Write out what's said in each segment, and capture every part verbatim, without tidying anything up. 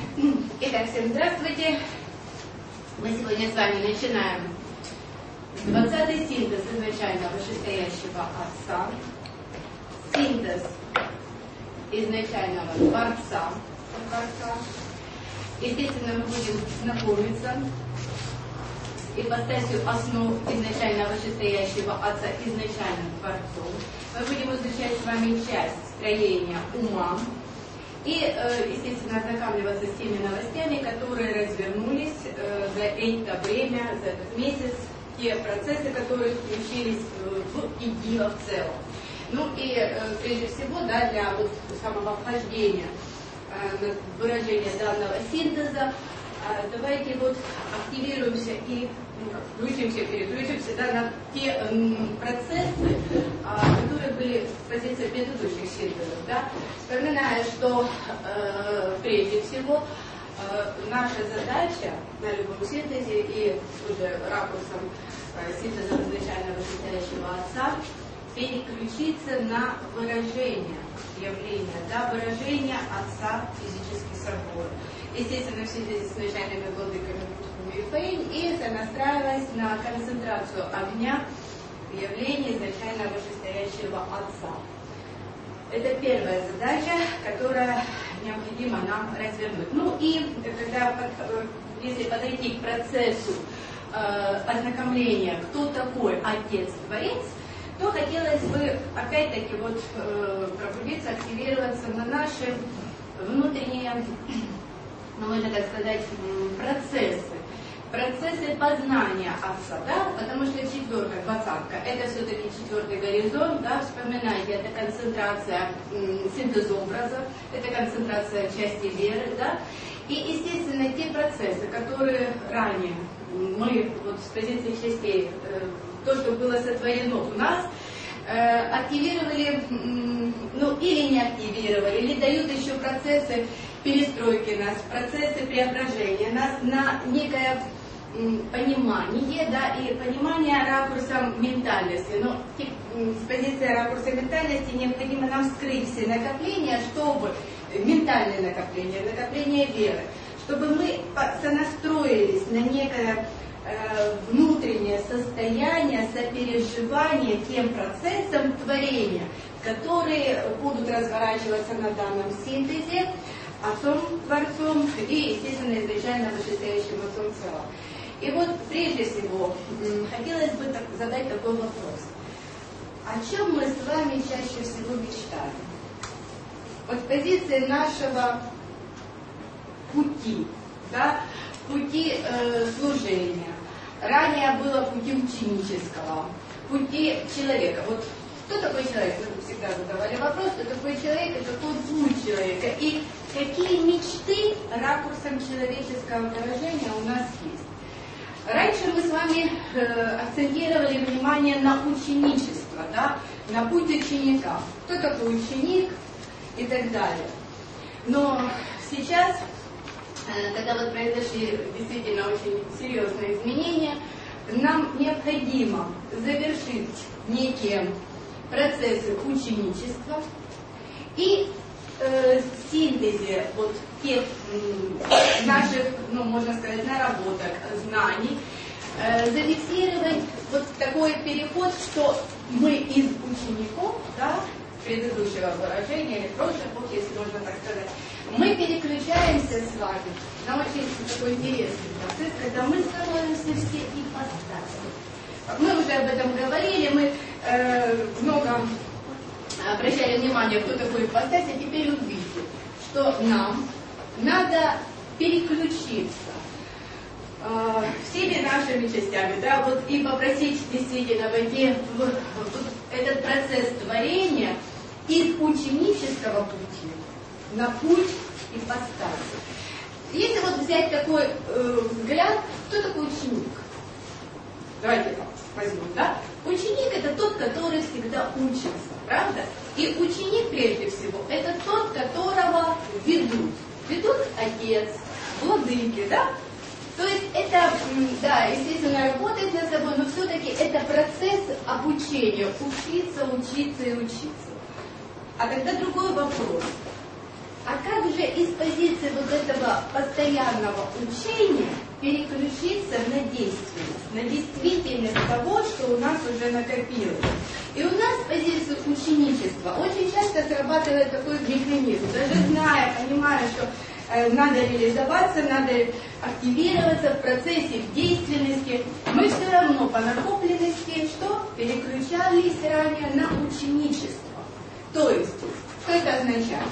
Итак, всем здравствуйте. Мы сегодня с вами начинаем двадцатый синтез изначально вышестоящего Отца, синтез изначального Творца, Творца. Естественно, мы будем знакомиться с ипостасью основ изначально вышестоящего Отца, изначальным Творцом. Мы будем изучать с вами часть строения ума и, естественно, ознакомливаться с теми новостями, которые развернулись за это время, за этот месяц, те процессы, которые включились в идею в целом. Ну и прежде всего, да, для вот самого вхождения в выражение данного синтеза, давайте вот активируемся и ну, включимся, переключимся да, на те м, процессы, а, которые были с позиции предыдущих синтезов. Да. Вспоминая, что э, прежде всего э, наша задача на любом синтезе и уже ракурсом э, синтеза изначально вышестоящего Отца переключиться на выражение явления, да, выражение Отца физический собор. Естественно, в связи с начальными владыками и Фейн, и настраиваясь на концентрацию огня в явлении изначально вышестоящего Отца. Это первая задача, которая необходимо нам развернуть. Ну и когда, если подойти к процессу э, ознакомления, кто такой Отец-Творец, то хотелось бы опять-таки вот э, пробудиться, активироваться на наши внутренние, ну, можно так сказать, процессы. Процессы познания Отца, да, потому что четвертая, двадцатка, это все-таки четвертый горизонт, да, вспоминайте, это концентрация м, синтез образов, это концентрация части веры, да, и, естественно, те процессы, которые ранее мы, вот с позиции частей, э, то, что было сотворено у нас, э, активировали, м, ну, или не активировали, или дают еще процессы перестройки нас, процессы преображения нас на некое понимание, да, и понимание ракурсом ментальности. Но с позиции ракурса ментальности необходимо нам вскрыть все накопления, чтобы ментальные накопления, накопления веры, чтобы мы сонастроились на некое э, внутреннее состояние сопереживания тем процессам творения, которые будут разворачиваться на данном синтезе Отцом, Творцом и, естественно, изначально вышестоящим Отцом в целом. И вот, прежде всего, хотелось бы так, задать такой вопрос. О чем мы с вами чаще всего мечтаем? Вот с позиции нашего пути, да, пути э, служения. Ранее было пути ученического, пути человека. Вот кто такой человек? Мы всегда задавали вопрос, кто такой человек, это какой путь человека. И какие мечты ракурсом человеческого выражения у нас есть. Раньше мы с вами э, акцентировали внимание на ученичество, да, на путь ученика. Кто такой ученик и так далее. Но сейчас, э, когда вот произошли действительно очень серьезные изменения, нам необходимо завершить некие процессы ученичества и э, синтезе вот тех э, наших, ну, можно сказать, наработок, знаний, э, зафиксировать вот такой переход, что мы из учеников, да, предыдущего выражения или прошлых эпох, если можно так сказать, мы переключаемся с вами на очень такой интересный процесс, когда мы становимся все ипостаси. Мы уже об этом говорили, мы э, много обращали внимание, кто такой ипостась, а теперь увидите, что нам надо переключиться э, всеми нашими частями, да, вот, и попросить действительно войти в, в этот процесс творения из ученического пути на путь ипостаси. Если вот взять такой э, взгляд, кто такой ученик? Давайте так возьмем, да? Ученик — это тот, который всегда учится, правда? И ученик, прежде всего, это тот, которого ведут. Ведут отец, владыки, да? То есть это, да, естественно, работает над собой, но все-таки это процесс обучения. Учиться, учиться и учиться. А тогда другой вопрос. А как же уже из позиции вот этого постоянного учения переключиться на действенность, на действительность того, что у нас уже накопилось. И у нас позиция ученичества очень часто срабатывает такой механизм, даже зная, понимая, что э, надо реализоваться, надо активироваться в процессе, в действенности, мы все равно по накопленности что? Переключались ранее на ученичество. То есть, что это означает?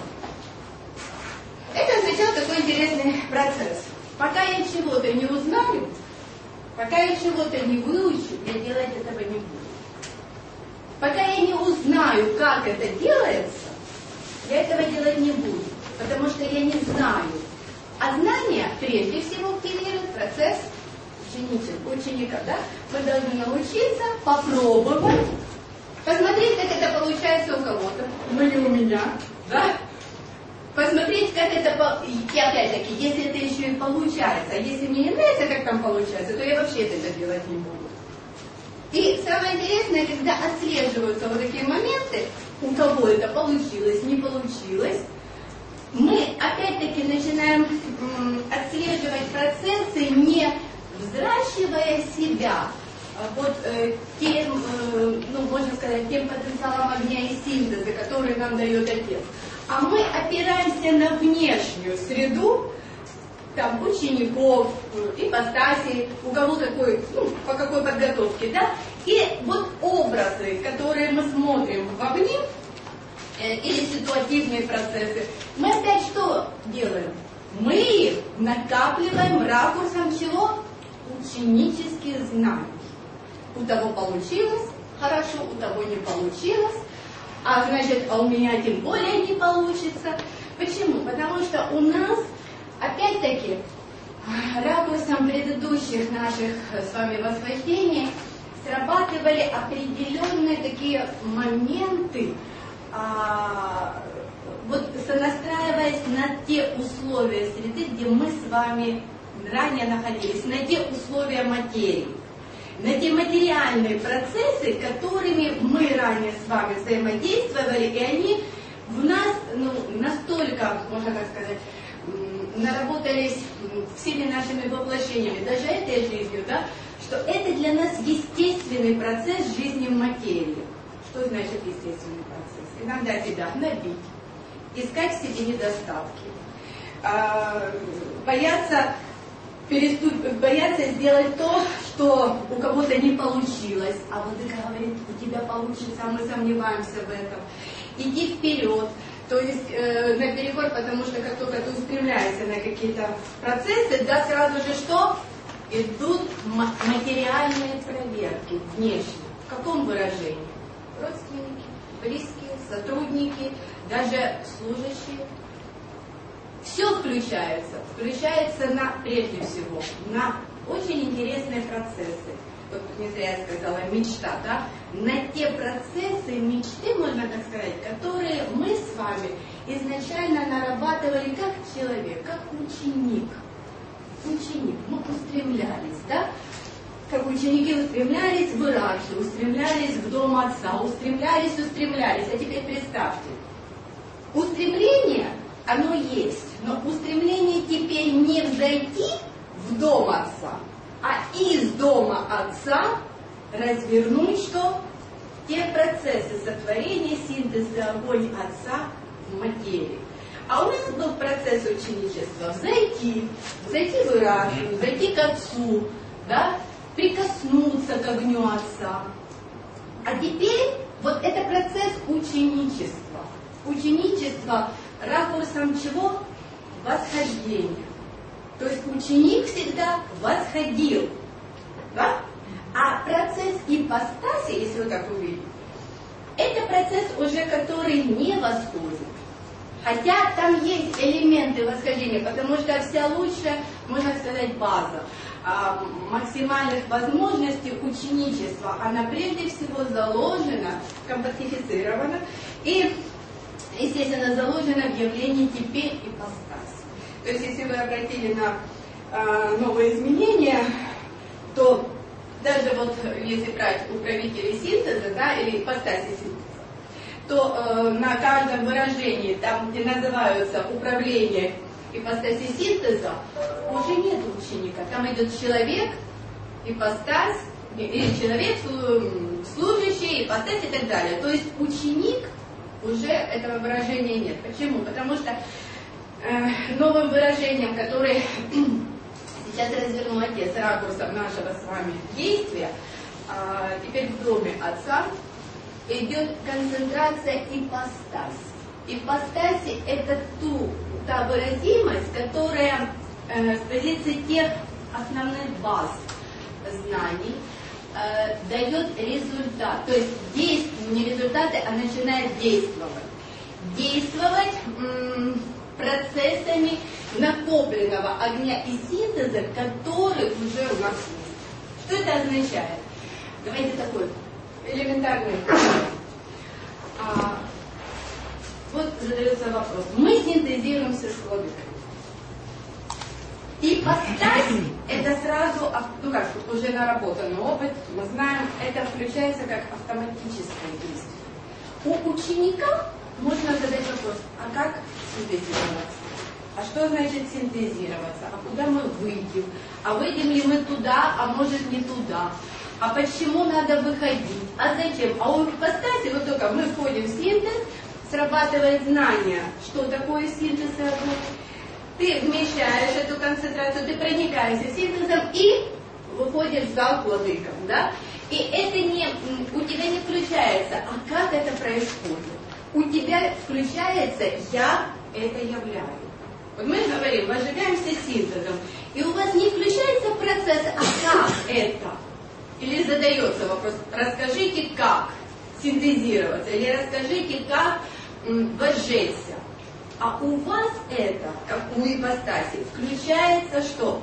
Это означает такой интересный процесс. Пока я чего-то не узнаю, пока я чего-то не выучу, я делать этого не буду. Пока я не узнаю, как это делается, я этого делать не буду, потому что я не знаю. А знание, прежде всего, активирует процесс ученика. Да? Мы должны научиться, попробовать, посмотреть, как это получается у кого-то, но не у меня. Да? Посмотреть, как это, и опять-таки, если это еще и получается, а если мне не нравится, как там получается, то я вообще это делать не буду. И самое интересное, когда отслеживаются вот такие моменты, у кого это получилось, не получилось, мы опять-таки начинаем м, отслеживать процессы, не взращивая себя вот э, тем, э, ну, можно сказать, тем потенциалом огня и синтеза, который нам дает отец. А мы опираемся на внешнюю среду, там, учеников, ипостаси, у кого какой, ну, по какой подготовке, да, и вот образы, которые мы смотрим вовне, э, или ситуативные процессы, мы опять что делаем? Мы их накапливаем ракурсом чего? Ученических знаний. У того получилось хорошо, у того не получилось, а значит, а у меня тем более не получится. Почему? Потому что у нас, опять-таки, ракурсом предыдущих наших с вами восхождений срабатывали определенные такие моменты, а, вот сонастраиваясь на те условия среды, где мы с вами ранее находились, на те условия материи, на те материальные процессы, которыми мы ранее с вами взаимодействовали, и они в нас, ну, настолько, можно так сказать, наработались всеми нашими воплощениями, даже этой жизнью, да, что это для нас естественный процесс жизни в материи. Что значит естественный процесс? Иногда себя гнобить, искать в себе недостатки, бояться, переступ, бояться сделать то, что у кого-то не получилось, а вот и говорит, у тебя получится, а мы сомневаемся в этом. Идти вперед. То есть э, наперекор, потому что как только ты устремляешься на какие-то процессы, да, сразу же что? Идут материальные проверки внешние. В каком выражении? Родственники, близкие, сотрудники, даже служащие. Все включается. Включается на, прежде всего, на очень интересные процессы. Вот не зря я сказала мечта, да? На те процессы мечты, можно так сказать, которые мы с вами изначально нарабатывали как человек, как ученик. Ученик, мы устремлялись, да? Как ученики устремлялись в иерархию, устремлялись в дом отца, устремлялись, устремлялись. А теперь представьте, устремление, оно есть, но устремление теперь не взойти в дом отца, а из дома отца развернуть что? Те процессы сотворения, синтеза, огонь отца в материи. А у нас был процесс ученичества взойти, зайти в иерархию, зайти к отцу, да, прикоснуться к огню отца. А теперь вот это процесс ученичества. Ученичество ракурсом чего? Восхождения. То есть ученик всегда восходил. Да? А процесс ипостаси, если вы так увидите, это процесс уже, который не восходит. Хотя там есть элементы восхождения, потому что вся лучшая, можно сказать, база а, максимальных возможностей ученичества, она прежде всего заложена, компактифицирована и, естественно, заложена в явлении теперь ипостаси. То есть, если вы обратили на э, новые изменения, то даже вот если брать управителей синтеза, да, или ипостаси синтеза, то э, на каждом выражении, там, где называются управление ипостаси синтеза, уже нет ученика. Там идет человек, ипостась, или человек, служащий, ипостась и так далее. То есть ученик, уже этого выражения нет. Почему? Потому что э, новым выражением, которое сейчас развернул отец ракурсом нашего с вами действия, э, теперь в доме отца, идет концентрация ипостась. Ипостаси — это ту, та выразимость, которая э, с позиции тех основных баз знаний э, дает результат. То есть действие, не результаты, а начинает действовать. Действовать м, процессами накопленного огня и синтеза, который уже у нас есть. Что это означает? Давайте такой элементарный. А, вот задается вопрос. Мы синтезируемся с владыкой. Ипостась — это сразу, ну как, уже наработанный опыт, мы знаем, это включается как автоматическое действие. У ученика можно задать вопрос, а как синтезироваться? А что значит синтезироваться? А куда мы выйдем? А выйдем ли мы туда, а может не туда? А почему надо выходить? А зачем? А у ипостаси, вот только мы входим в синтез, срабатывает знание, что такое синтез и работа. Ты вмещаешь эту концентрацию, ты проникаешься синтезом и выходишь в зал к владыкам, да? И это не, у тебя не включается, а как это происходит? У тебя включается «я это являю». Вот мы говорим, возжигаемся синтезом, и у вас не включается процесс «а как это?» Или задается вопрос, расскажите, как синтезироваться, или расскажите, как м, возжечься. А у вас это, как у ипостаси, включается что?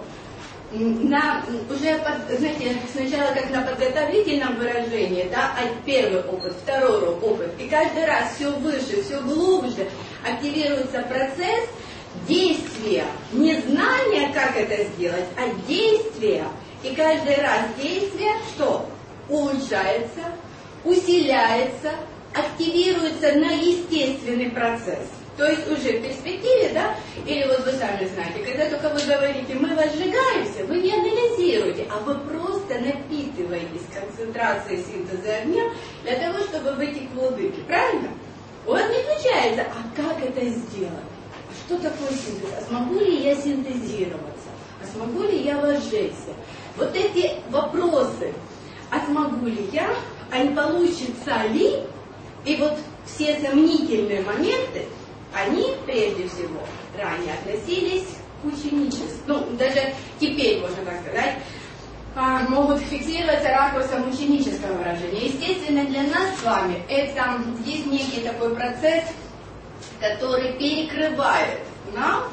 На, уже, под, знаете, сначала как на подготовительном выражении, да, а первый опыт, второй опыт, и каждый раз все выше, все глубже активируется процесс действия, не знания, как это сделать, а действия. И каждый раз действие, что? Улучшается, усиляется, активируется на естественный процесс. То есть уже в перспективе, да, или вот вы сами знаете, когда только вы говорите, мы возжигаемся, вы не анализируете, а вы просто напитываетесь концентрацией синтеза огня для того, чтобы выйти к владыке. Правильно? У вас не включается, а как это сделать? А что такое синтез? А смогу ли я синтезироваться? А смогу ли я возжечься? Вот эти вопросы, а смогу ли я, а не получится ли, и вот все сомнительные моменты, они, прежде всего, ранее относились к ученичеству. Ну, даже теперь, можно так сказать, могут фиксироваться ракурсом ученического выражения. Естественно, для нас с вами это здесь некий такой процесс, который перекрывает нам,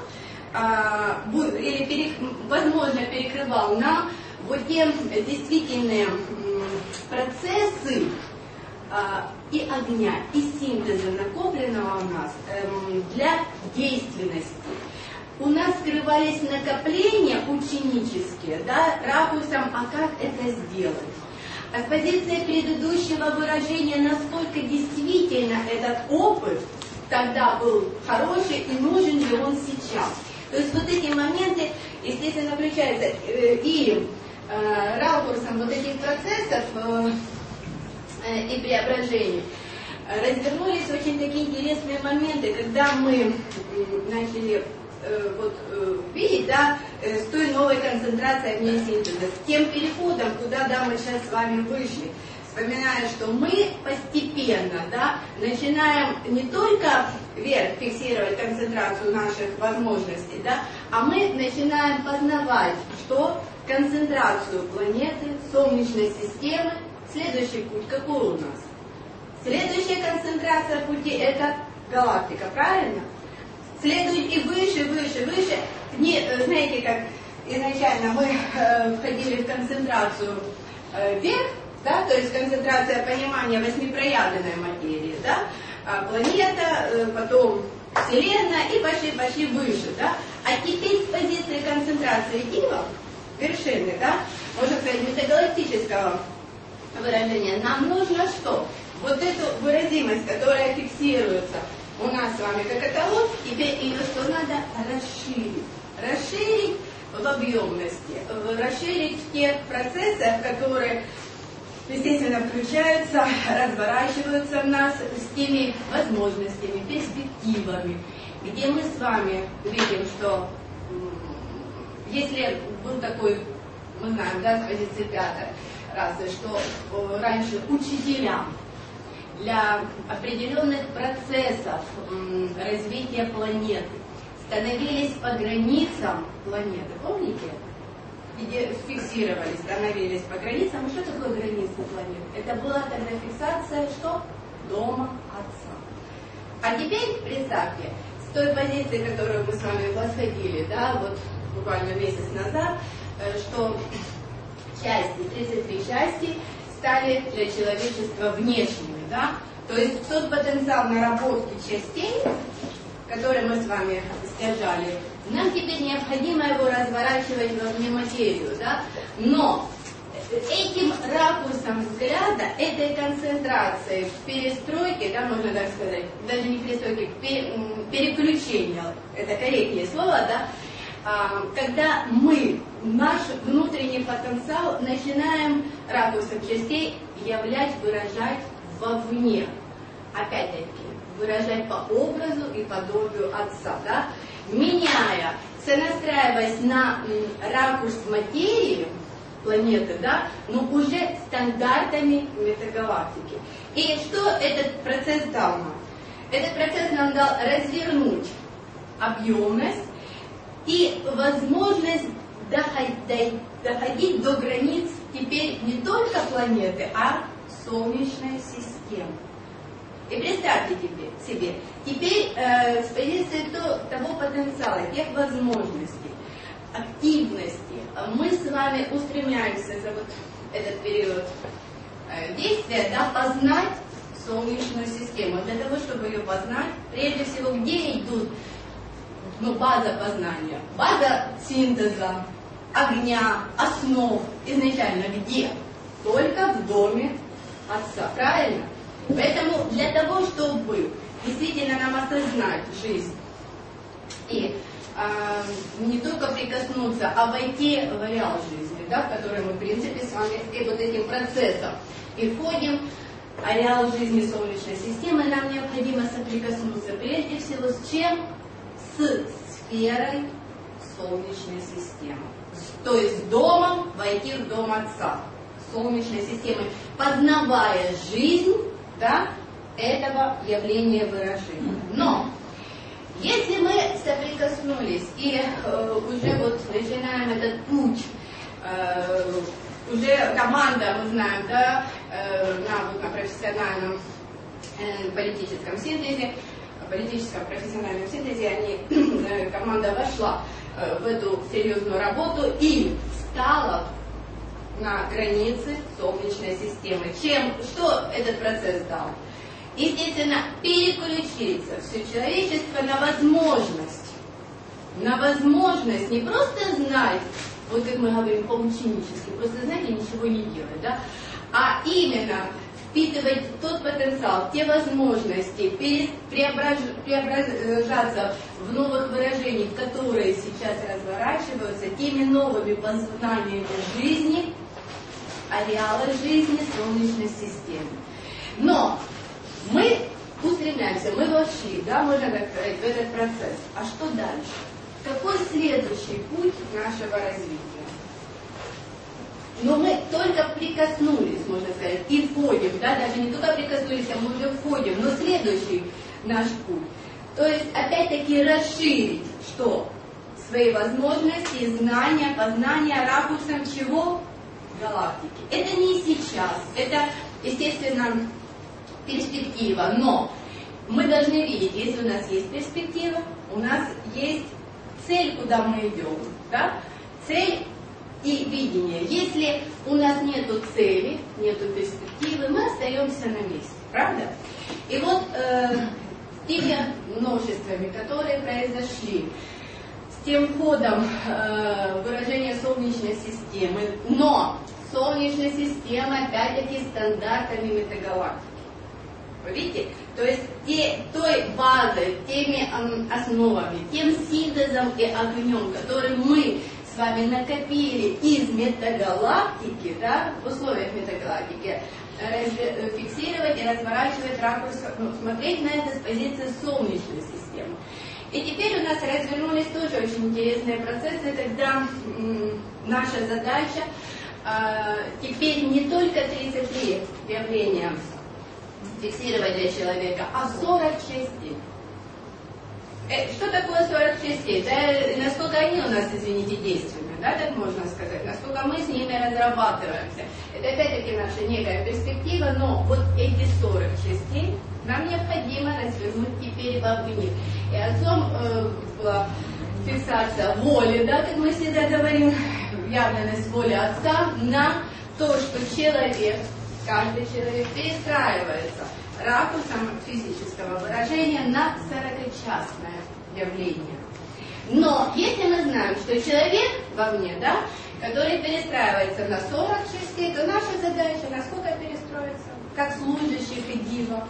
или, перек, возможно, перекрывал нам вот те действительные процессы, и огня, и синтеза, накопленного у нас эм, для действенности. У нас скрывались накопления ученические, да, ракурсом, а как это сделать? А с позиции предыдущего выражения, насколько действительно этот опыт тогда был хороший и нужен ли он сейчас. То есть вот эти моменты, естественно, включаются э, и э, ракурсом вот этих процессов, э, и преображений, развернулись очень такие интересные моменты, когда мы начали э, вот, э, видеть, да, э, с той новой концентрацией огня синтеза, с тем переходом, куда, да, мы сейчас с вами вышли, вспоминая, что мы постепенно, да, начинаем не только вверх фиксировать концентрацию наших возможностей, да, а мы начинаем познавать, что концентрацию планеты, Солнечной системы. Следующий путь какой у нас? Следующая концентрация пути — это галактика, правильно? Следует и выше, выше, выше. Не, знаете, как изначально мы э, входили в концентрацию э, вверх, да, то есть концентрация понимания восьмипроявленной материи, да, а планета, э, потом Вселенная и пошли-пошли выше, да. А теперь с позиции концентрации дива, вершины, да, можно сказать, метагалактического выражения, нам нужно что? вот эту выразимость, которая фиксируется у нас с вами как каталог, теперь ее что надо? Расширить. Расширить в объемности, расширить в тех процессах, которые, естественно, включаются, разворачиваются в нас с теми возможностями, перспективами, где мы с вами видим, что если был такой, мы знаем, да, с позиции пятой расы, что раньше учителям для определенных процессов развития планеты становились по границам планеты, помните? Где фиксировались, становились по границам. Что такое границы планеты? Это была тогда фиксация, что? Дома Отца. А теперь представьте, с той позиции, которую мы с вами восходили, да, вот буквально месяц назад, что части, тридцать три части стали для человечества внешними, да? То есть тот потенциал наработки частей, который мы с вами стяжали, нам теперь необходимо его разворачивать во материю, да? Но этим ракурсом взгляда, этой концентрацией, перестройки, да, можно так сказать, даже не перестройки, переключения, это корректнее слово, да, когда мы наш внутренний потенциал начинаем ракурсом частей являть, выражать вовне. Опять-таки, выражать по образу и подобию Отца, да? Меняя, сонастраиваясь на ракурс материи планеты, да, но уже стандартами метагалактики. И что этот процесс дал нам? Этот процесс нам дал развернуть объемность и возможность доходить, доходить до границ теперь не только планеты, а Солнечной системы. И представьте теперь, себе, теперь э, с позиции то, того потенциала, тех возможностей, активности, мы с вами устремляемся за вот этот период э, действия, да, познать Солнечную систему. Для того, чтобы ее познать, прежде всего, где идут, ну, база познания, база синтеза, огня, основ, изначально где? Только в доме Отца, правильно? Поэтому для того, чтобы действительно нам осознать жизнь и э, не только прикоснуться, а войти в реал жизни, да, в которой мы, в принципе, с вами и вот этим процессом и входим, а реал жизни Солнечной системы, нам необходимо соприкоснуться прежде всего с чем? С сферой Солнечной системы. То есть домом войти в дом Отца, Солнечной системы, познавая жизнь, да, этого явления выражения. Но если мы соприкоснулись и э, уже вот начинаем этот путь, э, уже команда, мы знаем, да, э, на, вот, на профессиональном э, политическом синтезе, политическом профессиональном синтезе, они, э, команда вошла э, в эту серьезную работу и стала на границе Солнечной системы. Чем, что этот процесс дал? Естественно, переключиться все человечество на возможность, на возможность не просто знать, вот как мы говорим по-ученически, просто знать и ничего не делать, да, а именно впитывать тот потенциал, те возможности, преображ, преображаться в новых выражениях, которые сейчас разворачиваются, теми новыми познаниями жизни, ареала жизни Солнечной системы. Но мы устремляемся, мы вошли, да, можно так сказать, в этот процесс. А что дальше? Какой следующий путь нашего развития? Но мы только прикоснулись, можно сказать, и входим, да, даже не только прикоснулись, а мы уже входим. Но следующий наш путь, то есть опять-таки расширить, что? Свои возможности, знания, познания ракурсом чего? Галактики. Это не сейчас, это, естественно, перспектива, но мы должны видеть, если у нас есть перспектива, у нас есть цель, куда мы идем, да? Цель и видение. Если у нас нету цели, нету перспективы, мы остаемся на месте, правда? И вот э, с теми множествами, которые произошли, с тем ходом э, выражения Солнечной системы, но Солнечная система опять-таки стандартами метагалактики. Вы видите? То есть те, той базой, теми эм, основами, тем синтезом и огнем, который мы с вами накопили из метагалактики, да, в условиях метагалактики, фиксировать и разворачивать ракурс, ну, смотреть на это с позиции Солнечной системы. И теперь у нас развернулись тоже очень интересные процессы, когда м, наша задача э, теперь не только тридцать три явления фиксировать для человека, а сорок частей. Э, что такое сорок частей? Да, насколько они у нас, извините, действенны, да, так можно сказать, насколько мы с ними разрабатываемся. Это опять-таки наша некая перспектива, но вот эти сорок частей нам необходимо развернуть теперь вовне. И отцом э, была фиксация воли, да, как мы всегда говорим, явленность воли Отца на то, что человек, каждый человек перестраивается ракурсом физического выражения на сорокачастное явление. Но если мы знаем, что человек вовне, да, который перестраивается на сорок частей, то наша задача на сколько перестроиться? Как служащих и дива?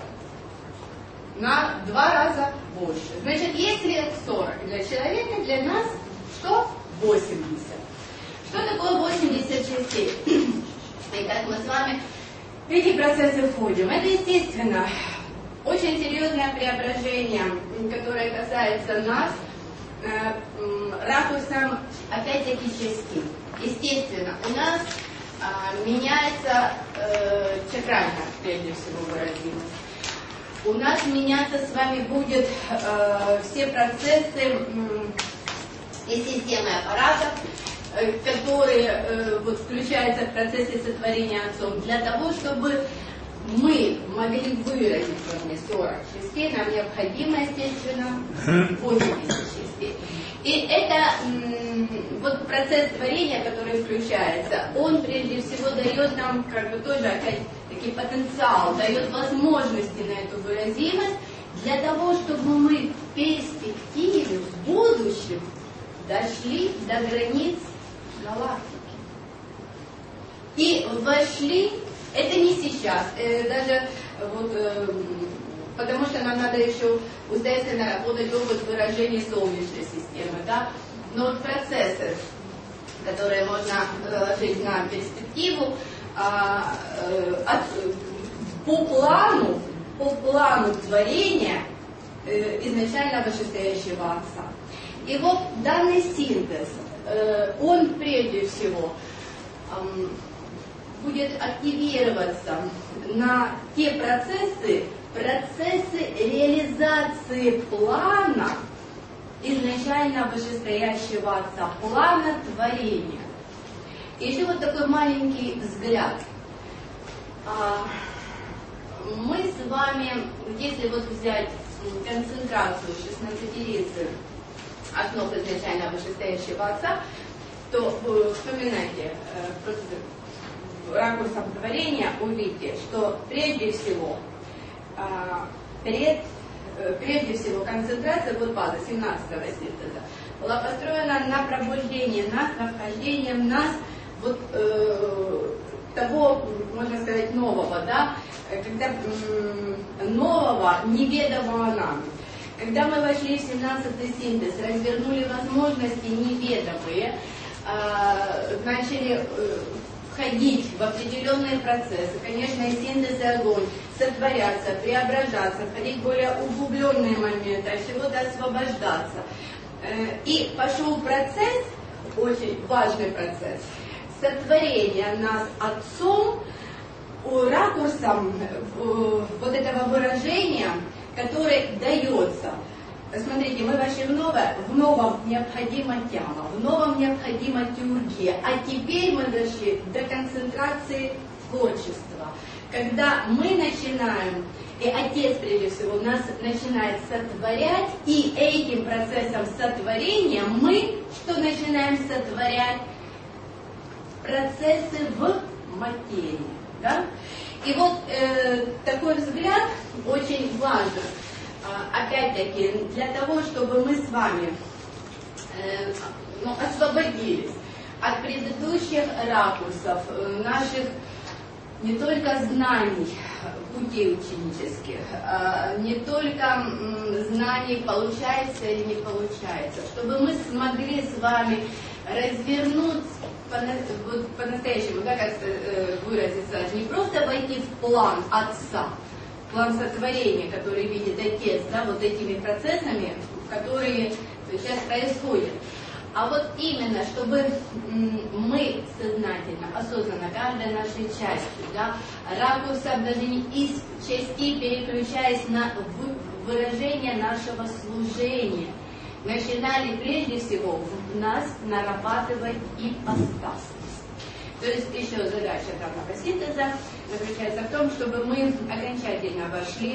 На два раза больше. Значит, если сорок для человека, для нас что? восемьдесят. Что такое восемьдесят частей? Итак, мы с вами в эти процессы входим. Это, естественно, очень серьезное преображение, которое касается нас, э, ракурсом, опять-таки, частей. Естественно, у нас э, меняется э, чакральная, прежде всего, выразимость. У нас меняться с вами будет э, все процессы э, и системы аппаратов, э, которые э, вот, включаются в процессе сотворения Отцом, для того, чтобы мы могли выразить во мне сорок частей, нам необходимо, естественно, восемьдесят частей. И это м, вот процесс творения, который включается, он прежде всего дает нам как бы тоже опять-таки потенциал, дает возможности на эту выразимость для того, чтобы мы в перспективе, в будущем дошли до границ галактики. И вошли, это не сейчас, э, даже вот... Э, потому что нам надо еще естественно работать опыт выражений Солнечной системы, да? Но вот процессы, которые можно заложить на перспективу, а, а, от, по плану, по плану творения э, изначально вышестоящего Отца. И вот данный синтез, э, он прежде всего э, будет активироваться на те процессы, процессы реализации плана изначально вышестоящего Отца, плана творения. И еще вот такой маленький взгляд. Мы с вами, если вот взять концентрацию шестнадцатерицы основ изначально вышестоящего Отца, то вспоминайте, просто ракурсом творения увидите, что прежде всего Пред, прежде всего концентрация, вот база семнадцатого синтеза, была построена на пробуждение нас, на вхождение в нас вот, э, того, можно сказать, нового, да, когда э, нового, неведомого нам. Когда мы вошли в семнадцатый синтез, развернули возможности неведомые, э, начали э, входить в определенные процессы, конечно, и синтез, и огонь, сотворяться, преображаться, входить в более углубленные моменты, от чего-то освобождаться. И пошел процесс, очень важный процесс, сотворения нас Отцом, ракурсом вот этого выражения, который дается. Смотрите, мы вошли в новое, в новом необходима тяма, в новом необходима теургия, а теперь мы дошли до концентрации творчества, когда мы начинаем, и Отец прежде всего нас начинает сотворять, и этим процессом сотворения мы что начинаем сотворять? Процессы в материи. Да? И вот э, такой взгляд очень важен. Опять-таки, для того, чтобы мы с вами э, ну, освободились от предыдущих ракурсов, э, наших не только знаний, путей ученических, не только знаний, получается или не получается, чтобы мы смогли с вами развернуть по-настоящему, да, как выразиться, не просто войти в план Отца, план сотворения, который видит Отец, да, вот этими процессами, которые сейчас происходят, а вот именно, чтобы мы сознательно, осознанно, каждой нашей частью, да, ракурсом даже не из частей переключаясь на выражение нашего служения, начинали прежде всего в нас нарабатывать ипостасность. То есть еще задача правного синтеза заключается в том, чтобы мы окончательно вошли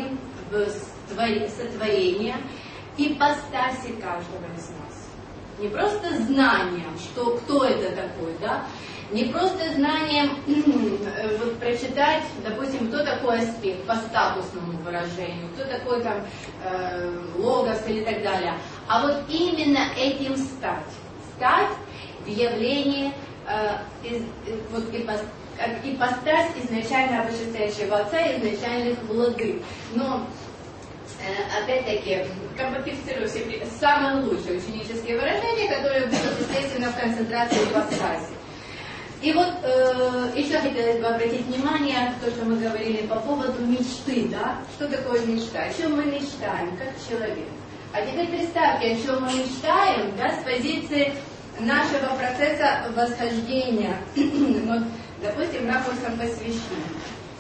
в сотворение ипостаси каждого из нас. Не просто знанием, что, кто это такой, да? Не просто знанием вот, прочитать, допустим, кто такой аспект по статусному выражению, кто такой там э, логос или так далее, а вот именно этим стать. Стать в явлении э, из, вот, ипостась, ипостась изначально вышестоящего Отца, изначальных владык. Но опять-таки, компактифицирую себе самые лучшие ученические выражения, которые будут, естественно, в концентрации ипостаси. И вот э, еще хотелось бы обратить внимание, то, что мы говорили по поводу мечты, да? Что такое мечта? О чем мы мечтаем, как человек? А теперь представьте, о чем мы мечтаем, да, с позиции нашего процесса восхождения, вот, допустим, ракурсом посвящения.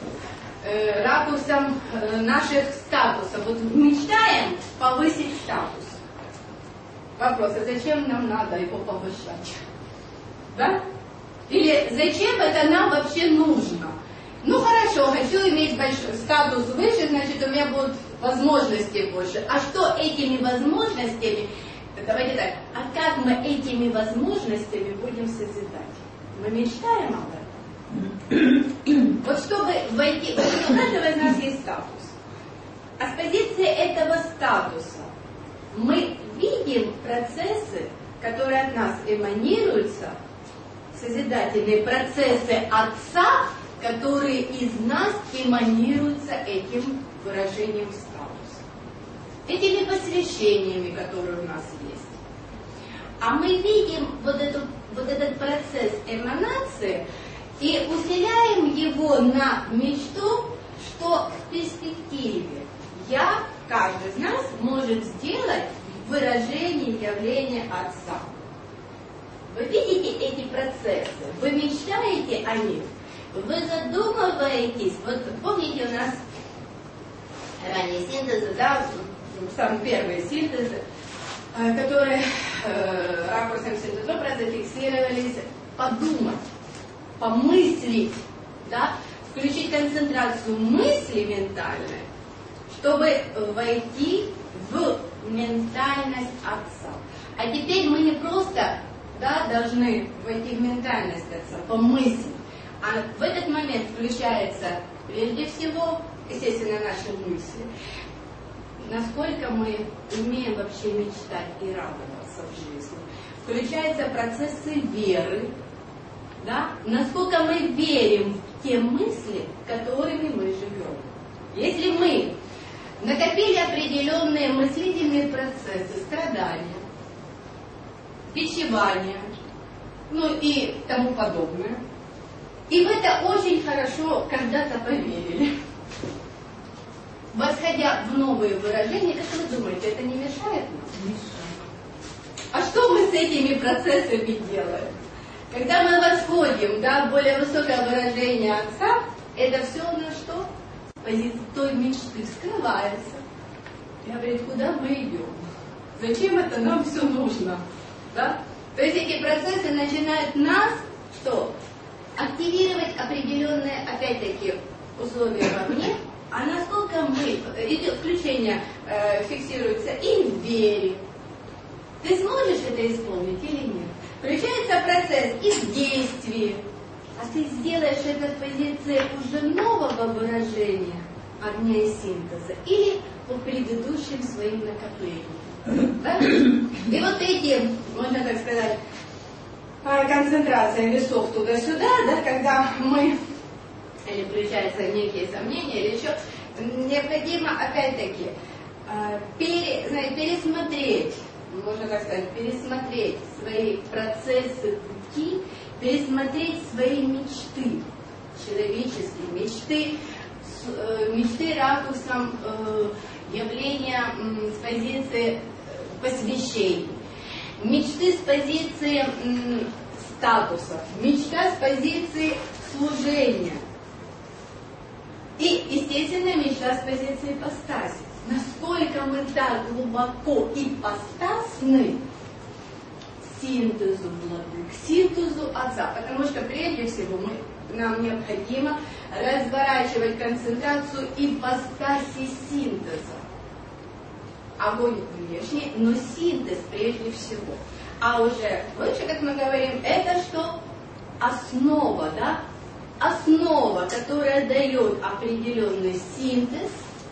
Ракурсом наших статусов. Вот мечтаем повысить статус. Вопрос, а зачем нам надо его повышать? Да? Или зачем это нам вообще нужно? Ну хорошо, хочу иметь большой статус выше, значит у меня будут возможности больше. А что этими возможностями? Давайте так, а как мы этими возможностями будем созидать? Мы мечтаем об этом? Вот чтобы войти, вот у каждого из нас есть статус. А с позиции этого статуса мы видим процессы, которые от нас эманируются, созидательные процессы Отца, которые из нас эманируются этим выражением статуса, этими посвящениями, которые у нас есть. А мы видим вот, эту, вот этот процесс эманации и усиляем его на мечту, что в перспективе я, каждый из нас, может сделать выражение явления Отца. Вы видите эти процессы, вы мечтаете о них, вы задумываетесь. Вот помните у нас ранние синтезы, да, самые первые синтезы, которые э, ракурсом синтеза зафиксировались, подумать, помыслить, да, включить концентрацию мысли ментальной, чтобы войти в ментальность Отца. А теперь мы не просто, да, должны войти в ментальность Отца, помыслить, а в этот момент включается прежде всего, естественно, наши мысли. Насколько мы умеем вообще мечтать и радоваться в жизни. Включаются процессы веры, да? Насколько мы верим в те мысли, которыми мы живем. Если мы накопили определенные мыслительные процессы, страдания, бичевания, ну и тому подобное, и в это очень хорошо когда-то поверили, восходя в новые выражения, как вы думаете, это не мешает нам? Мешает. А что мы с этими процессами делаем? Когда мы восходим, да, в более высокое выражение Отца, это все на что? Позиция той мечты скрывается. И говорит, куда мы идем? Зачем это нам все нужно? Да? То есть эти процессы начинают нас что? Активировать определенные, опять-таки, условия вовне. А насколько мы, эти включения э, фиксируются и в вере. Ты сможешь это исполнить или нет? Включается процесс и в действии. А ты сделаешь это в позиции уже нового выражения огня и синтеза или по предыдущим своим накоплениям. Да? И вот эти, можно так сказать, концентрация весов туда-сюда, да, когда мы или включаются некие сомнения, или еще, необходимо опять-таки пере, знаете, пересмотреть, можно так сказать, пересмотреть свои процессы пути, пересмотреть свои мечты, человеческие мечты, мечты ракурсом явления с позиции посвящения, мечты с позиции статуса, мечта с позиции служения и, естественно, мечта с позиции ипостаси. Насколько мы так глубоко ипостасны синтезу владык, синтезу Отца, потому что прежде всего мы, нам необходимо разворачивать концентрацию ипостаси синтеза. Огонь внешний, но синтез прежде всего. А уже выше, как мы говорим, это что? Основа, да? Основа, которая дает определенный синтез,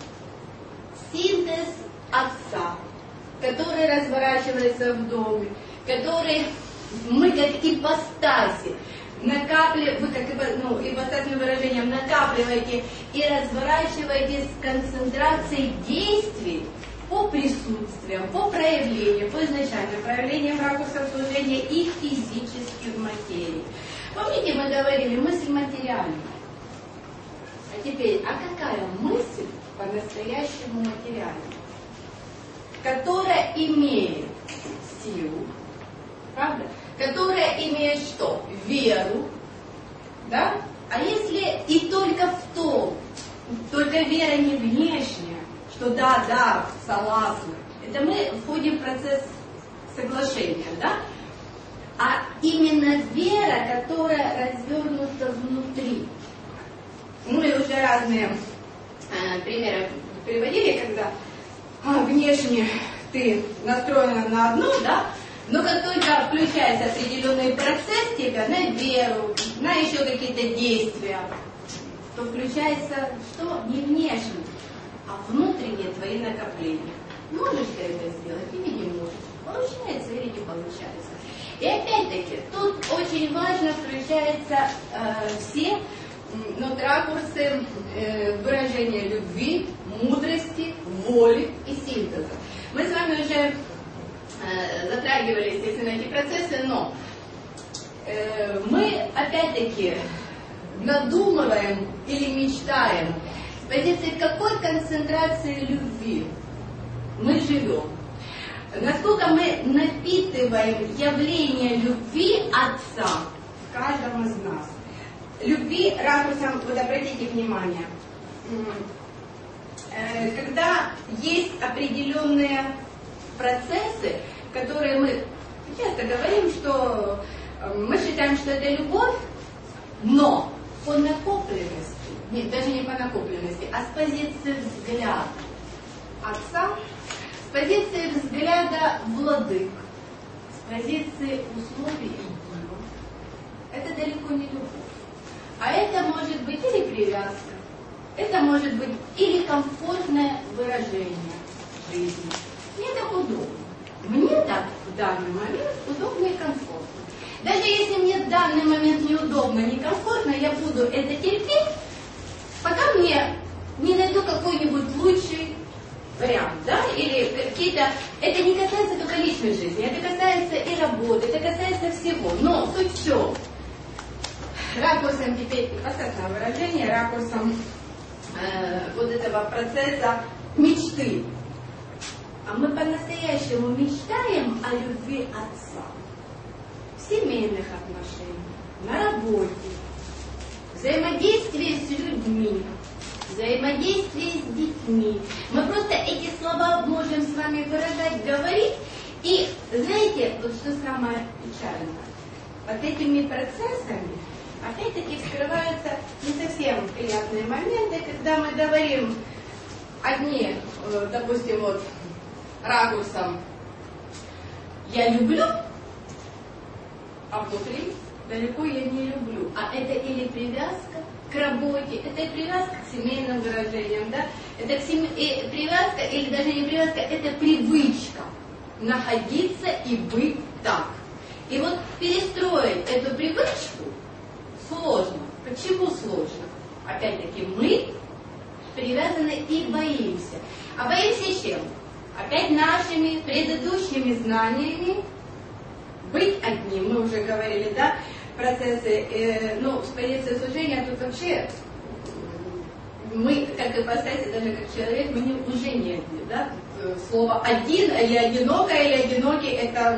синтез Отца, который разворачивается в доме, который мы как ипостаси накапливаем, вы как ну, ипостасным выражением накапливаете и разворачиваете с концентрацией действий по присутствиям, по проявлениям, по изначальным проявлениям ракурсов служения и физически в материи. Помните, мы говорили, мысль материальная. А теперь, а какая мысль по-настоящему материальная? Которая имеет силу, правда? Которая имеет что? Веру, да? А если и только в том, только вера не внешняя, что да, да, согласны, это мы входим в процесс соглашения, да? А именно вера, которая развернута внутри. Мы уже разные э, примеры приводили, когда а, внешне ты настроена на одно, да, но как только включается определенный процесс тебя на веру, на еще какие-то действия, то включается что? Не внешне, а внутренние твои накопления. Можешь ты это сделать или не можешь? Получается или не получается? И опять-таки, тут очень важно включаются э, все ну, ракурсы э, выражения любви, мудрости, воли и синтеза. Мы с вами уже э, затрагивали, естественно, эти процессы, но э, мы опять-таки надумываем или мечтаем с позиции какой концентрации любви мы живем. Насколько мы напитываем явление любви Отца в каждом из нас. Любви ракурсом, вот обратите внимание, когда есть определенные процессы, которые мы часто говорим, что мы считаем, что это любовь, но по накопленности, нет, даже не по накопленности, а с позиции взгляда Отца, с позиции взгляда владык, с позиции условий и дела, это далеко не любовь. А это может быть или привязка, это может быть или комфортное выражение жизни. Мне так удобно. Мне так в данный момент удобно и комфортно. Даже если мне в данный момент неудобно, некомфортно, я буду это терпеть, пока мне не найду какой-нибудь лучший вариант, да, или какие-то... Это не касается только личной жизни, это касается и работы, это касается всего. Но суть в чем? Ракурсом теперь ипостасного выражения, ракурсом э, вот этого процесса мечты. А мы по-настоящему мечтаем о любви Отца. В семейных отношениях, на работе, взаимодействии с людьми, взаимодействии с детьми. Мы просто эти слова можем с вами выражать, говорить. И знаете, вот что самое печальное? Вот этими процессами опять-таки вскрываются не совсем приятные моменты, когда мы говорим одни, допустим, вот ракурсом «я люблю», а внутри далеко я не люблю. А это или привязка к работе, это и привязка к семейным выражениям, да? Это к сем... и привязка, или даже не привязка, это привычка находиться и быть так. И вот перестроить эту привычку сложно. Почему сложно? Опять-таки, мы привязаны и боимся. А боимся чем? Опять нашими предыдущими знаниями быть одним. Мы уже говорили, да, процессы, э, ну, с позиции служения тут вообще мы, как ипостаси, даже как человек, мы не, уже не одни, да. Слово один или одинокая или одинокий, это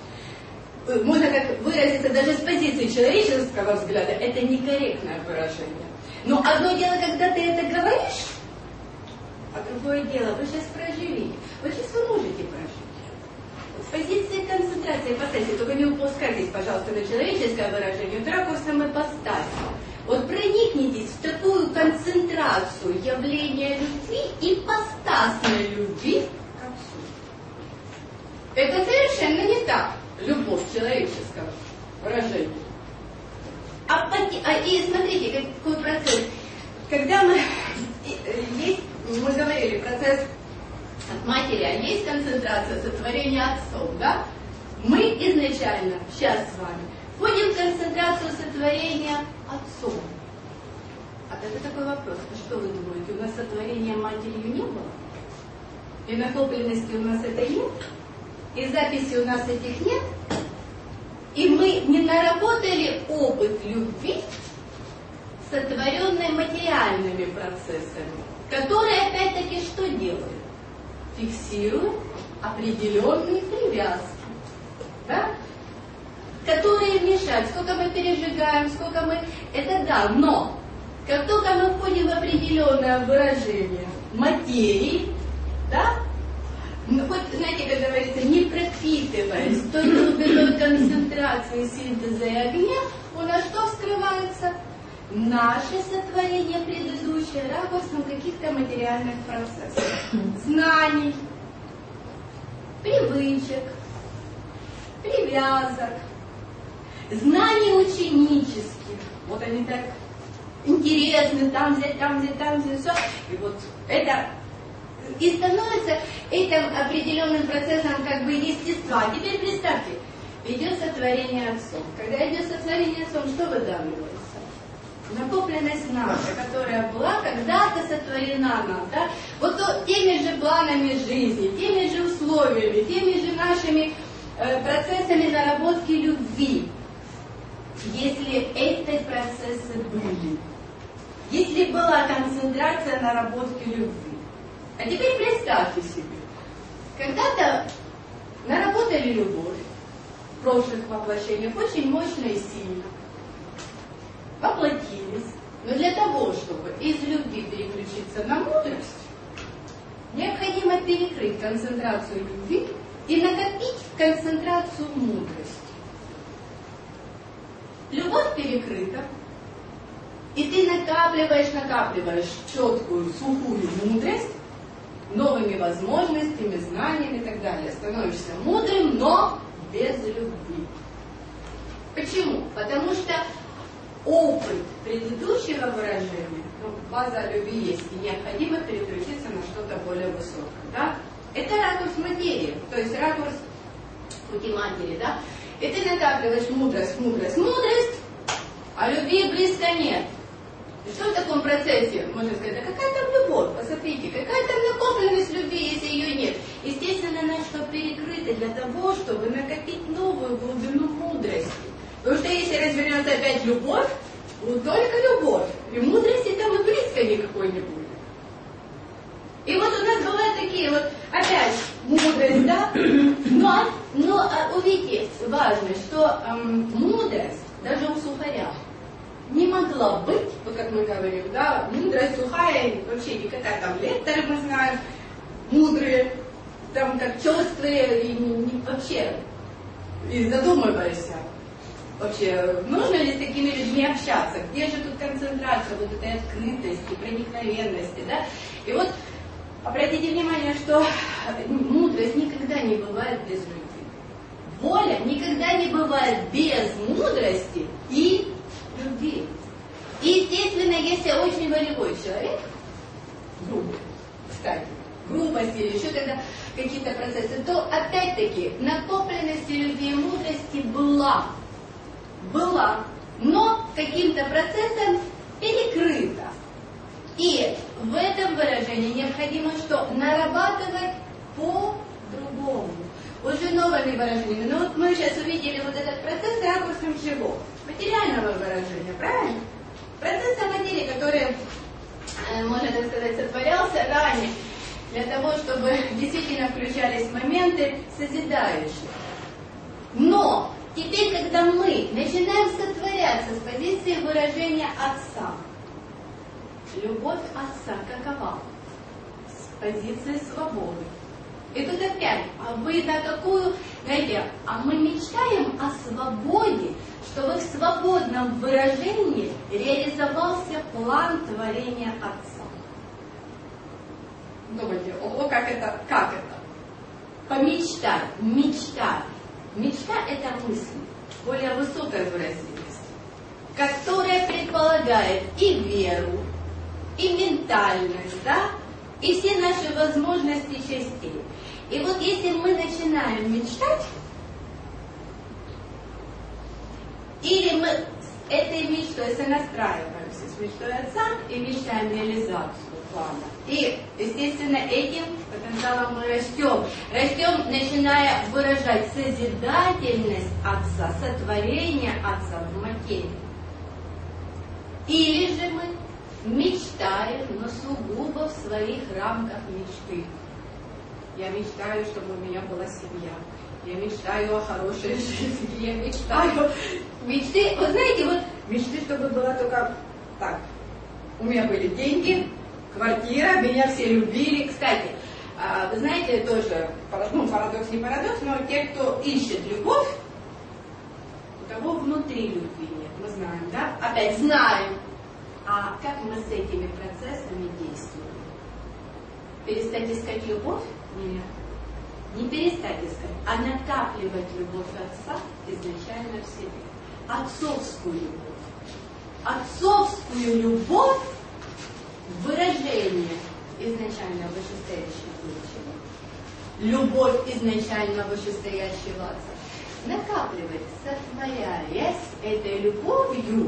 можно как выразиться даже с позиции человеческого взгляда, это некорректное выражение. Но одно дело, когда ты это говоришь, а другое дело, вы сейчас проживите. Вот сейчас вы можете прожить. С позиции концентрации ипостаси, только не упускайтесь, пожалуйста, на человеческое выражение, в ракурсом ипостаси. Вот проникнитесь в такую концентрацию явления любви, ипостасной любви к Отцу. Это совершенно не так, любовь человеческого выражения. А, а и смотрите, какой процесс. Когда мы есть, мы говорили, процесс от матери, а есть концентрация сотворения Отцом, да? Мы изначально, сейчас с вами, входим в концентрацию сотворения Отцом. А это такой вопрос. А что вы думаете, у нас сотворения матерью не было? И накопленности у нас это нет? И записи у нас этих нет? И мы не наработали опыт любви, сотворенной материальными процессами, которые опять-таки что делают? Фиксируют определенные привязки. Да? Которые мешают, сколько мы пережигаем, сколько мы... Это да, но как только мы входим в определенное выражение материи, да, мы хоть, знаете, как говорится, не пропитываясь той глубиной концентрации синтеза и огня, у нас что вскрывается? Наше сотворение предыдущее ракурсом каких-то материальных процессов. Знаний, привычек, привязок, знаний ученических. Вот они так интересны, там взять, там взять, там взять, все. И вот это и становится этим определенным процессом как бы естества. Теперь представьте, идет сотворение Отцом. Когда идет сотворение Отцом, что выдавливается? Накопленность наша, которая была когда-то сотворена нам, да? Вот то, теми же планами жизни, теми же условиями, теми же нашими э, процессами наработки любви. Если эти процессы были, если была концентрация наработки любви. А теперь представьте себе, когда-то наработали любовь в прошлых воплощениях очень мощно и сильно, воплотились, но для того, чтобы из любви переключиться на мудрость, необходимо перекрыть концентрацию любви и накопить концентрацию мудрости. Любовь перекрыта, и ты накапливаешь, накапливаешь четкую, сухую мудрость, новыми возможностями, знаниями и так далее. Становишься мудрым, но без любви. Почему? Потому что опыт предыдущего выражения, ну, база любви есть, и необходимо переключиться на что-то более высокое. Да? Это ракурс материи, то есть ракурс пути матери. Да? И ты накапливаешь мудрость, мудрость, мудрость, а любви близко нет. И что в таком процессе? Можно сказать, да какая там любовь? Посмотрите, какая там накопленность любви, если ее нет? Естественно, она что перекрыта для того, чтобы накопить новую глубину мудрости. Потому что если развернется опять любовь, вот только любовь. И мудрости там и близко никакой не будет. И вот у нас бывают такие вот, опять, мудрость, да? Но, но увидите, важно, что эм, мудрость, даже у сухаря, не могла быть, вот как мы говорим, да, мудрость сухая, вообще никакая, там лекторы мы знаем, мудрые, там как чувствые, и не, вообще, и задумываешься, вообще, нужно ли с такими людьми общаться, где же тут концентрация вот этой открытости, проникновенности, да, и вот обратите внимание, что мудрость никогда не бывает без любви, воля никогда не бывает без мудрости и любви. И, естественно, если очень волевой человек, грубый, кстати, грубость или еще тогда какие-то процессы, то опять-таки накопленности любви и мудрости была, была, но каким-то процессом перекрыто. И в этом выражении необходимо что? Нарабатывать по-другому. Уже новыми выражениями. Ну вот мы сейчас увидели вот этот процесс ракурсом чего? Материального выражения, правильно? Процесса материи, который, можно так сказать, сотворялся ранее, для того, чтобы действительно включались моменты созидающие. Но теперь, когда мы начинаем сотворяться с позиции выражения Отца, любовь Отца какова? С позиции свободы. И тут опять, а вы на какую, знаете, а мы мечтаем о свободе, чтобы в свободном выражении реализовался план творения Отца. Думаете, ого, как это, как это? Помечтать, мечта. Мечта – это мысль, более высокая выразительность, которая предполагает и веру, и ментальность, да, и все наши возможности частей. И вот если мы начинаем мечтать, или мы с этой мечтой сонастраиваемся с мечтой Отца и мечтаем реализацию плана, и, естественно, этим потенциалом мы растем. Растем, начиная выражать созидательность Отца, сотворение Отца в материи. Или же мы мечтаем, но сугубо в своих рамках мечты. Я мечтаю, чтобы у меня была семья. Я мечтаю о хорошей жизни. Я мечтаю. Мечты, вы знаете, вот мечты, чтобы была только так. У меня были деньги, квартира, меня все любили. Кстати, вы знаете, тоже, ну, парадокс не парадокс, но те, кто ищет любовь, у того внутри любви нет. Мы знаем, да? Опять знаем. А как мы с этими процессами действуем? Перестать искать любовь? Нет. Не перестать искать, а накапливать любовь Отца изначально в себе. Отцовскую любовь. Отцовскую любовь в выражении изначально вышестоящего лучшего. Любовь изначально вышестоящего Отца. Накапливать, сотворяясь этой любовью,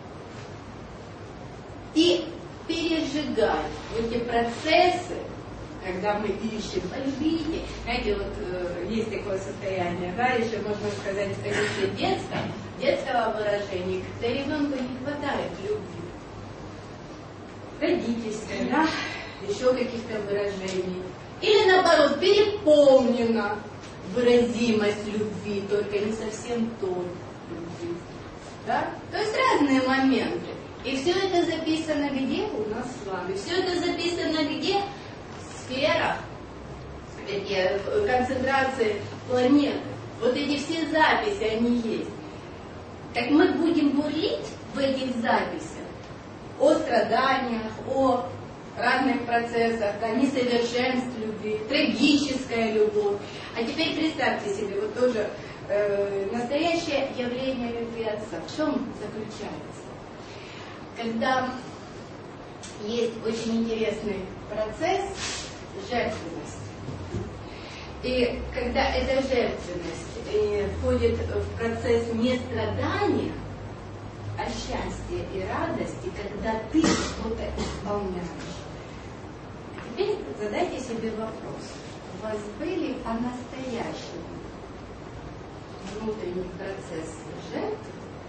и пережигать эти процессы, когда мы ищем, полюбите. Знаете, вот э, есть такое состояние, да, еще можно сказать, в позиции детского, детского выражения, когда ребенку не хватает любви. Родительской, да, еще каких-то выражений. Или наоборот, переполнена выразимость любви, только не совсем той любви. Да? То есть разные моменты. И все это записано где у нас с вами? Все это записано где? В сферах, такие концентрации планеты. Вот эти все записи, они есть. Так мы будем бурлить в этих записях о страданиях, о разных процессах, о несовершенстве любви, трагическая любовь. А теперь представьте себе, вот тоже э, настоящее явление любви Отца. В чем заключается? Когда есть очень интересный процесс жертвенности. И когда эта жертвенность э, входит в процесс не страдания, а счастья и радости, когда ты что-то исполняешь. А теперь задайте себе вопрос. У вас были по-настоящему внутренний процесс жертвы,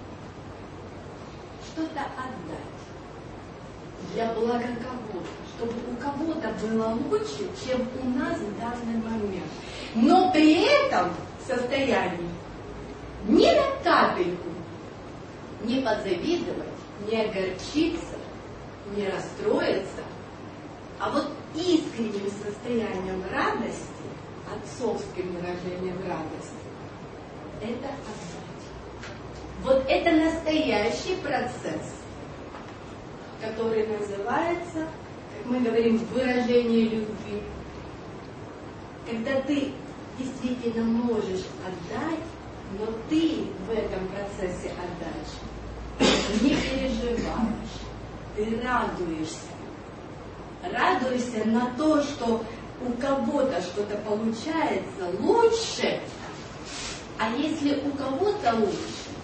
что-то отдать для блага кого-то, чтобы у кого-то было лучше, чем у нас в данный момент. Но при этом состоянии ни на капельку не подзавидовать, не огорчиться, не расстроиться, а вот искренним состоянием радости, отцовским выражением радости, это отдать. Вот это настоящий процесс, который называется, как мы говорим, выражение любви. Когда ты действительно можешь отдать, но ты в этом процессе отдачи не переживаешь, ты радуешься. Радуешься на то, что у кого-то что-то получается лучше, а если у кого-то лучше,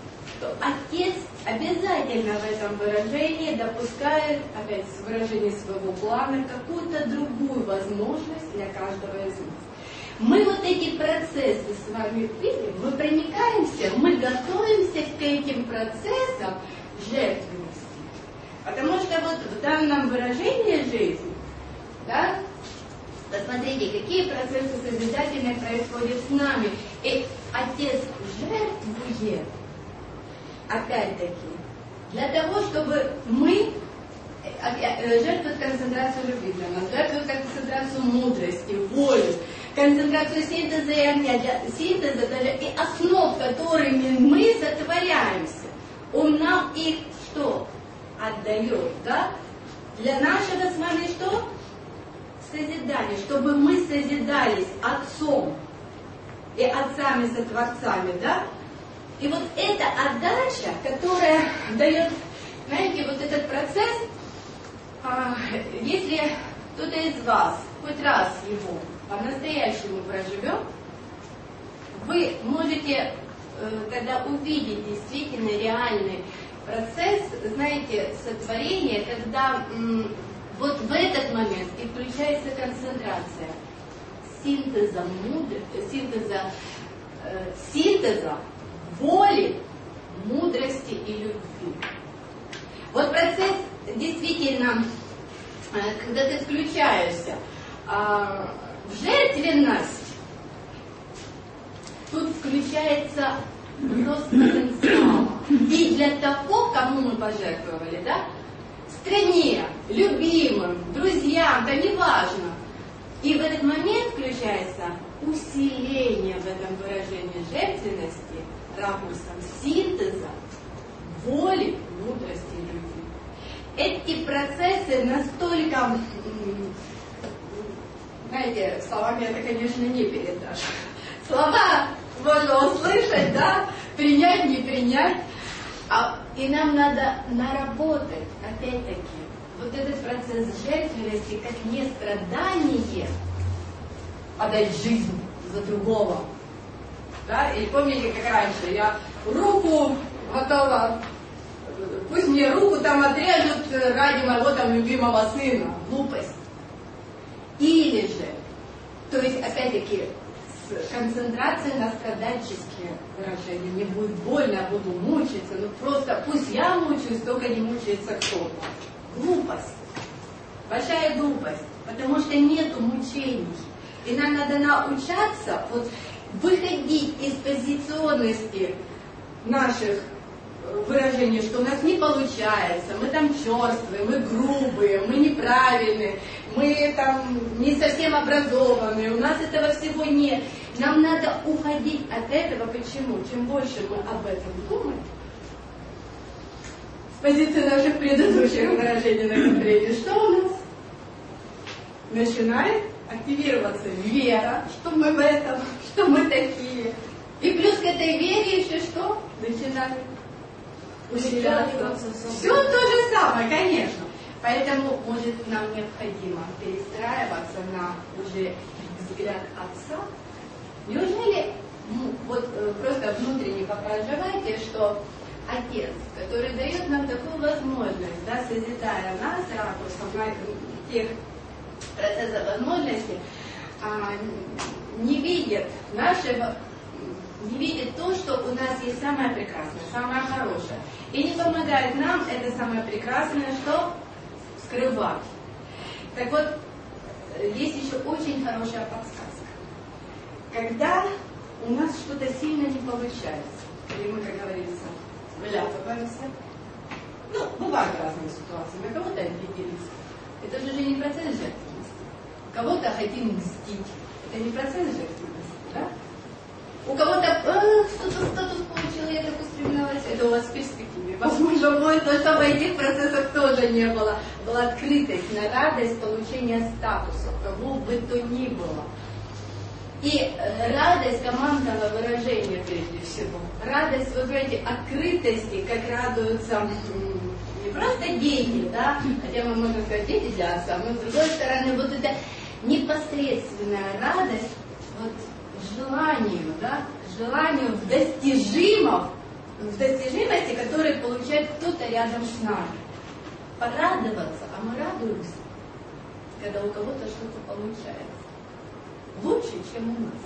что отец обязательно в этом выражении допускает, опять выражение своего плана, какую-то другую возможность для каждого из нас. Мы вот эти процессы с вами видим, мы проникаемся, мы готовимся к этим процессам жертвенности. Потому что вот в данном выражении жизни, да, посмотрите, какие процессы созидательные происходят с нами. И Отец жертвует, опять-таки, для того, чтобы мы жертвуют концентрацию любви для нас, жертвуют концентрацию мудрости, воли, концентрацию синтеза и синтеза даже и основ, которыми мы сотворяемся. Он нам их что? Отдает, да? Для нашего с вами что? Созидание, чтобы мы созидались Отцом и отцами-сотворцами, да? И вот эта отдача, которая дает, знаете, вот этот процесс, а, если кто-то из вас хоть раз его по-настоящему проживет, вы можете, когда увидеть действительно реальный процесс, знаете, сотворения, когда м, вот в этот момент и включается концентрация синтеза, мудрости, синтеза, э, синтеза воли, мудрости и любви. Вот процесс действительно, когда ты включаешься э, в жертвенность, тут включается рост потенциала. И для того, кому мы пожертвовали, да, стране, любимым, друзьям, да неважно. И в этот момент включается усиление в этом выражении жертвенности ракурсом синтеза, воли, мудрости и любви. Эти процессы настолько, знаете, словами это, конечно, не передашь. Слова можно услышать, да, принять, не принять. А, и нам надо наработать, опять-таки, вот этот процесс жертвенности как не страдание, отдать жизнь за другого. Да? И помните, как раньше, я руку готова, пусть мне руку там отрежут ради моего там любимого сына. Глупость. Или же, то есть, опять-таки, с концентрацией на страдальческие выражения. Мне будет больно, я буду мучиться, ну просто пусть я мучаюсь, только не мучается кто-то. Глупость. Большая глупость. Потому что нету мучений. И нам надо научаться вот, выходить из позиционности наших выражений, что у нас не получается, мы там черствые, мы грубые, мы неправильные, мы там не совсем образованные, у нас этого всего нет. Нам надо уходить от этого. Почему? Чем больше мы об этом думаем, с позиции наших предыдущих выражений на контроле, что у нас? Начинает активироваться вера, что мы в этом, что мы такие. И плюс к этой вере еще что? Начинает усиляться. Все то же самое, конечно. Поэтому, может, нам необходимо перестраиваться на уже взгляд Отца. Неужели, ну, вот просто внутренне проживаете, что Отец, который дает нам такую возможность, да, созидая нас ракурсом на тех процессов возможностей, а, не видит нашего, не видит то, что у нас есть самое прекрасное, самое хорошее. И не помогает нам это самое прекрасное, что скрывать. Так вот, есть еще очень хорошая подсказка. Когда у нас что-то сильно не получается, или мы, как говорится, вляпываемся, ну, бывают разные ситуации, на кого-то обиделись. Это же не процесс жертвенности. Кого-то хотим мстить. Это не процесс жертвенности, да? У кого-то э, что-то статус получил, я так устремилась. Это у вас в перспективе. Возможно, будет то, что в этих процессах тоже не было. Была открытость на радость получения статуса, кого бы то ни было. И радость командного выражения, прежде всего. Радость, вы знаете, открытости, как радуются не просто дети, да, хотя мы можем сказать дети для отца, но с другой стороны, вот эта непосредственная радость, вот желанию, да, желанию достижимов в достижимости, которые получает кто-то рядом с нами. Порадоваться, а мы радуемся, когда у кого-то что-то получается. Лучше, чем у нас.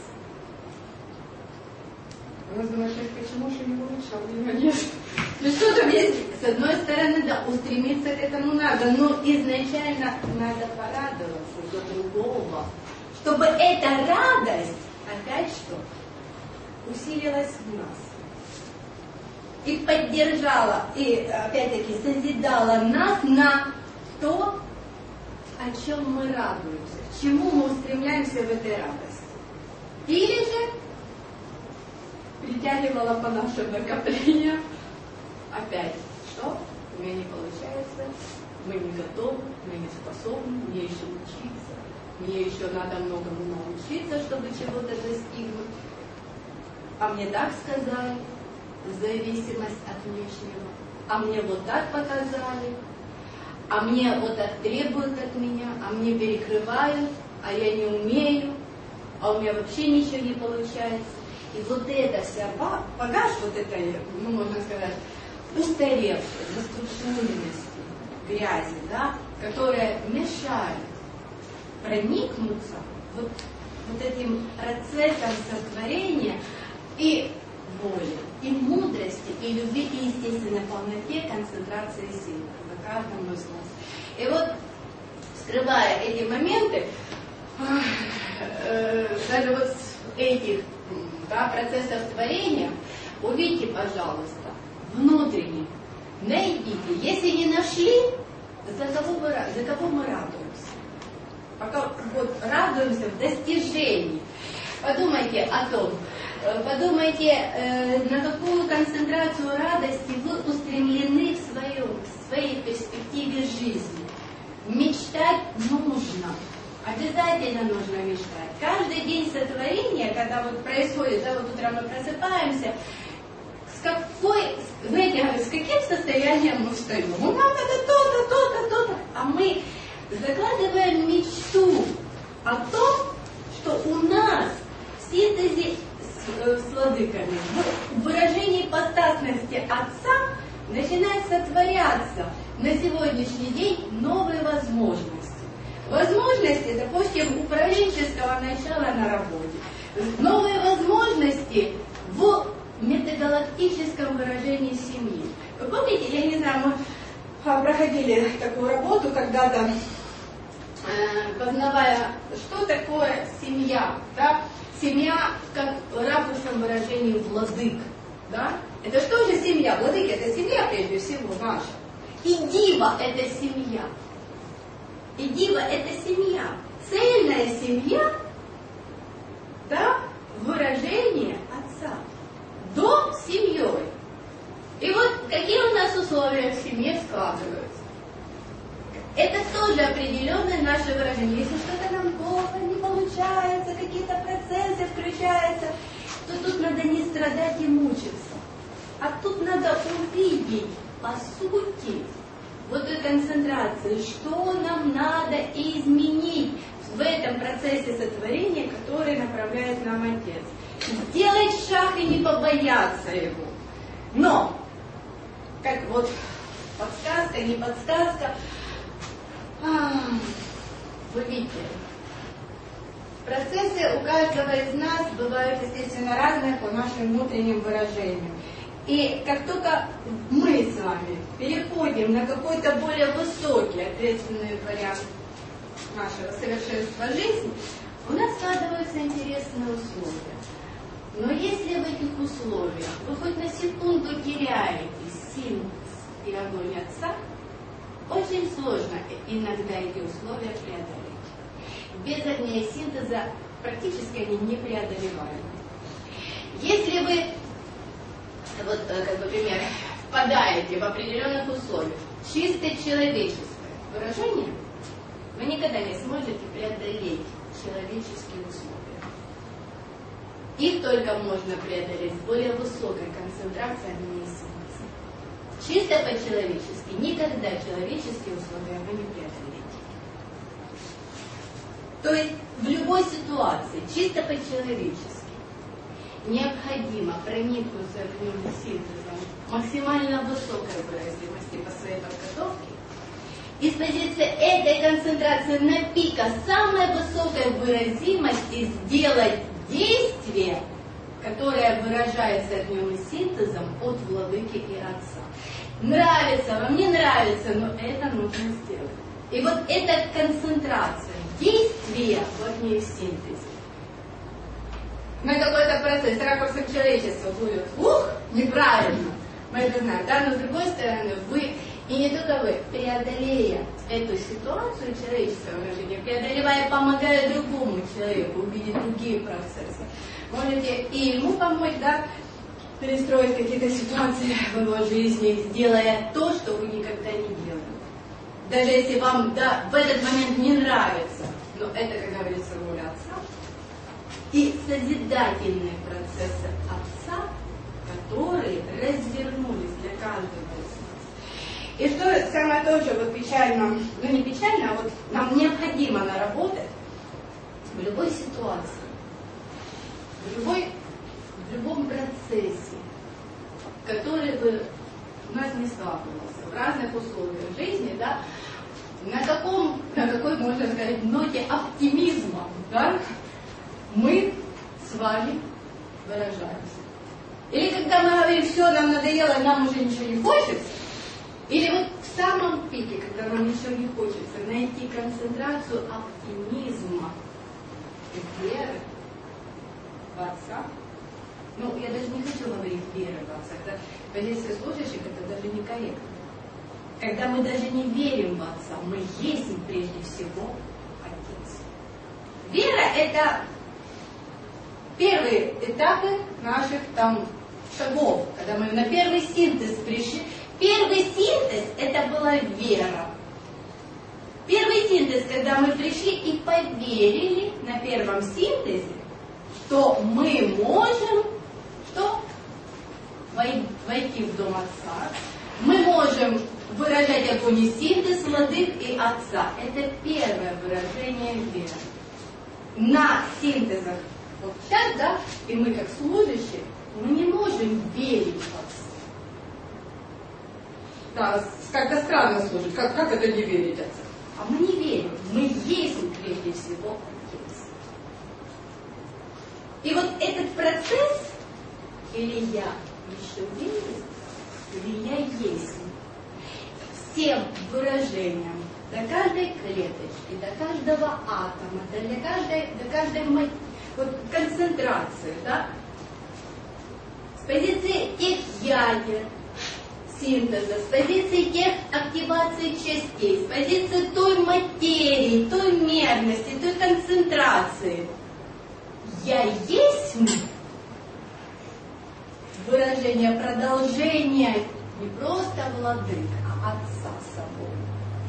У нас думаешь, почему же не лучше, а у меня нет? Ну что там есть? С одной стороны, да, устремиться к этому надо, но изначально надо порадоваться за другого, чтобы эта радость, опять что, усилилась в нас. И поддержала, и опять-таки созидала нас на то, о чем мы радуемся, к чему мы устремляемся в этой радости. Или же притягивала по нашим накоплениям опять, что у меня не получается, мы не готовы, мы не способны, мне еще учиться, мне еще надо многому научиться, чтобы чего-то достигнуть. А мне так сказали, зависимость от внешнего. А мне вот так показали, а мне вот так требуют от меня, а мне перекрывают, а я не умею, а у меня вообще ничего не получается. И вот эта вся багаж, вот это, ну, можно сказать, устаревшей, заскрученности, грязи, да, которая мешает проникнуться вот, вот этим процессом сотворения и воли, и мудрости, и любви, и естественной полноте, концентрации сил за каждым из нас. И вот, скрывая эти моменты, э, даже вот с этих да, процессов творения, увидите, пожалуйста, внутренне, найдите. Если не нашли, за кого мы, за кого мы радуемся? Пока вот радуемся в достижении. Подумайте о том, подумайте, э, на какую концентрацию радости вы устремлены в, своем, в своей перспективе жизни. Мечтать нужно. Обязательно нужно мечтать. Каждый день сотворения, когда вот происходит, да, вот утром мы просыпаемся, с какой, знаете, с каким состоянием мы встаем? Ну, нам надо то-то, то-то, то-то. А мы закладываем мечту о том, что у нас в синтезе с, с владыками, в выражении ипостасности Отца начинает сотворяться на сегодняшний день новые возможности. Возможности, допустим, управленческого начала на работе. Новые возможности в метагалактическом выражении семьи. Вы помните, я не знаю, мы проходили такую работу когда-то, познавая, что такое семья. Да? Семья как в ракурсном выражении владык. Да? Это что же семья? Владыки — это семья прежде всего наша. И дива — это семья. И дива — это семья. Цельная семья, да, выражение Отца. Дом с семьей. И вот какие у нас условия в семье складываются? Это тоже определенное наше выражение. Если что-то нам плохо, не получается, какие-то процессы включаются, то тут надо не страдать и мучиться. А тут надо увидеть, по сути, вот эту концентрацию, что нам надо изменить в этом процессе сотворения, который направляет нам Отец. Сделать шаг и не побояться его. Но, как вот подсказка, не подсказка, а, вы видите, процессы у каждого из нас бывают, естественно, разные по нашим внутренним выражениям. И как только мы с вами переходим на какой-то более высокий, ответственный вариант нашего совершенства жизни, у нас складываются интересные условия. Но если в этих условиях вы хоть на секунду теряете синтез и огонь Отца, очень сложно иногда эти условия преодолеть. Без огня и синтеза практически они непреодолеваемы. Если вы, вот как бы пример, впадаете в определенных условиях, чисто человеческое выражение, вы никогда не сможете преодолеть человеческие условия. Их только можно преодолеть с более высокой концентрацией огня и синтеза. Чисто по-человечески, никогда человеческие условия вы не преодолеете. То есть в любой ситуации, чисто по-человечески, необходимо проникнуться огнем и синтезом максимально высокой выразимости по своей подготовке. И с позиции этой концентрации на пика самой высокой выразимости сделать действие, которое выражается в нем синтезом от владыки и отца. Нравится вам, не нравится, но это нужно сделать. И вот эта концентрация действия в ней в синтезе на какой-то процесс, ракурсом человечества будет, ух, неправильно, мы это знаем, да, но с другой стороны, вы, и не только вы, преодолея эту ситуацию человеческого выражения, преодолевая, помогая другому человеку увидеть другие процессы, можете и ему помочь, да, перестроить какие-то ситуации в его жизни, делая то, что вы никогда не делали. Даже если вам, да, в этот момент не нравится, но это, как говорится, воля отца, и созидательные процессы отца, которые развернулись для каждого из нас. И что самое тоже вот печально, ну не печально, а вот нам необходимо наработать в любой ситуации, в, любой, в любом процессе, который бы у нас не складывался, в разных условиях жизни, да, на каком, на какой, можно сказать, ноте оптимизма, да, мы с вами выражаемся. Или когда мы говорим, все, нам надоело, нам уже ничего не хочется, или вот в самом пике, когда нам ничего не хочется, найти концентрацию оптимизма и веры в Отца. Ну, я даже не хочу говорить веры в Отца, это позиция служащих, это даже некорректно. Когда мы даже не верим в Отца, мы есть прежде всего Отец. Вера – это первые этапы наших там шагов, когда мы на первый синтез пришли. Первый синтез – это была вера. Первый синтез, когда мы пришли и поверили на первом синтезе, что мы можем что? Войти в дом Отца. Мы можем выражать огонь синтез владык и Отца. Это первое выражение веры. На синтезах вот сейчас, да, и мы как служащие, мы не можем верить в Отца. Да, как-то странно служить. Как, как это не верить Отца? А мы не верим. Мы есть прежде всего Отец. И вот этот процесс, или я еще верю, или я есть, всем выражениям, до каждой клеточки, до каждого атома, до каждой, до каждой вот, концентрации, да, с позиции тех ядер синтеза, с позиции тех активаций частей, с позиции той материи, той мерности, той концентрации. Я есть выражение продолжения не просто владык, а Отца собой.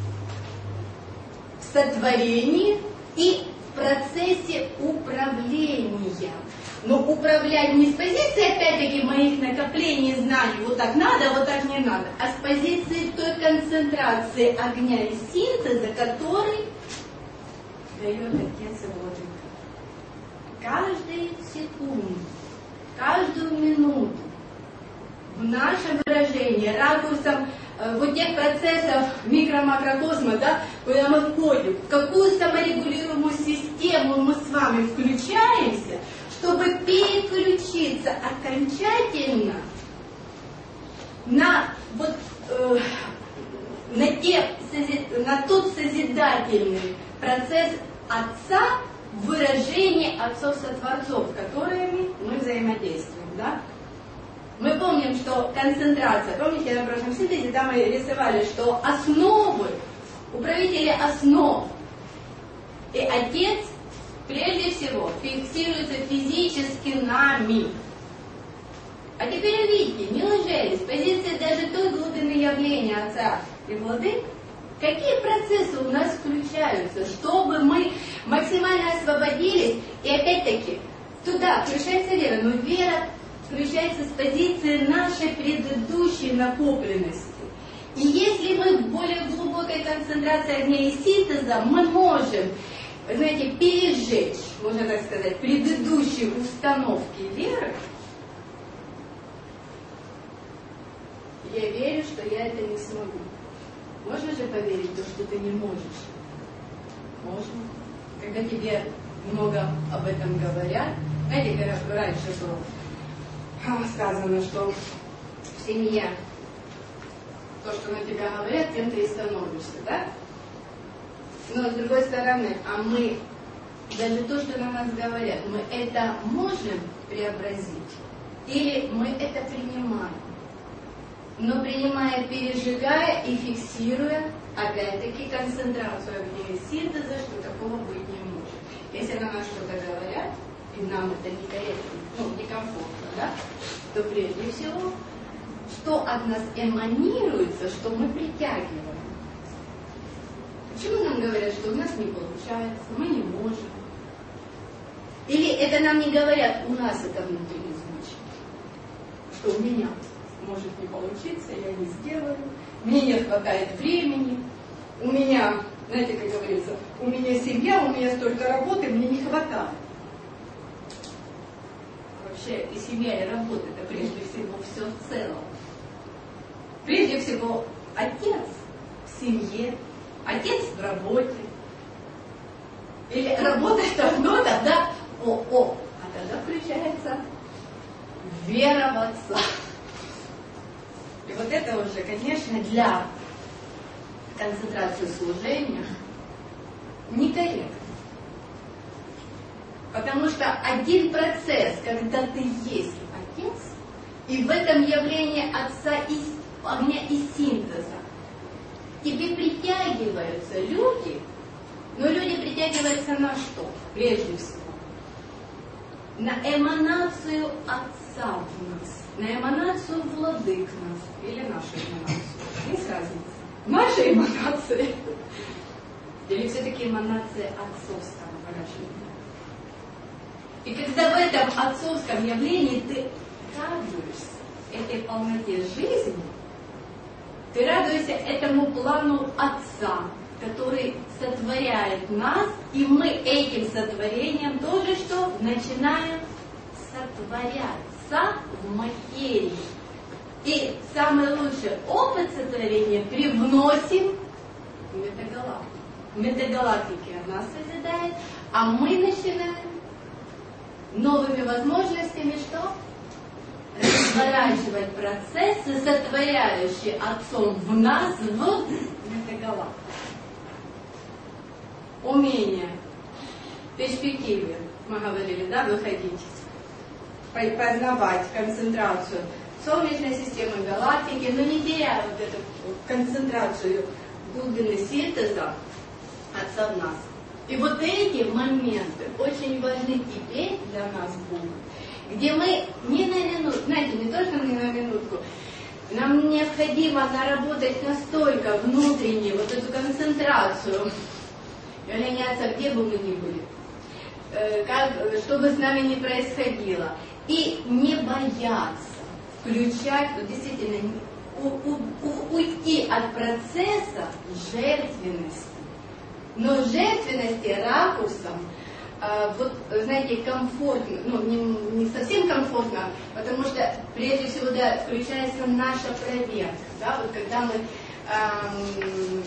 В сотворении и в процессе управления. Но управлять не с позиции, опять-таки, моих накоплений знаний, вот так надо, вот так не надо, а с позиции той концентрации огня и синтеза, который дает Отец и Владыка. Каждую секунду, каждую минуту в нашем выражении, ракурсом э, вот тех процессов микро-макрокосма, да, куда мы входим, в какую саморегулируемую систему мы с вами включаемся, чтобы переключиться окончательно на, вот, э, на, те, на тот созидательный процесс Отца в выражении отцов-сотворцов, которыми мы взаимодействуем. Да? Мы помним, что концентрация, помните, на прошлом синтезе, там мы рисовали, что основы, управители основ и Отец прежде всего фиксируется физически нами. А теперь увидите, неужели с позиции даже той глубины явления Отца и Владык, какие процессы у нас включаются, чтобы мы максимально освободились, и опять-таки туда включается вера, но вера включается с позиции нашей предыдущей накопленности. И если мы в более глубокой концентрации огня и синтеза, мы можем, знаете, пережечь, можно так сказать, предыдущие установки веры, я верю, что я это не смогу. Можно же поверить в то, что ты не можешь? Можно. Когда тебе много об этом говорят, знаете, как раньше было сказано, что в семье то, что на тебя говорят, тем ты и становишься, да? Но с другой стороны, а мы, даже то, что на нас говорят, мы это можем преобразить? Или мы это принимаем? Но принимая, пережигая и фиксируя, опять-таки, концентрацию огня и синтеза, что такого быть не может. Если на нас что-то говорят, и нам это некорректно, ну, некомфортно, да, то прежде всего, что от нас эманируется, что мы притягиваем. Почему нам говорят, что у нас не получается, мы не можем? Или это нам не говорят, у нас это внутри звучит, что у меня может не получиться, я не сделаю, мне не хватает времени, у меня, знаете, как говорится, у меня семья, у меня столько работы, мне не хватает. Вообще и семья, и работа, это прежде всего все в целом. Прежде всего, отец в семье, отец в работе. Или работать давно, тогда о, о, а тогда включается вера в отца. И вот это уже, конечно, для концентрации служения некорректно. Потому что один процесс, когда ты есть отец, и в этом явлении отца и огня и синтеза, тебе притягиваются люди, но люди притягиваются на что? Прежде всего, на эманацию отца в нас, на эманацию владык нас, или нашу эманацию. Есть разница? Наша эманация, или все-таки эманация отцовского выражения. И когда в этом отцовском явлении ты радуешься этой полноте жизни, ты радуешься этому плану Отца, который сотворяет нас, и мы этим сотворением тоже что? Начинаем сотворяться в материи. И самый лучший опыт сотворения привносим в метагалактику. Метагалактики нас созидает, а мы начинаем новыми возможностями что? Разворачивать процессы, сотворяющие Отцом в нас в метагалактике. Умение, перспективы, мы говорили, да, выходить, познавать концентрацию Солнечной системы, галактики, но не теряя вот эту концентрацию глубины синтеза Отца в нас. И вот эти моменты очень важны теперь для нас будут, где мы не на минутку, знаете, не то, что не на минутку, нам необходимо наработать настолько внутренне вот эту концентрацию, явление Отца, где бы мы ни были, как, что бы с нами ни происходило, и не бояться включать, вот действительно, у, у, у, уйти от процесса жертвенности. Но жертвенности ракурсом, э, вот, знаете, комфортно, ну, не, не совсем комфортно, потому что, прежде всего, да, включается наша проверка, да, вот когда мы, эм...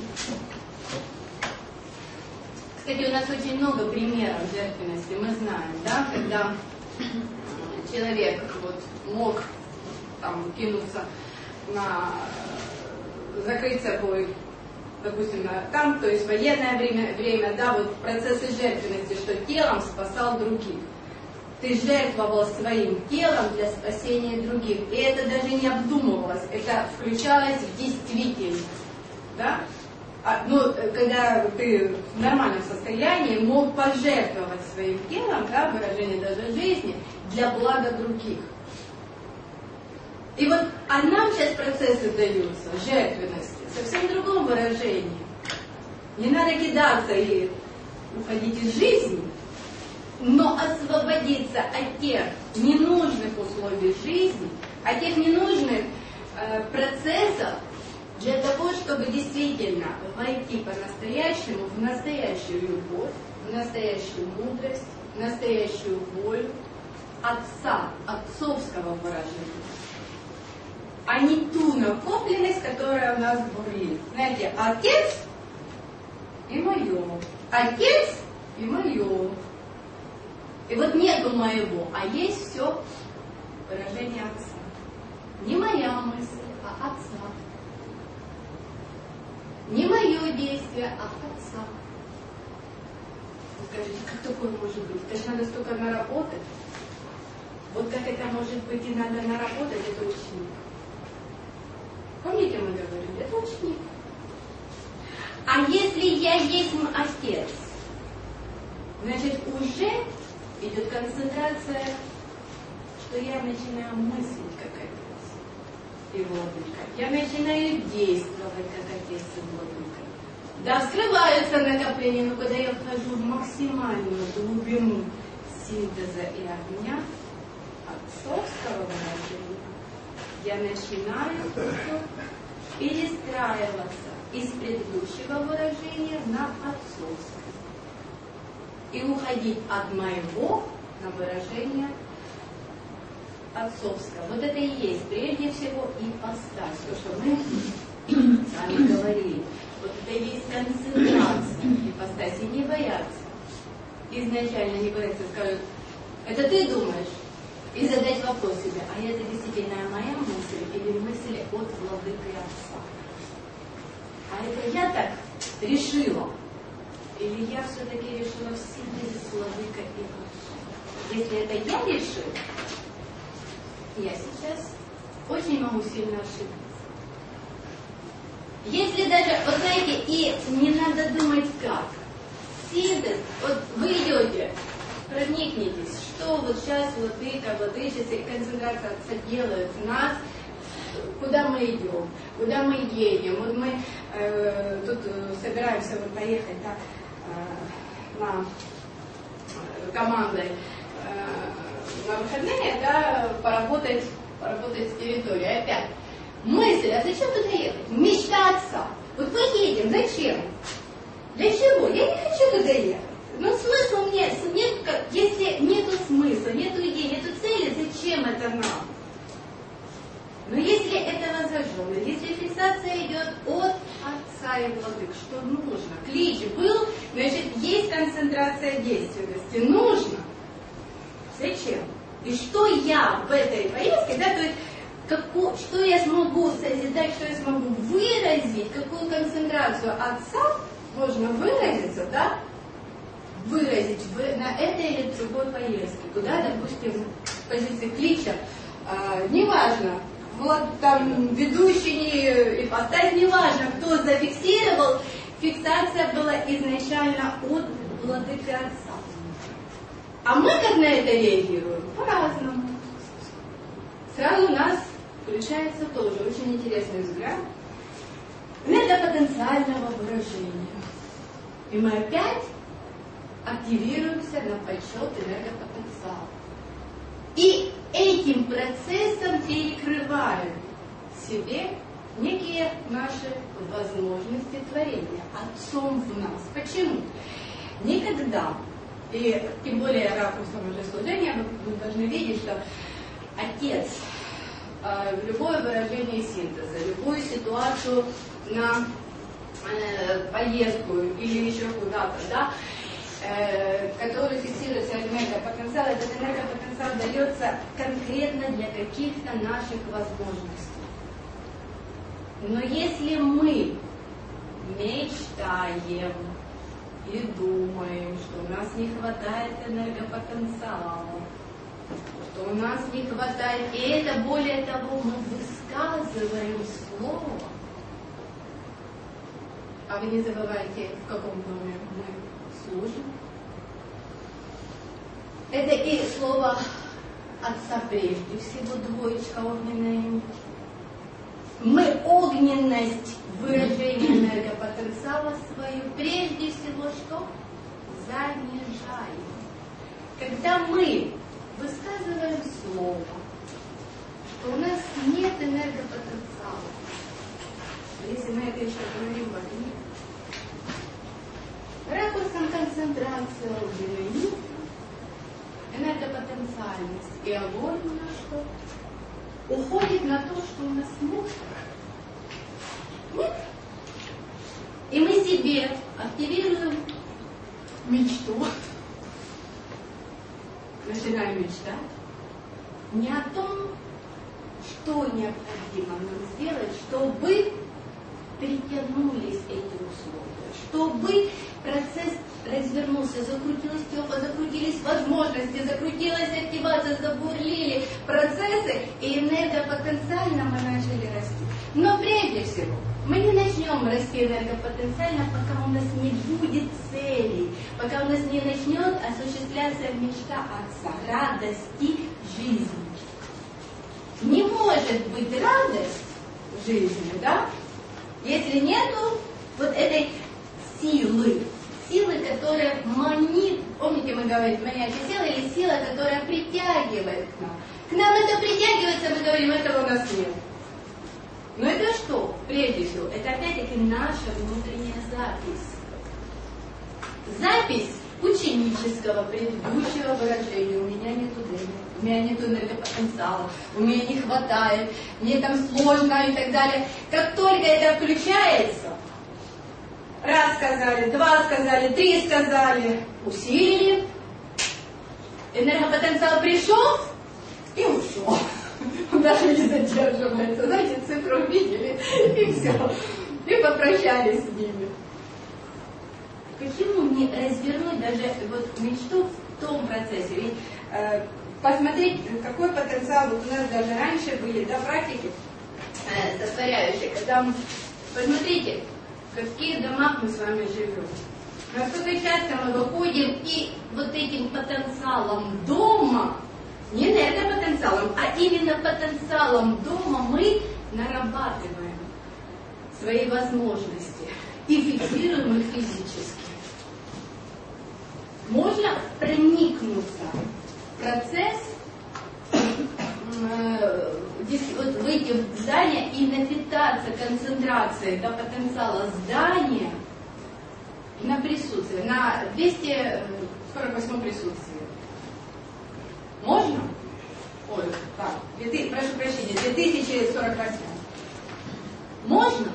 кстати, у нас очень много примеров жертвенности, мы знаем, да, когда человек вот мог там кинуться на, закрыть собой, допустим, там, то есть военное время, время, да, вот процессы жертвенности, что телом спасал других. Ты жертвовал своим телом для спасения других. И это даже не обдумывалось, это включалось в действительность. Да? А, ну, когда ты в нормальном состоянии мог пожертвовать своим телом, да, выражение даже жизни, для блага других. И вот, а нам сейчас процессы даются, жертвенности, совсем в другом выражении. Не надо кидаться и уходить из жизни, но освободиться от тех ненужных условий жизни, от тех ненужных э, процессов, для того, чтобы действительно войти по-настоящему в настоящую любовь, в настоящую мудрость, в настоящую волю Отца, отцовского выражения. А а не ту накопленность, которая у нас бурлит. Знаете, отец и мое, отец и мое. И вот нету моего, а есть все выражение отца. Не моя мысль, а отца. Не мое действие, а отца. Вы скажете, как такое может быть? Это же надо столько наработать. Вот как это может быть и надо наработать, это ученик. Помните, мы говорили, это ученик. А если я есть отец, значит уже идет концентрация, что я начинаю мыслить как отец и владыка. Я начинаю действовать как отец и владыка. Да, вскрываются накопления, но когда я вхожу в максимальную глубину синтеза и огня, отцовского выражения, я начинаю перестраиваться из предыдущего выражения на отцовское. И уходить от моего на выражение отцовского. Вот это и есть прежде всего ипостась. То, что мы сами говорили. Вот это и есть концентрация ипостаси. Не бояться. Изначально не бояться, скажут, это ты думаешь? И задать вопрос себе, а это действительно моя мысль или мысль от владыки отца? А это я так решила? Или я все-таки решила в синтезе с владыкой и отцом? Если это я решила, я сейчас очень могу сильно ошибиться. Если даже, вот знаете, и не надо думать как. Синтез, вот вы идете, проникнитесь, что вот сейчас владыка, владычица и концентрация отца делают в нас, куда мы идем, куда мы едем. Вот мы э, тут э, собираемся вот поехать да, э, на э, командой э, на выходные, да, поработать, поработать с территорией. Опять мысль, а зачем туда ехать? Мечта отца. Вот мы едем, зачем? Для чего? Я не хочу туда ехать. Но смысла нет, нет, если нету смысла, нету идеи, нету цели, зачем это нам? Но если это возражено, если фиксация идет от отца и владык, что нужно? Клич был, значит, есть концентрация действенности. Нужно. Зачем? И что я в этой поездке, да, то есть, каку, что я смогу созидать, что я смогу выразить, какую концентрацию отца можно выразиться, да, выразить в, на этой или другой поездке. Куда, допустим, в позиции клича, э, неважно, вот там ведущий ипостась, неважно, кто зафиксировал, фиксация была изначально от владыки отца. А мы как на это реагируем? По-разному. Сразу у нас включается тоже очень интересный взгляд энергопотенциального выражения. И мы опять активируемся на подсчет энергопотенциала. И этим процессом перекрываем себе некие наши возможности творения отцом в нас. Почему? Никогда, и тем более ракурсом уже служения, вы должны видеть, что отец в любое выражение синтеза, любую ситуацию на э, поездку или еще куда-то, да, э, который фиксируется энергопотенциал, этот энергопотенциал дается конкретно для каких-то наших возможностей. Но если мы мечтаем и думаем, что у нас не хватает энергопотенциала, что у нас не хватает, и это более того, мы высказываем слово. А вы не забывайте, в каком доме мы служим. Это и слово отца прежде всего, двоечка огненная. Мы огненность выражения энергопотенциала свою прежде всего что? Занижаем. Когда мы высказываем слово, что у нас нет энергопотенциала. Если мы это еще говорим в огне, ракурсом концентрации огненной энергопотенциальность и огонь на что? Уходит на то, то, что у нас нет. Нет. И мы себе активируем мечту. Начинаем мечтать не о том, что необходимо нам сделать, чтобы притянулись эти условия, чтобы процесс развернулся, закрутилась тёпа, закрутились возможности, закрутилась активация, забурлили процессы, и энергопотенциально мы начали расти. Но прежде всего, мы не начнем расти энергопотенциально, пока у нас не будет целей, пока у нас не начнет осуществляться мечта Отца, радости жизни. Не может быть радость в жизни, да, если нету вот этой силы, силы, которая манит, помните, мы говорим, манящая сила или сила, которая притягивает к нам. К нам это притягивается, мы говорим, этого у нас нет. Но это что? Прежде всего, это опять-таки наша внутренняя запись. Запись ученического предыдущего выражения. У меня нету денег, у меня нету энергопотенциала, у меня не хватает, мне там сложно и так далее. Как только это включается, раз сказали, два сказали, три сказали, усилили, энергопотенциал пришел и ушел. Он даже не задерживается. Знаете, цифру увидели, и все. И попрощались с ними. Почему не развернуть даже вот мечту в том процессе? Ведь э, посмотреть, какой потенциал вот у нас даже раньше были, да, практики э, сотворяющие, когда мы, посмотрите, в каких домах мы с вами живем. Насколько часто мы выходим и вот этим потенциалом дома, не энергопотенциалом, а именно потенциалом дома мы нарабатываем свои возможности и фиксируем их физически. Можно проникнуться в процесс, э, вот выйти в здание и напитаться концентрацией до потенциала здания на присутствие, на двести сорок восьмом присутствии. Можно? Ой, так, прошу прощения, две тысячи сорок восемь. Можно?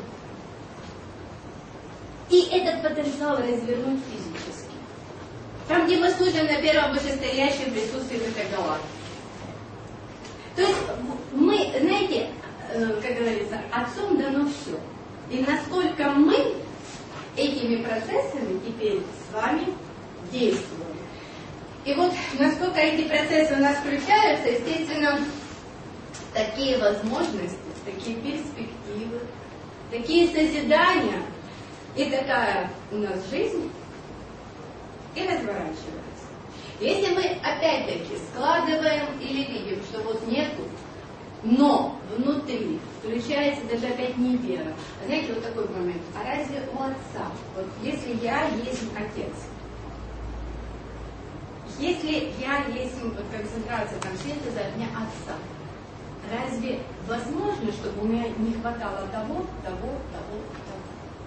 И этот потенциал развернуть физически. Там, где мы служим на первом вышестоящем присутствии этой галактики. То есть мы, знаете, как говорится, Отцом дано все. И насколько мы этими процессами теперь с вами действуем. И вот насколько эти процессы у нас включаются, естественно, такие возможности, такие перспективы, такие созидания и такая у нас жизнь и разворачивается. Если мы опять-таки складываем или видим, что вот нету, но внутри включается даже опять не вера. Знаете, вот такой момент. А разве у Отца, вот если я есть Отец, если я есть вот, концентрация там света за дня Отца, разве возможно, чтобы у меня не хватало того, того, того, того?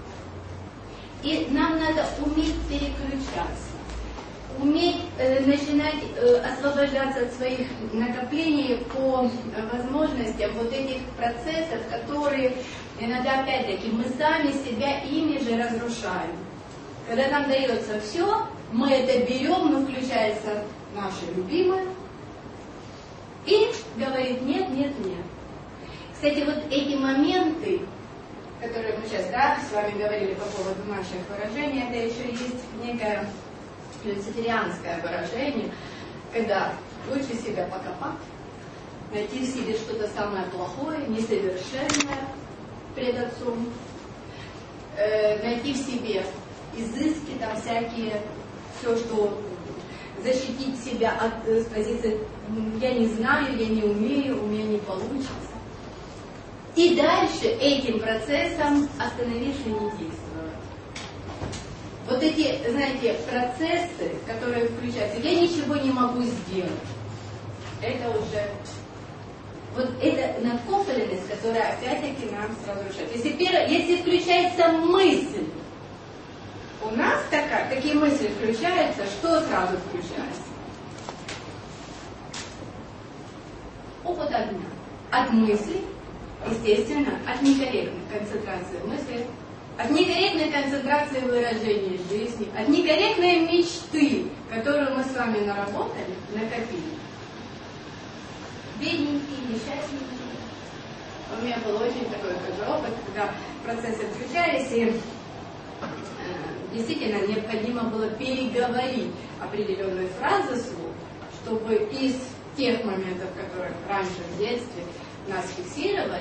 И нам надо уметь переключаться, уметь э, начинать э, освобождаться от своих накоплений по э, возможностям вот этих процессов, которые иногда опять-таки мы сами себя ими же разрушаем. Когда нам дается все, мы это берем, но включается наша любимая и говорит нет, нет, нет. Кстати, вот эти моменты, которые мы сейчас, да, с вами говорили по поводу наших выражений, это еще есть некое люциферианское выражение, когда лучше себя покопать, найти в себе что-то самое плохое, несовершенное пред Отцом, э, найти в себе изыски, там всякие, все, что защитить себя от с позиции «я не знаю, я не умею, у меня не получится». И дальше этим процессом остановиться и не действовать. Вот эти, знаете, процессы, которые включаются, я ничего не могу сделать. Это уже, вот это накопленность, которая опять-таки нам разрушает. Если, первое, если включается мысль, у нас такая, такие мысли включаются, что сразу включается? Опыт огня. От мысли естественно, от некорректной концентрации мысли, от некорректной концентрации выражения жизни, от некорректной мечты, которую мы с вами наработали, накопили. Бедненькие, несчастненькие. У меня был очень такой как бы опыт, когда процессы включались, и э, действительно необходимо было переговорить определенные фразы вслух, чтобы из тех моментов, которые раньше в детстве нас фиксировали,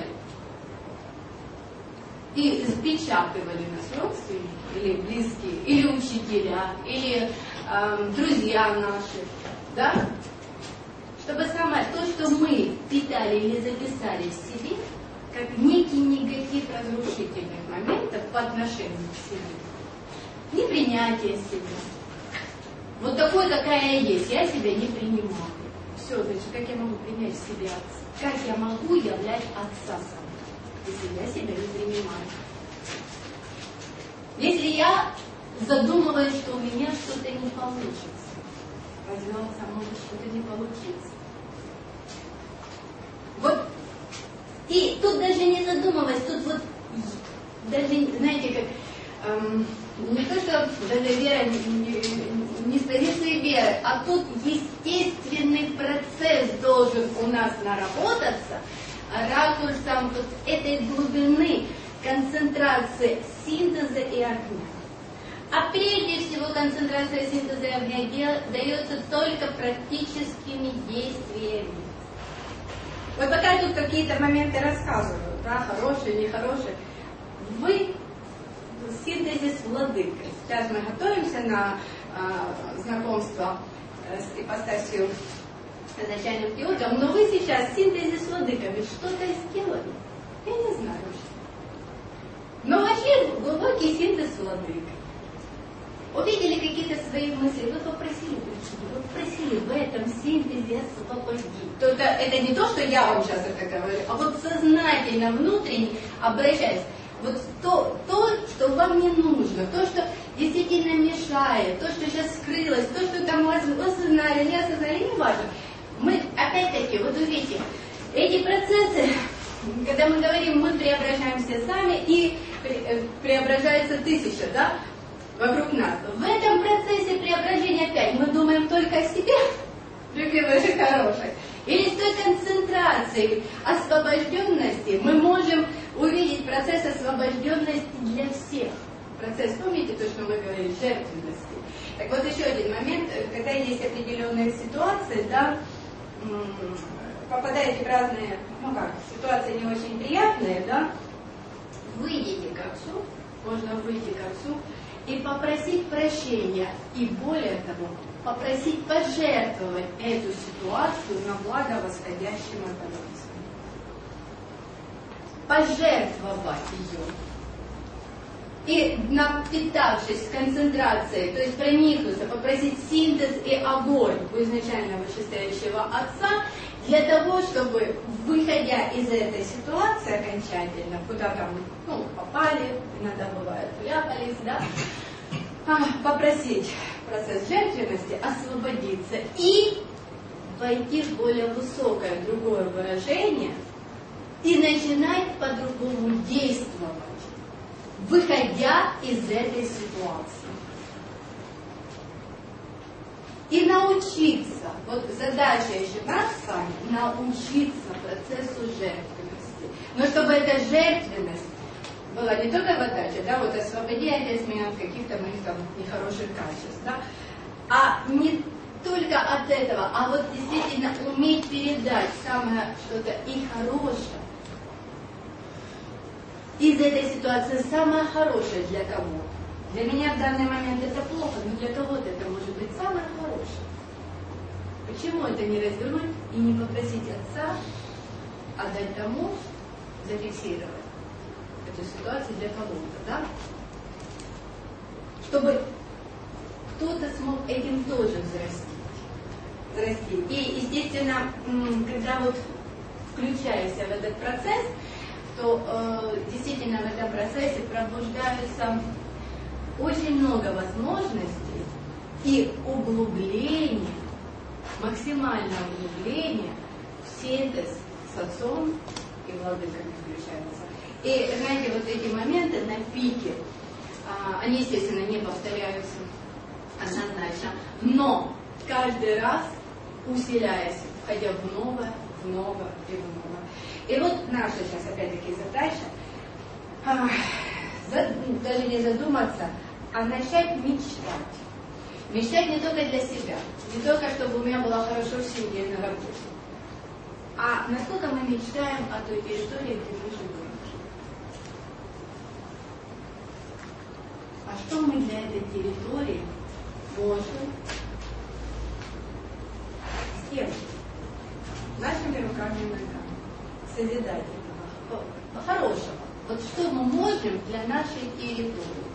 и запечатывали нас родственники, или близкие, или учителя, или э, друзья наши, да? Чтобы самое то, что мы питали или записали в себе, как некий негатив разрушительных моментов по отношению к себе. Непринятие себя. Вот такой, какая я есть, я себя не принимаю. Все, значит, как я могу принять в себе отца? Как я могу являть отца собой, если я себя не принимаю? Если я задумываюсь, что у меня что-то не получится, развиваться может что-то не получится. Вот, и тут даже не задумываясь, тут вот, даже, знаете, как, эм, не то, что даже вера не, не, не с позиции веры, а тут естественный процесс должен у нас наработаться ракурсом вот этой глубины концентрации синтеза и огня. А прежде всего концентрация синтеза и огня дается только практическими действиями. Вот пока я тут какие-то моменты рассказываю, да, хорошие, нехорошие, вы синтезис владыкой. Сейчас мы готовимся на э, знакомство с ипостасью изначальным теологом, но вы сейчас синтезис владыкой, что-то сделали? Я не знаю что. Но вообще глубокий синтез владыкой. Увидели какие-то свои мысли, вы попросили, вы попросили в этом синтезе освободить. То это, это не то, что я вам сейчас это говорю, а вот сознательно, внутренне обращаясь. Вот то, то, что вам не нужно, то, что действительно мешает, то, что сейчас скрылось, то, что там вас осознали, не осознали, не важно. Мы, опять-таки, вот увидите, эти процессы, когда мы говорим, мы преображаемся сами, и преображается тысяча, да, вокруг нас. В этом процессе преображения опять мы думаем только о себе, любимой же хорошей, или с той концентрацией освобожденности мы можем увидеть процесс освобожденности для всех. Процесс, помните то, что мы говорили, жертвенности. Так вот еще один момент, когда есть определенные ситуации, да, попадаете в разные, ну как, ситуации не очень приятные, да, выйдите к Отцу, можно выйти к Отцу и попросить прощения, и более того, попросить пожертвовать эту ситуацию на благо восходящему Творцу. Пожертвовать ее. И напитавшись концентрацией, то есть проникнуться, попросить синтез и огонь у изначально вышестоящего Отца, для того, чтобы, выходя из этой ситуации окончательно, куда там, ну, попали, иногда бывает, вляпались, да, попросить процесс жертвенности освободиться и войти в более высокое другое выражение и начинать по-другому действовать, выходя из этой ситуации. И научиться, вот задача еще нас с вами, научиться процессу жертвенности. Но чтобы эта жертвенность была не только задача, да, вот освободи отец меня от каких-то моих там нехороших качеств, да, а не только от этого, а вот действительно уметь передать самое что-то и хорошее. Из этой ситуации самое хорошее для кого-то. Для меня в данный момент это плохо, но для кого-то это может быть самое хорошее. Почему это не развернуть и не попросить Отца отдать тому, зафиксировать эту ситуацию для кого-то, да? Чтобы кто-то смог этим тоже взрастить. взрастить. И, естественно, когда вот включаешься в этот процесс, то э, действительно в этом процессе пробуждаются очень много возможностей и углубления, максимальное углубление в синтез с Отцом, и владыка не включается. И, знаете, вот эти моменты на пике, а, они, естественно, не повторяются однозначно, но каждый раз усиляясь, входя в новое, в новое и в новое. И вот наша сейчас, опять-таки, задача, а, за, даже не задуматься, а начать мечтать. Мечтать не только для себя, не только, чтобы у меня было хорошо в семье и на работе, а насколько мы мечтаем о той территории, где мы живем. А что мы для этой территории можем сделать? Нашими руками и ногами. Созидательного, хорошего. Вот что мы можем для нашей территории?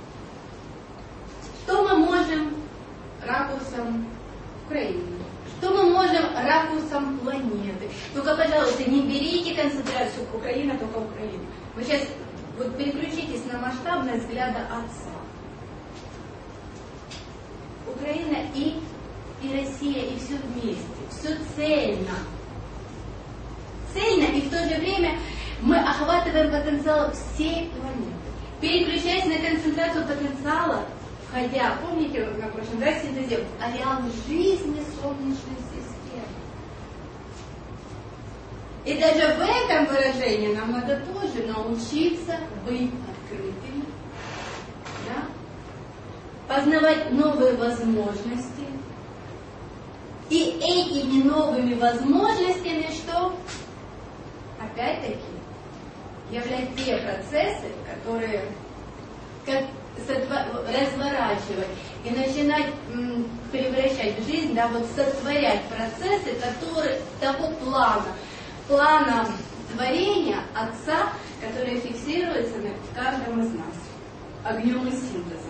Что мы можем ракурсом Украины? Что мы можем ракурсом планеты? Только, пожалуйста, не берите концентрацию Украина, только Украина. Вы сейчас вот переключитесь на масштабность взгляда Отца. Украина и, и Россия, и все вместе. Все цельно. Цельно, и в то же время мы охватываем потенциал всей планеты. Переключаясь на концентрацию потенциала, входя, помните, на прошлом раз синтезе, ареал жизни Солнечной системы. И даже в этом выражении нам надо тоже научиться быть открытыми, да? Познавать новые возможности. И этими новыми возможностями что? Опять-таки, являть те процессы, которые как разворачивать и начинать м, превращать в жизнь, да, вот сотворять процессы, которые того плана, плана творения Отца, которые фиксируются в каждом из нас, огнем и синтезом.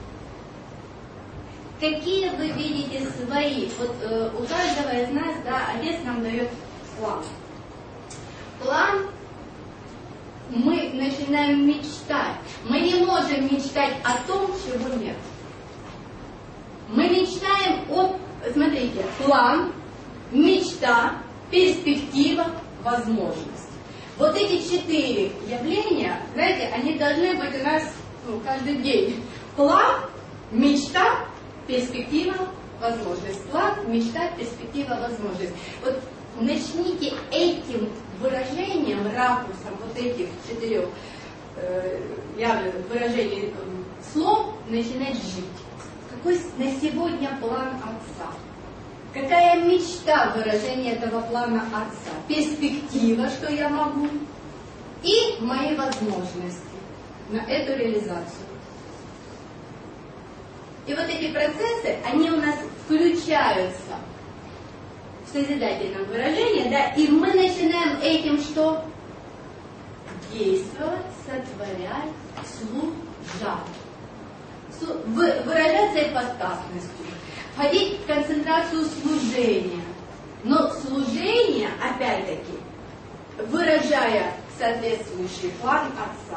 Какие вы видите свои? Вот э, у каждого из нас, да, Отец нам дает план. План мы начинаем мечтать. Мы не можем мечтать о том, чего нет. Мы мечтаем о, смотрите, план, мечта, перспектива, возможность. Вот эти четыре явления, знаете, они должны быть у нас ну, каждый день. План, мечта, перспектива, возможность. План, мечта, перспектива, возможность. Вот начните этим выражением, ракурсом вот этих четырех э, выражений э, слов начинать жить. Какой на сегодня план Отца? Какая мечта выражения этого плана Отца? Перспектива, что я могу, и мои возможности на эту реализацию. И вот эти процессы, они у нас включаются в созидательном выражении, да, и мы начинаем этим что? Действовать, сотворять, служать. Выражаться ипостасностью, входить в концентрацию служения. Но служение, опять-таки, выражая соответствующий план Отца.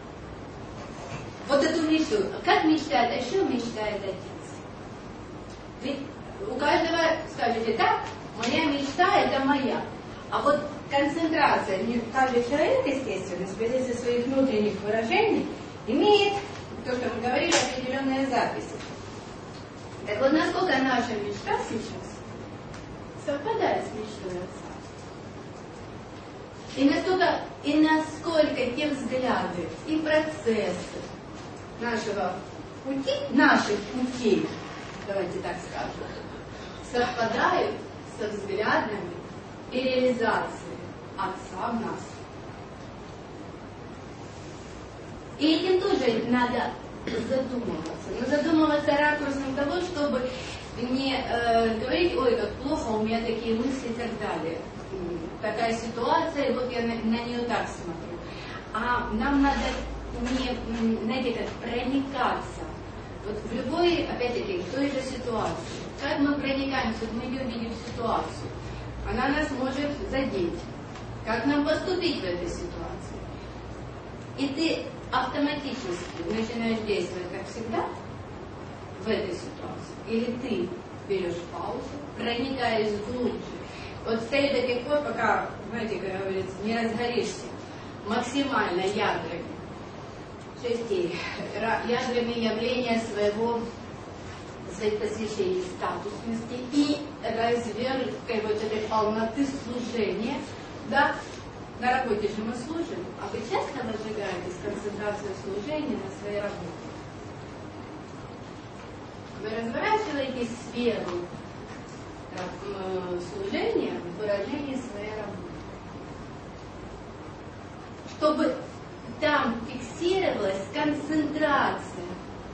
Вот эту мечту. Как мечтает, а что мечтает Отец? Ведь у каждого скажете, да, моя мечта это моя. А вот концентрация, каждый человек, естественно, с позиции своих внутренних выражений, имеет, то, что мы говорили, определенные записи. Так вот, насколько наша мечта сейчас совпадает с мечтой Отца? И насколько, и насколько те взгляды и процессы нашего пути, наших путей, давайте так скажем, совпадают со взглядами и реализацией Отца в нас. И этим тоже надо задумываться. Но задумываться ракурсом того, чтобы не э, говорить, ой, как плохо, у меня такие мысли и так далее. Такая ситуация, и вот я на, на нее так смотрю. А нам надо не, знаете, как проникаться. Вот в любой, опять-таки, в той же ситуации. Как мы проникаемся, вот мы ее видим в ситуацию. Она нас может задеть. Как нам поступить в этой ситуации? И ты автоматически начинаешь действовать, как всегда, в этой ситуации. Или ты берешь паузу, проникаешь глубже, Вот стоит до тех пор, пока, знаете, как говорится, не разгоришься максимально ядрами частей, ядрами явления своего, своих посвящений, статусности и разверткой вот этой полноты служения, да. На работе же мы служим, а вы часто возжигаетесь концентрацию служения на своей работе? Вы разворачиваете сферу э, служения в выражении своей работы, чтобы там фиксировалась концентрация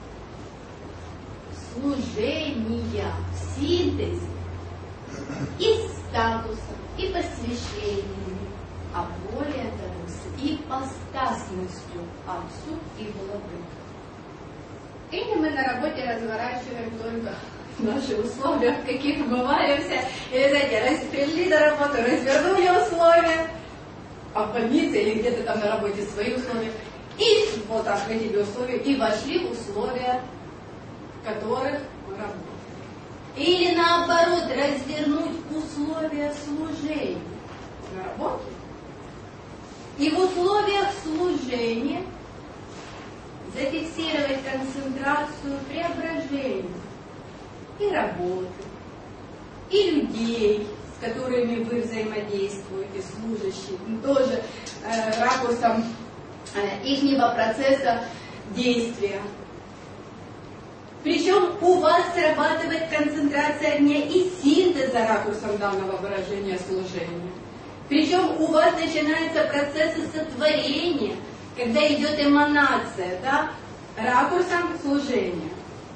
служения в синтезе и статусом, и посвящением, а более того, с ипостасностью Отцу и Владыке. Или мы на работе разворачиваем только наши условия, в каких мы варимся, или, знаете, пришли на работу, развернули условия, а в больнице или где-то там на работе свои условия, и вот охватили условия, и вошли в условия, в которых мы работаем. Или наоборот, развернуть условия служения на работе, и в условиях служения зафиксировать концентрацию преображения и работы, и людей, с которыми вы взаимодействуете, служащие, тоже э, ракурсом э, ихнего процесса действия. Причем у вас срабатывает концентрация огня и синтеза ракурсом данного выражения служения. Причем у вас начинаются процессы сотворения, когда идет эманация, да, ракурсом служения.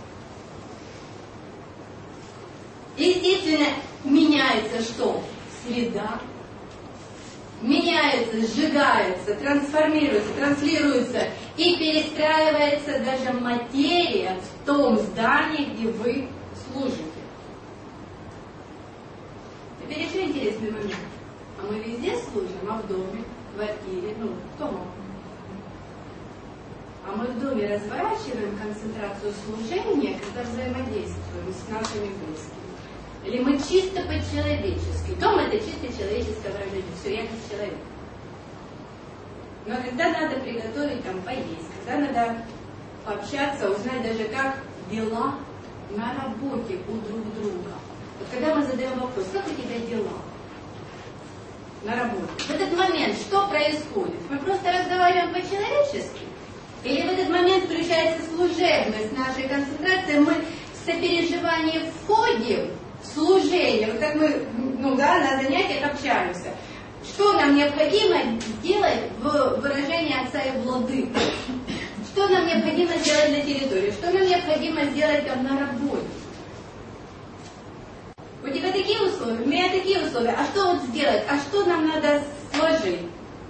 Естественно, меняется что? Среда. Меняется, сжигается, трансформируется, транслируется и перестраивается даже материя в том здании, где вы служите. Теперь еще интересный момент. А мы везде служим, а в доме, в квартире, ну, дома. А мы в доме разворачиваем концентрацию служения, когда взаимодействуем с нашими близкими. Или мы чисто по-человечески. Дом это чисто человеческое выражение. Все, я как человек. Но когда надо приготовить там поесть, когда надо пообщаться, узнать даже, как дела на работе у друг друга. Вот когда мы задаем вопрос, как у тебя дела на работе? В этот момент что происходит? Мы просто разговариваем по-человечески? Или в этот момент включается служебность нашей концентрации, мы в сопереживании входим в служение, вот как мы, ну да, на занятиях общаемся. Что нам необходимо сделать в выражении Отца и Владыки? Что нам необходимо сделать на территории? Что нам необходимо сделать там на работе? У тебя такие условия, у меня такие условия. А что вот сделать? А что нам надо сложить?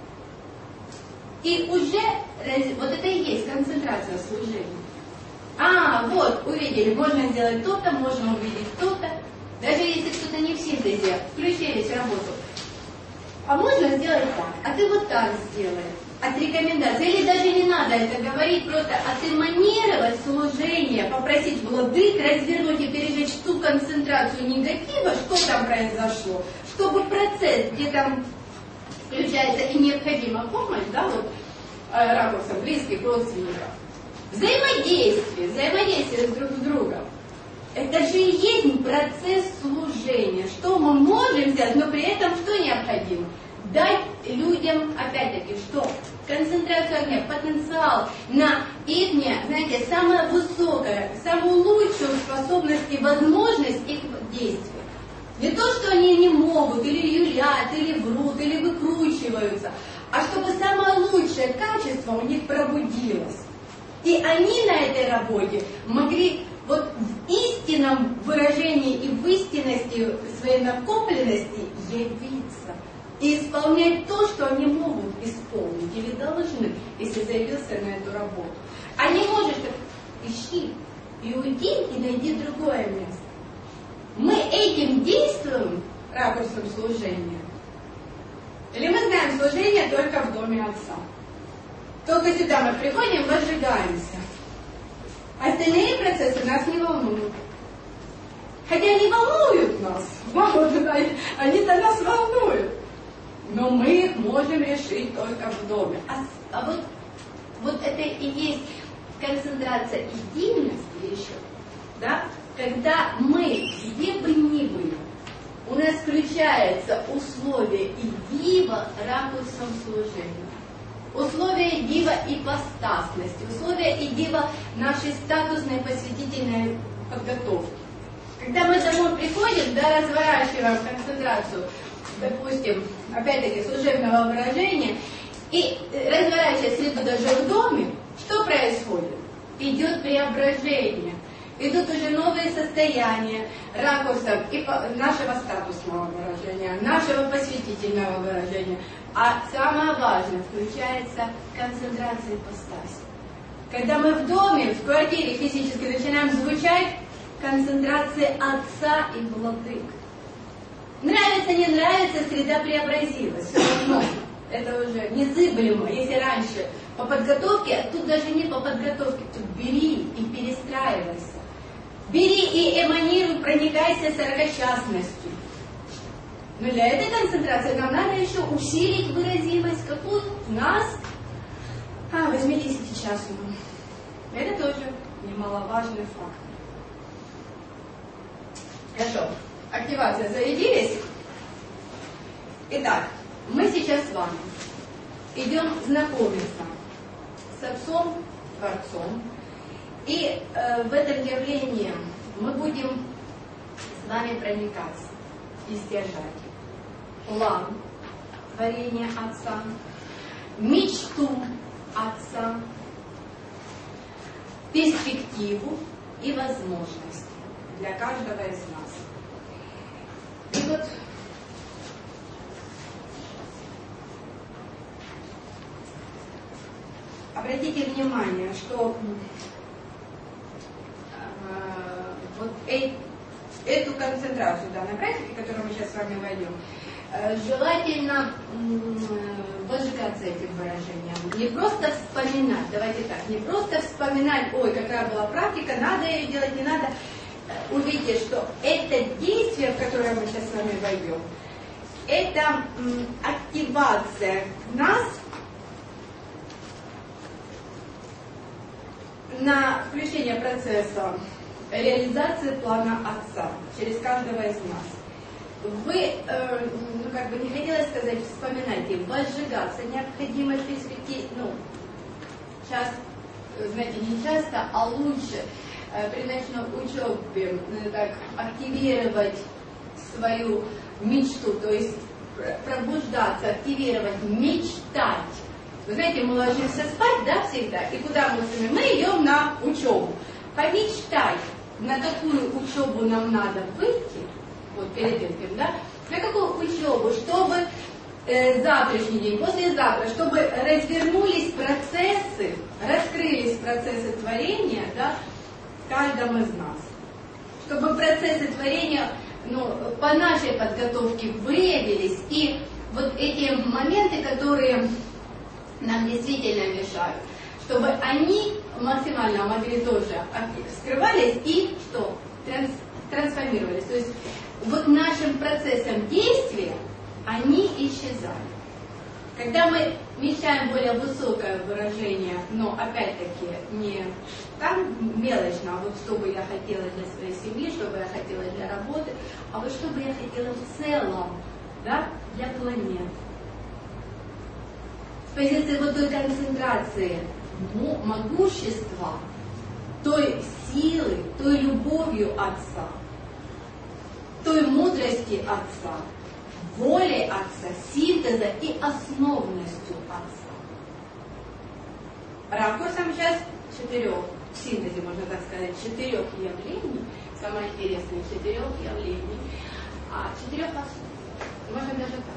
И уже вот это и есть концентрация служения. А, вот, увидели, можно сделать то-то, можно увидеть то-то. Даже если кто-то не в синтезе, включились в работу. А можно сделать так, а ты вот так сделай. От рекомендаций. Или даже не надо это говорить, просто отэманировать служение, попросить владык развернуть и пережечь ту концентрацию негатива, что там произошло, чтобы процесс, где там включается и необходима помощь, да, вот, ракурсом близких родственников, взаимодействие, взаимодействие друг с другом. Это же и есть процесс служения. Что мы можем сделать, но при этом что необходимо? Дать людям, опять-таки, что? Концентрацию огня, потенциал на их, знаете, самое высокое, самую лучшую способность и возможность их действия. Не то, что они не могут, или юлят, или врут, или выкручиваются, а чтобы самое лучшее качество у них пробудилось. И они на этой работе могли вот в истинном выражении и в истинности своей накопленности явиться и исполнять то, что они могут исполнить или должны, если заявился на эту работу. А не можешь, так ищи и уйди и найди другое место. Мы этим действуем ракурсом служения. Или мы знаем служение только в доме Отца. Только сюда мы приходим, возжигаемся. Остальные процессы нас не волнуют. Хотя они волнуют нас, они-то нас волнуют. Но мы их можем решить только в доме. А, а вот, вот это и есть концентрация единости еще, да? Когда мы, где бы ни были, у нас включается условие идива ракурсом служения. Условия идива ипостасности, условия идива нашей статусной посвятительной подготовки. Когда мы домой приходим, да, разворачиваем концентрацию, допустим, опять-таки служебного выражения, и разворачивая среду даже в доме, что происходит? Идет преображение. Идут уже новые состояния ракурсов и нашего статусного выражения, нашего посвятительного выражения. А самое важное, включается концентрация ипостаси. Когда мы в доме, в квартире физически начинаем звучать, концентрация Отца и Владык. Нравится, не нравится, среда преобразилась. Все равно. Это уже незыблемо. Если раньше по подготовке, а тут даже не по подготовке, тут бери и перестраивайся. Бери и эманируй, проникайся сорокачастностью. Но для этой концентрации нам надо еще усилить выразимость, какую у нас а, восьмидесятичастную. Это тоже немаловажный факт. Хорошо. Активация зарядились. Итак, мы сейчас с вами идем знакомиться с Отцом, Творцом. И э, в этом явлении мы будем с вами проникаться и стяжать план творения Отца, мечту Отца, перспективу и возможности для каждого из нас. И вот обратите внимание, что э, вот э, эту концентрацию данной практики, в которую мы сейчас с вами войдем, э, желательно э, возжигаться этим выражением. Не просто вспоминать, давайте так, не просто вспоминать, ой, какая была практика, надо ее делать, не надо. Увидите, что это действие, в которое мы сейчас с вами войдем, это м, активация нас на включение процесса реализации плана Отца через каждого из нас. Вы, э, ну как бы не хотелось сказать, вспоминайте, возжигаться необходимо в перспективе, ну, сейчас, знаете, не часто, а лучше э, при ночной учебе э, так, активировать свою мечту, то есть пробуждаться, активировать, мечтать. Вы знаете, мы ложимся спать, да, всегда, и куда мы с вами? Мы идем на учебу. Помечтай, на какую учебу нам надо выйти, вот перед этим, да, на какую учебу, чтобы э, завтрашний день, послезавтра, чтобы развернулись процессы, раскрылись процессы творения, да, в каждом из нас. Чтобы процессы творения, ну, по нашей подготовке выявились, и вот эти моменты, которые нам действительно мешают, чтобы они максимально могли тоже скрывались и что? Транс, трансформировались. То есть вот нашим процессом действия они исчезали. Когда мы мечтаем более высокое выражение, но опять-таки не там мелочно, а вот что бы я хотела для своей семьи, что бы я хотела для работы, а вот что бы я хотела в целом, да, для планеты. С позиции вот той концентрации могущества, той силы, той любовью Отца, той мудрости Отца, воли Отца, синтеза и основностью Отца. Ракурсом сейчас четырех, в синтезе, можно так сказать, четырех явлений, самое интересное, четырех явлений, а четырех основ. Можно даже так.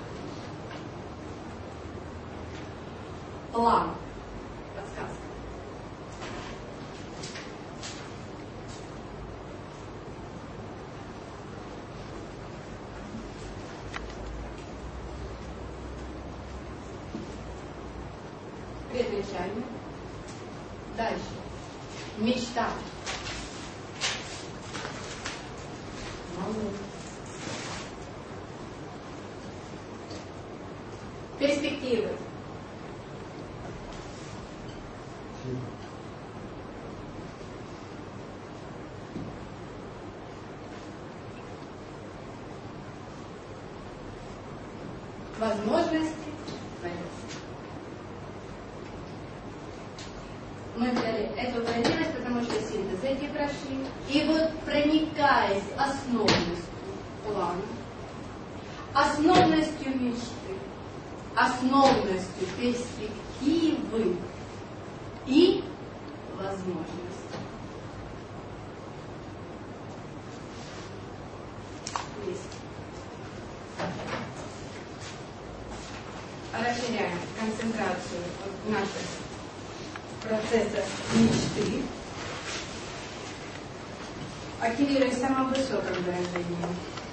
План. Подсказка. Предначальник. Дальше. Мечта. Перспективы. Возможности. Мы взяли эту проделать, потому что синтез эти прошли. И вот проникаясь основностью плана, основностью мечты, основностью перспективы и возможности. Есть. Расширяем концентрацию наших процессов мечты. Активируем в самом высоком выражении.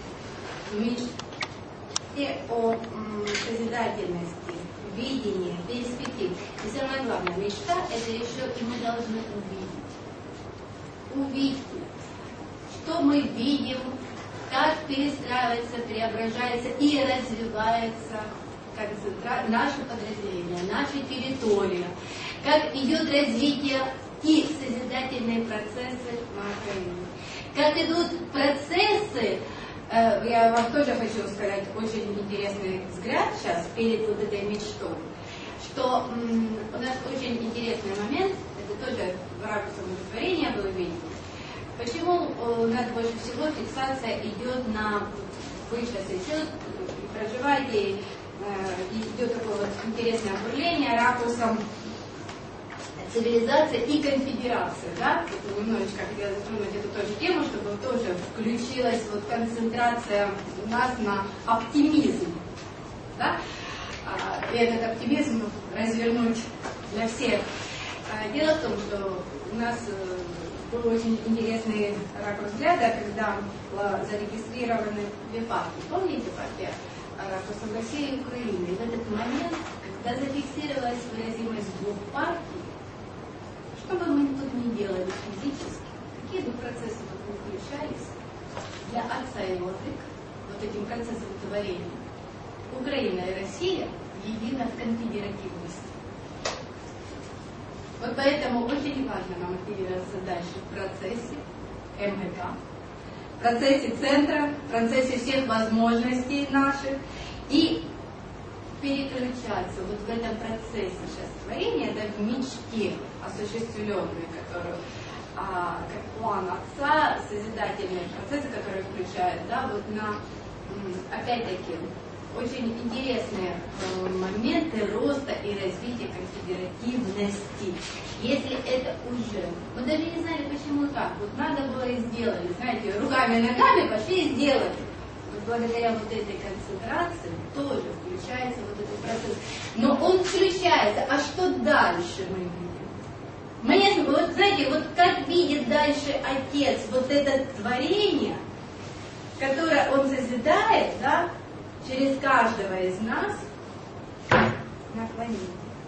Мечте о м, созидательности, видении, перспективе. И самое главное, мечта — это еще и мы должны увидеть. Увидеть, что мы видим, как перестраивается, преображается и развивается концентра... наше подразделение, наша территория, как идет развитие и созидательные процессы на Украине. Как идут процессы, э, я вам тоже хочу сказать очень интересный взгляд сейчас перед вот этой мечтой, что м, у нас очень интересный момент, это тоже в ракурсе удовлетворения было видно. Почему у нас больше всего фиксация идет на, вы сейчас идет, проживаете, идет такое вот интересное окружение ракурсом цивилизация и конфедерация, да? Это немножечко хотела затронуть эту тоже тему, чтобы тоже включилась вот концентрация у нас на оптимизм, да? И этот оптимизм развернуть для всех. Дело в том, что у нас был очень интересный ракурс взгляда, когда зарегистрированы две партии. Помните партия ракурсом России и Украины? И в этот момент, когда зафиксировалась выразимость двух партий, что бы мы тут ни делали физически, какие бы процессы тут ни включались, для отца и владык, вот этим процессом творения, Украина и Россия едины в конфедеративности. Вот поэтому очень важно нам активироваться дальше в процессе МГК, в процессе центра, в процессе всех возможностей наших и переключаться вот в этом процессе сейчас творения, да, в мечте осуществленной, которую а, как план отца, созидательные процессы, которые включают, да, вот на, опять-таки, очень интересные э, моменты роста и развития конфедеративности. Если это уже, мы даже не знали, почему так, вот надо было и сделали, знаете, руками и ногами пошли и сделали. Вот благодаря вот этой концентрации тоже включается вот этот процесс. Но он включается, а что дальше мы видим? Мы, вот знаете, вот как видит дальше Отец вот это творение, которое он созидает, да, через каждого из нас на планете.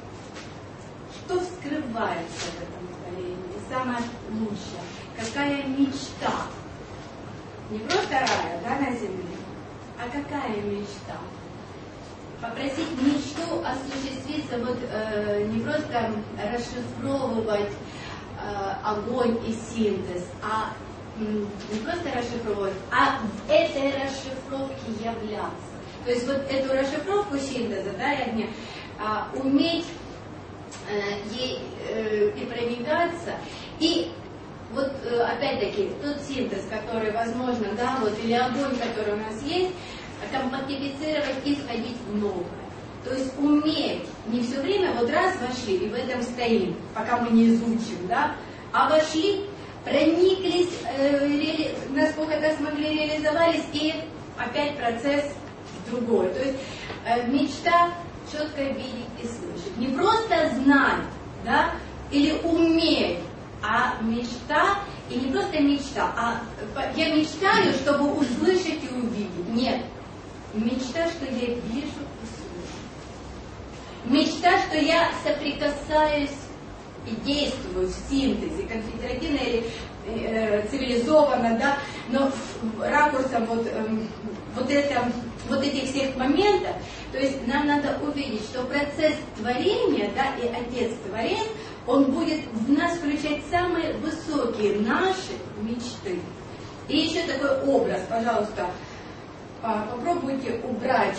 Что скрывается в этом творении? И самое лучшее, какая мечта? Не просто рая, да, на земле, а какая мечта? Попросить мечту осуществиться, вот э, не просто расшифровывать э, огонь и синтез, а м, не просто расшифровывать, а в этой расшифровке являться. То есть вот эту расшифровку синтеза, да, и огня, а, уметь э, ей э, и проникаться, и вот э, опять-таки тот синтез, который возможно, да, вот, или огонь, который у нас есть, компактифицировать и входить в новое. То есть уметь не все время вот раз вошли и в этом стоим, пока мы не изучим, да, а вошли, прониклись, э, ре, насколько это смогли, реализовались, и опять процесс другой. То есть э, мечта четко видеть и слышать. Не просто знать, да, или уметь, а мечта, и не просто мечта, а я мечтаю, чтобы услышать и увидеть. Нет. Мечта, что я вижу и слышу. Мечта, что я соприкасаюсь и действую в синтезе, конфедеративной или э, цивилизованно, да, но ракурсом вот, э, вот, это, вот этих всех моментов, то есть нам надо увидеть, что процесс творения, да, и Отец Творец, он будет в нас включать самые высокие наши мечты. И еще такой образ, пожалуйста, попробуйте убрать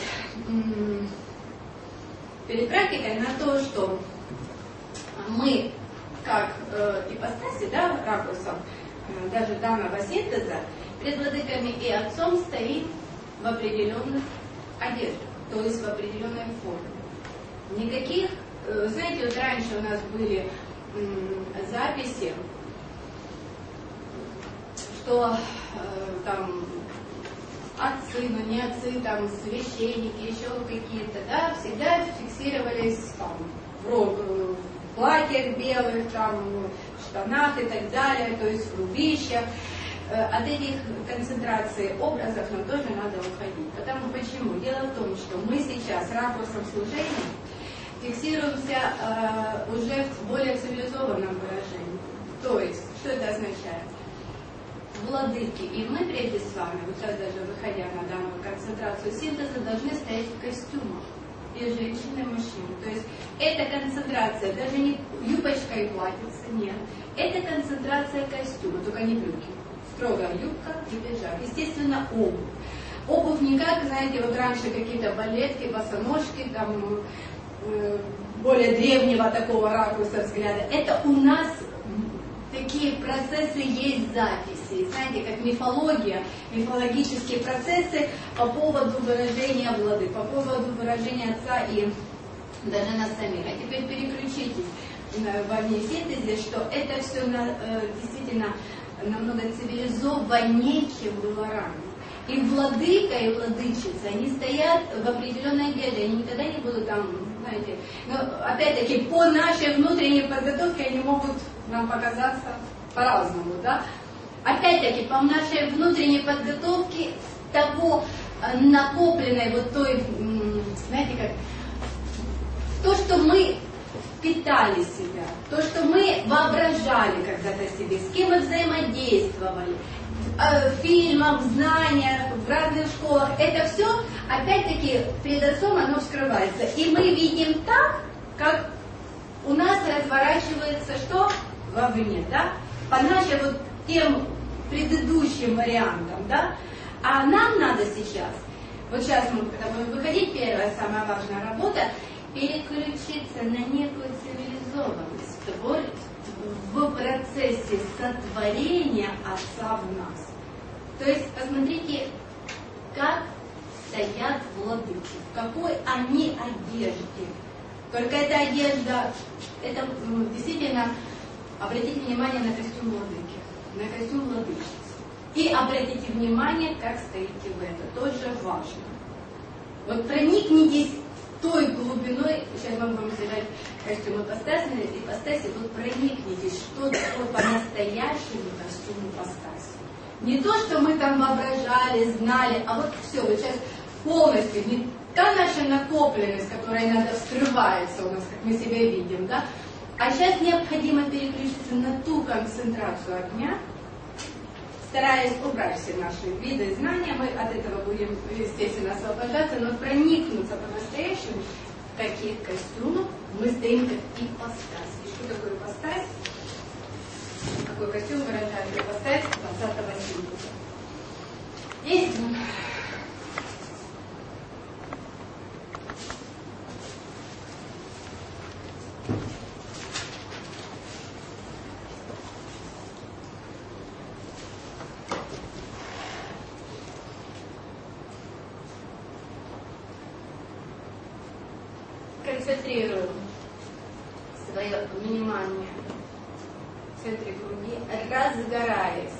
перед практикой на то, что мы, как э, ипостаси, да, ракурсом э, даже данного синтеза, перед владыками и отцом стоит в определенных одеждах, то есть в определенной форме. Никаких, э, знаете, вот раньше у нас были э, записи, что э, там отцы, но не отцы, там священники, еще какие-то, да, всегда фиксировались там в, в платьях белых, там, в штанах и так далее, то есть в рубищах. От этих концентраций образов нам тоже надо уходить. Потому почему? Дело в том, что мы сейчас ракурсом служения фиксируемся э, уже в более цивилизованном выражении. То есть, что это означает? Владыки, и мы прежде с вами, вот сейчас даже выходя на данную концентрацию синтеза, должны стоять в костюмах. И женщины, и мужчины. То есть эта концентрация, даже не юбочка и платьица, нет. Это концентрация костюма, только не брюки. Строгая юбка и пиджак. Естественно, обувь. Обувь не как, знаете, вот раньше какие-то балетки, босоножки, там, э, более древнего такого ракурса взгляда. Это у нас такие процессы есть записи. Знаете, как мифология, мифологические процессы по поводу выражения владык, по поводу выражения отца и даже нас самих. А теперь переключитесь во вне синтезе, что это все на, действительно намного цивилизованнее, чем было ранее. И владыка, и владычица, они стоят в определенной одежде, они никогда не будут там, знаете, но опять-таки по нашей внутренней подготовке они могут нам показаться по-разному, да. Опять-таки по нашей внутренней подготовке того накопленной вот той, знаете как, то, что мы питали себя, то, что мы воображали когда-то себе, с кем мы взаимодействовали, в фильмах, в знаниях, в разных школах, это все, опять-таки, перед отцом оно вскрывается. И мы видим так, как у нас разворачивается что? Вовне, да? По нашим вот тем предыдущим вариантам, да? А нам надо сейчас, вот сейчас мы, когда будем выходить, первая, самая важная работа, переключиться на некую цивилизованность, в процессе сотворения Отца в нас. То есть, посмотрите, как стоят владыки, в какой они одежде. Только эта одежда, это действительно, обратите внимание на костюм владыки, на костюм владычицы. И обратите внимание, как стоите в это, тоже важно. Вот проникнитесь той глубиной, сейчас мы будем взять костюм ипостаси, ипостаси, вот проникнитесь, что такое по-настоящему костюм ипостаси. Не то, что мы там воображали, знали, а вот все, вот сейчас полностью, не та наша накопленность, которая иногда вскрывается у нас, как мы себя видим, да, а сейчас необходимо переключиться на ту концентрацию огня, стараясь убрать все наши виды знания, мы от этого будем, естественно, освобождаться, но проникнуться по-настоящему, в каких костюмах мы стоим как ипостась. И что такое ипостась? Какой костюм выражает ипостась двадцатого синтеза? Есть концентрируем свое внимание в центре груди, разгораясь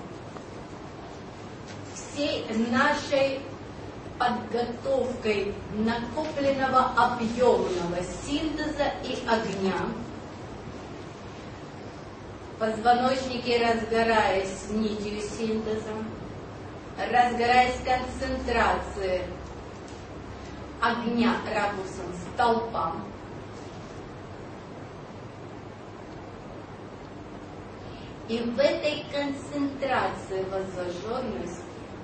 всей нашей подготовкой накопленного объемного синтеза и огня. Позвоночники разгораясь нитью синтеза, разгораясь концентрацией огня ракурсом столпам. И в этой концентрации воззажженности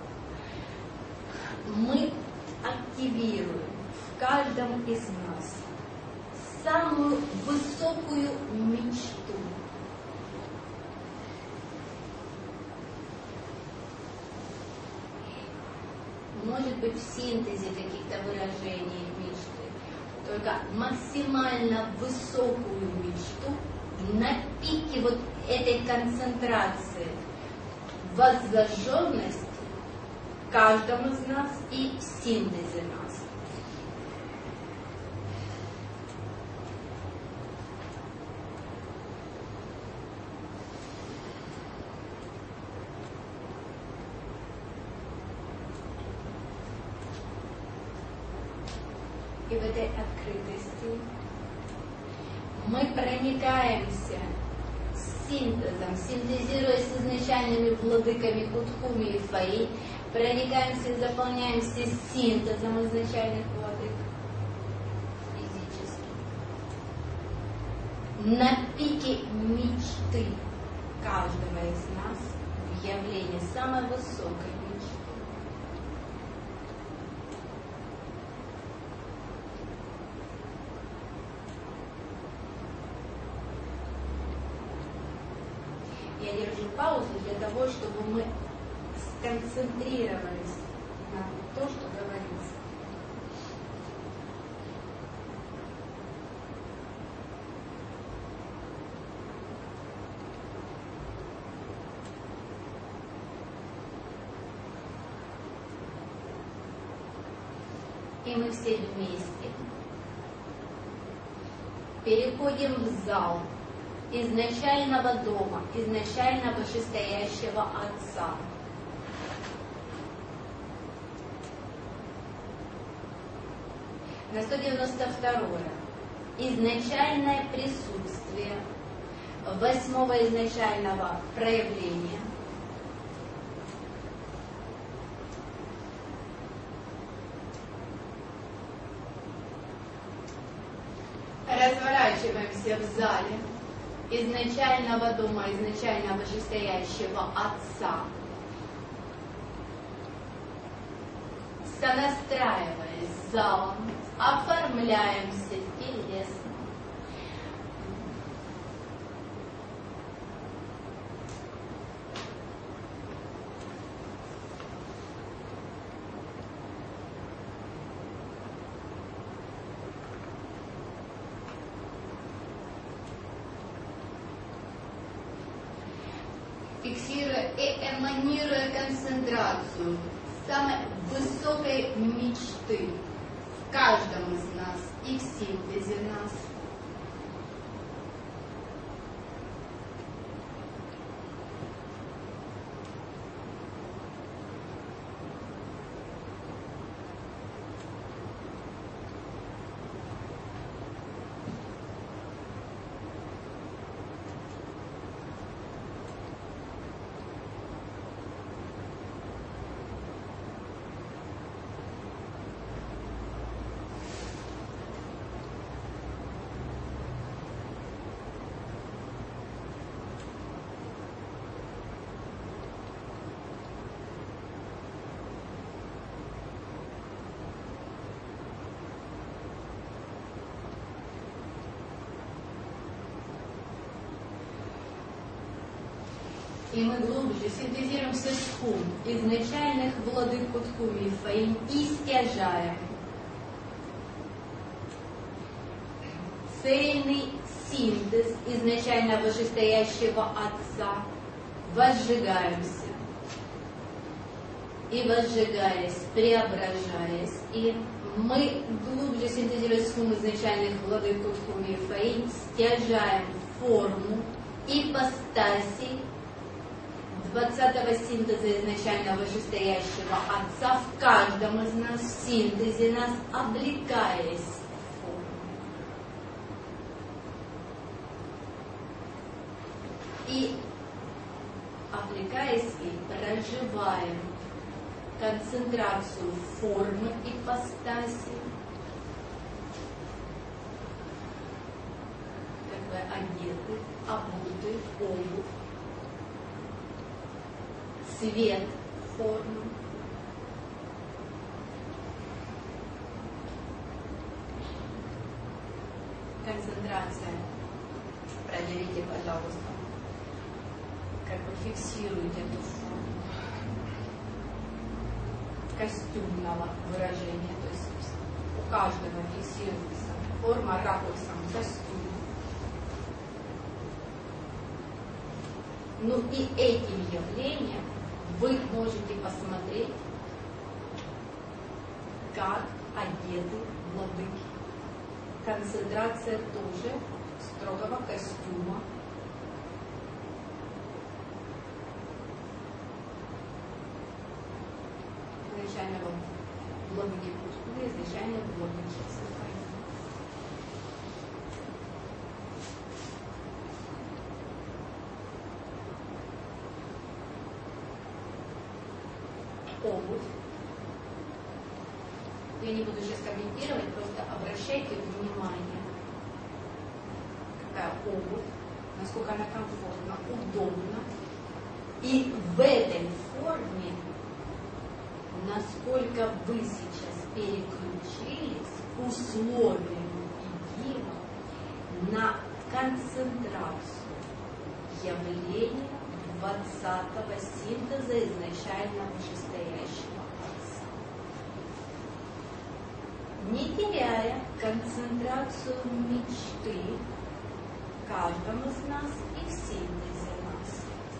мы активируем в каждом из нас самую высокую мечту. Может быть, в синтезе каких-то выражений мечты, только максимально высокую мечту на пике вот этой концентрации воззажженности каждому из нас и в синтезе нас. И в этой открытости мы проникаемся синтезом, синтезируя с изначальными владыками Кутхуми и Фаи, проникаемся и заполняемся синтезом изначальных владык физически. На пике мечты каждого из нас в явлении самой высокой мечты. Я держу паузу для того, чтобы мы сконцентрировались на то, что говорится. И мы все вместе переходим в зал изначального дома, изначально вышестоящего Отца. На сто девяносто второе. Изначальное присутствие восьмого изначального проявления. Разворачиваемся в зале изначального дома, изначально вышестоящего Отца, сонастраиваясь с залом, оформляемся телесно. Фиксируя и эманируя концентрацию самой высокой мечты в каждом из нас и в синтезе нас. И мы глубже синтезируем все схум изначальных владык Кутхуми и Фаи и стяжаем цельный синтез изначально вышестоящего Отца, возжигаемся. И возжигаясь, преображаясь, и мы глубже синтезируя схум изначальных владык Кутхуми и Фаи, стяжаем форму ипостаси двадцатого синтеза изначально вышестоящего Отца в каждом из нас, в синтезе нас, облекаясь в форму. И, облекаясь и проживаем концентрацию формы ипостаси, как бы одеты, обуты, обувь, цвет формы, концентрация. Проверите, пожалуйста, как вы фиксируете эту форму костюмного выражения, то есть у каждого фиксируется форма ракурсом костюма. Ну и этим явлением вы можете посмотреть, как одеты владыки. Концентрация тоже строгого костюма. Изначально владыки Пушкина, изначально владыки Сахарина. Обувь. Я не буду сейчас комментировать, просто обращайте внимание, какая обувь, насколько она комфортна, удобна. И в этой форме, насколько вы сейчас переключились условиями едино на концентрацию явления двадцатого синтеза изначально вышестоящего отца. Не теряя концентрацию мечты каждому из нас и в синтезе нас.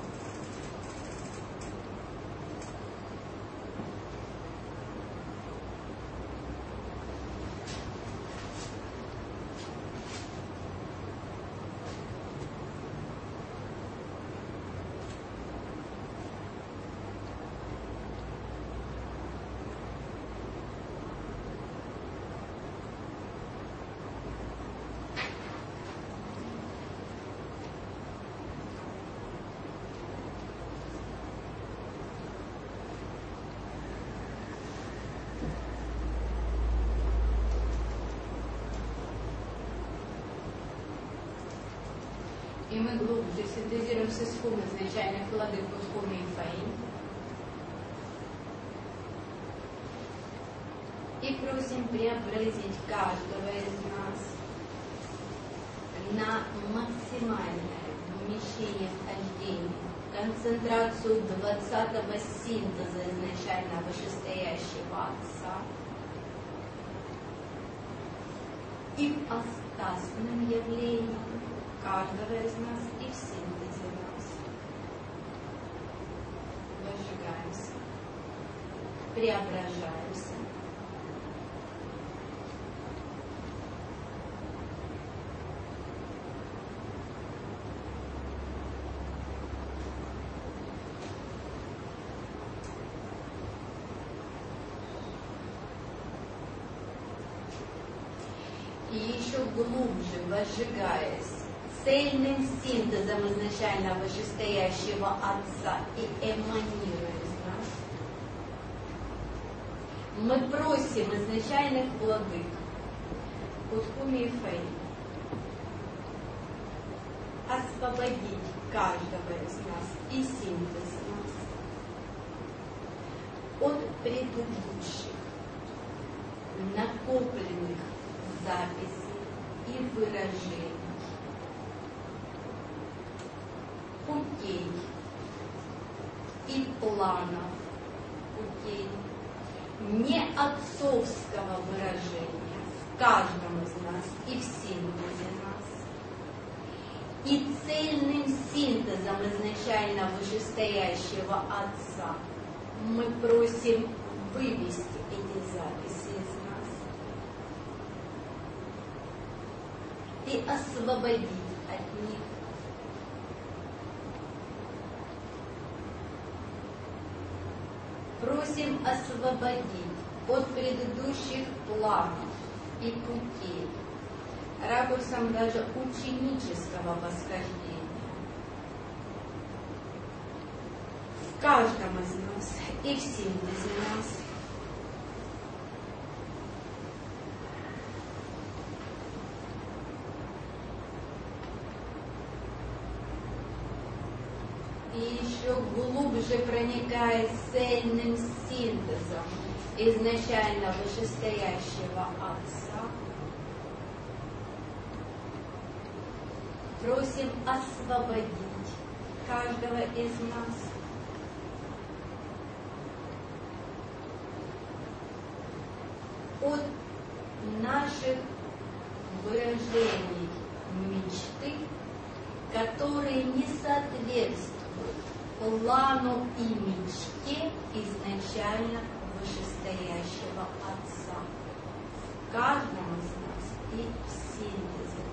И мы глубже синтезируем с исхума изначальных владык Исхума и Фаим. И просим преобразить каждого из нас на максимальное вмещение вхождения, концентрацию двадцатого синтеза изначально вышестоящего Отца и остаточным явлением каждого из нас и в синтезе нас. Возжигаемся, преображаемся. И еще глубже возжигаясь цельным синтезом изначально вышестоящего Отца и эманируя из нас, мы просим изначальных владык Исхума и Фаим освободить каждого из нас и синтез нас от предыдущих накопленных записей и выражений, путей и планов путей не отцовского выражения в каждом из нас и в синтезе нас. И цельным синтезом изначально вышестоящего Отца мы просим вывести эти записи из нас и освободить от них. Просим освободить от предыдущих планов и путей, ракурсом даже ученического восхождения. В каждом из нас и в синтезе нас. и еще глубже проникаясь цельным синтезом изначально вышестоящего Отца, просим освободить каждого из нас от наших выражений мечты, которые не соответствуют плану и мечте изначально вышестоящего Отца в каждом из нас и в синтезе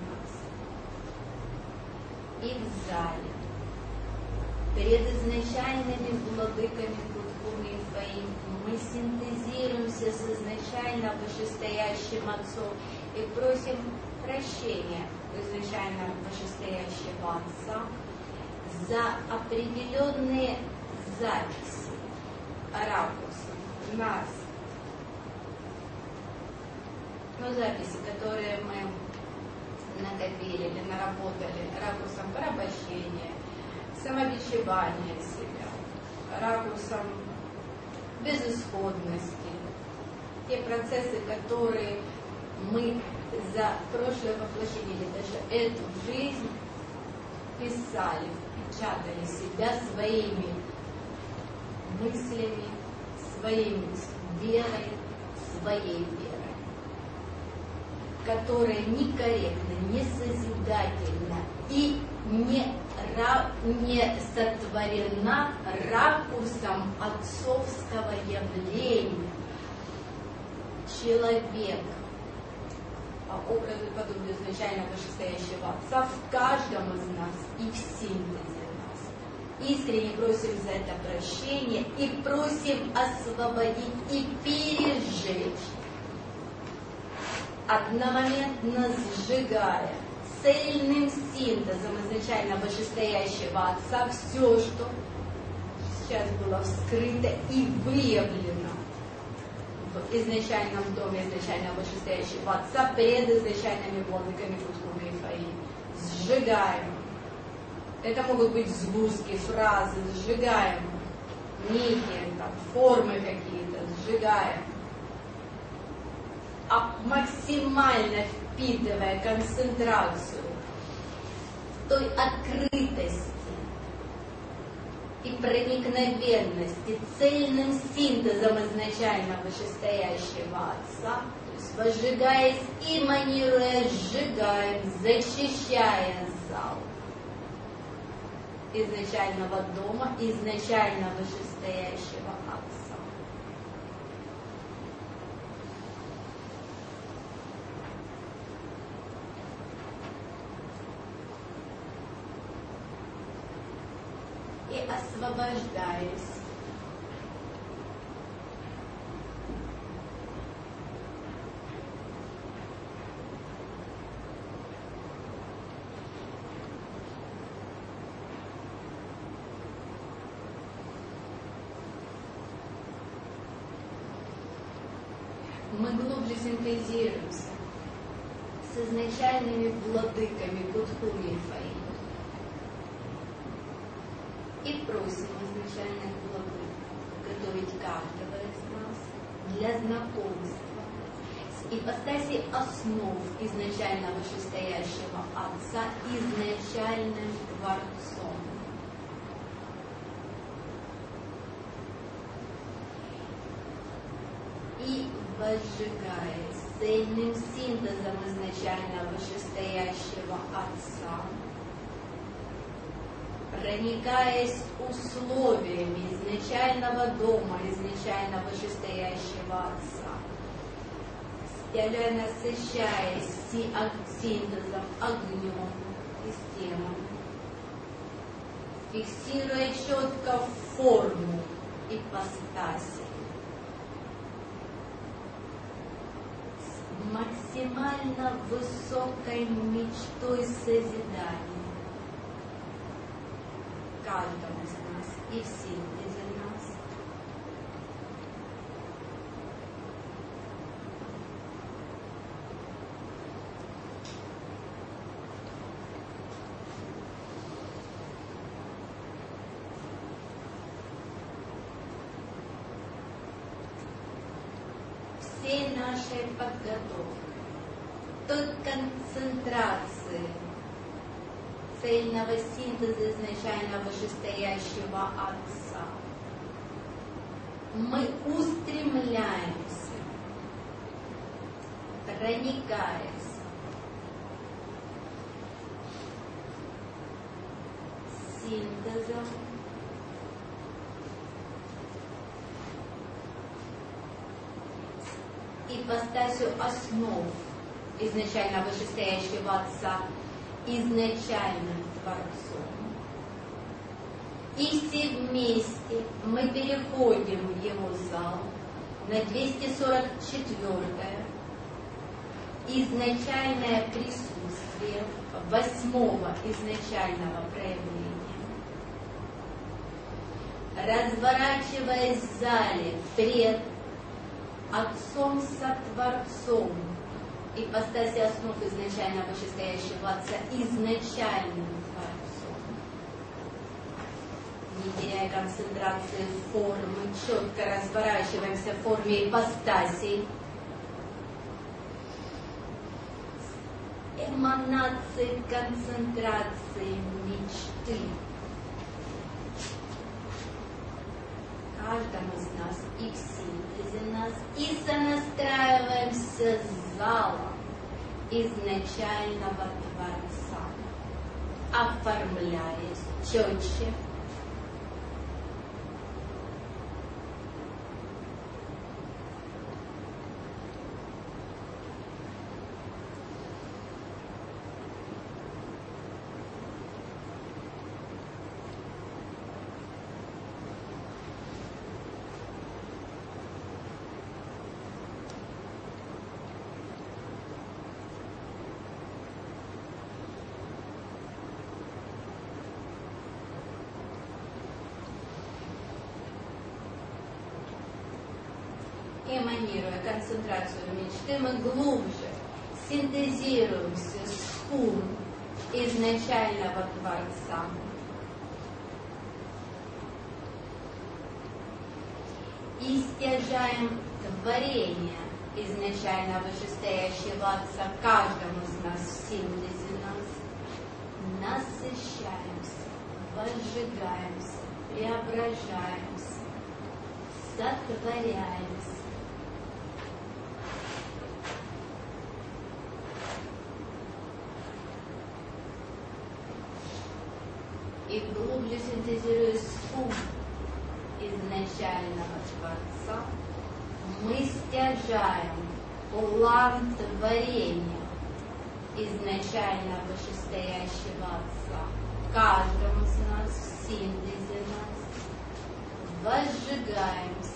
нас, и в зале, перед изначальными владыками Будху Мифаим мы синтезируемся с изначально вышестоящим Отцом и просим прощения изначально вышестоящего Отца за определенные записи, ракурсы нас, ну, записи, которые мы накопили или наработали ракурсом порабощения, самобичевания себя, ракурсом безысходности, те процессы, которые мы за прошлое воплощение или даже эту жизнь писали, печатали себя своими мыслями, своей верой, своей верой, которая некорректна, не созидательна и не, не сотворена ракурсом отцовского явления. Человек по образу и подобию изначально вышестоящего Отца в каждом из нас и в синтезе нас. Искренне просим за это прощение и просим освободить и пережечь, одномоментно сжигая цельным синтезом изначально вышестоящего Отца все, что сейчас было вскрыто и выявлено в изначальном доме изначально вышестоящего Отца перед изначальными владыками Будху Мифаим. Сжигаем. Это могут быть сгустки, фразы, сжигаем. Нити, там, формы какие-то, сжигаем. А максимально впитывая концентрацию той открытости и проникновенности цельным синтезом изначально вышестоящего Отца, то есть возжигаясь и манируя, сжигаем, зачищая зал изначального дома, изначально вышестоящего Отца. И освобождаясь мы глубже синтезируемся с изначальными владыками Будху Мифаим и просим изначальных владык готовить каждого из нас для знакомства с ипостаси основ изначально вышестоящего Отца изначальным Творцом. И возжигаясь цельным синтезом изначально вышестоящего Отца, проникаясь условиями изначального дома, изначально вышестоящего Отца, насыщаясь синтезом, огнем, системой, фиксируя четко форму ипостаси, с максимально высокой мечтой созидания каждому из нас и в синтезе нас. всей нашей подготовки, той концентрации цельного синтеза изначально вышестоящего Отца, мы устремляемся, проникаясь синтезом ипостасью основ изначально вышестоящего Отца, изначальным Творцом. И все вместе мы переходим в его зал на двести сорок четвёртое изначальное присутствие восьмого изначального проявления. Разворачиваясь в зале пред Отцом-сотворцом, ипостаси основ изначально вышестоящего Отца, изначальным Творцом, не теряя концентрации формы, четко разворачиваемся в форме ипостасей, эманации концентрации мечты. Каждому из нас и в синтезе нас, и сонастраиваемся с залом изначального Творца, оформляясь четче, эманируя концентрацию мечты, мы глубже синтезируемся с хум изначального Творца. И стяжаем творение изначально вышестоящего Отца каждому из нас в синтезе нас, насыщаемся, возжигаемся, преображаемся, сотворяемся. И глубже синтезируясь ум изначального Творца, мы стяжаем план творения изначально вышестоящего Отца каждому из нас в синтезе нас, возжигаемся.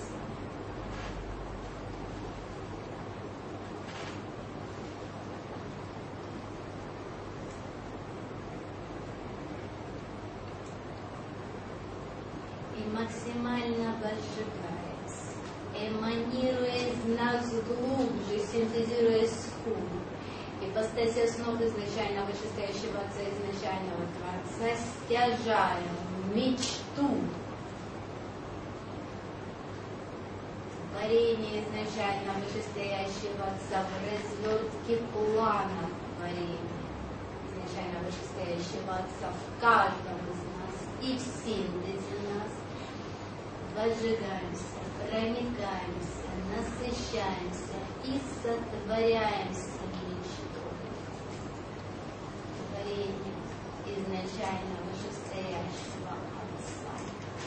Максимально возжигаясь, эманируя из нас глубже, синтезируя хум, ипостаси основ изначально вышестоящего Отца, изначального Творца, стяжаем мечту творения изначально вышестоящего Отца в развертке плана творения изначально вышестоящего Отца в каждом из нас и в синтезе нас, возжигаемся, проникаемся, насыщаемся и сотворяемся мечтой. Творение изначально вышестоящего Отца.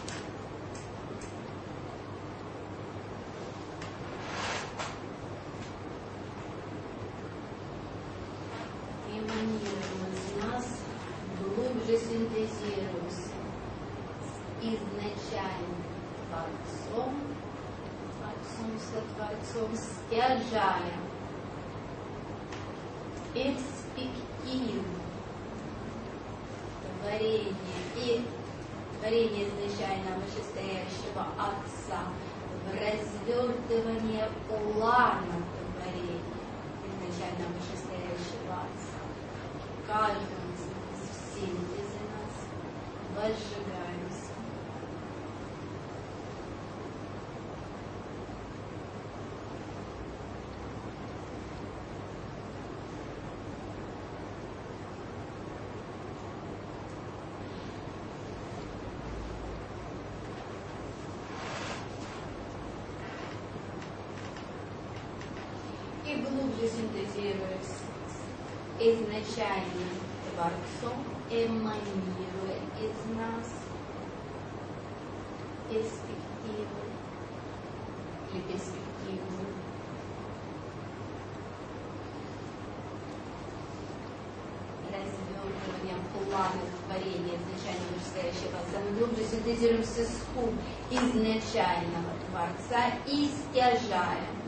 Эманируем из нас, глубже синтезируемся с изначальным Творцом, Отцом-сотворцом, стяжаем перспективу творения и творения изначально вышестоящего Отца в развертывание плана творения изначально вышестоящего Отца. Каждому из нас в синтезе нас возжигаемся. глубже синтезируясь с изначальным Творцом, эманируя из нас перспективы или перспективу. Развертыванием плана творения изначально вышестоящего Отца мы глубже синтезируем сосуд изначального Творца и стяжаем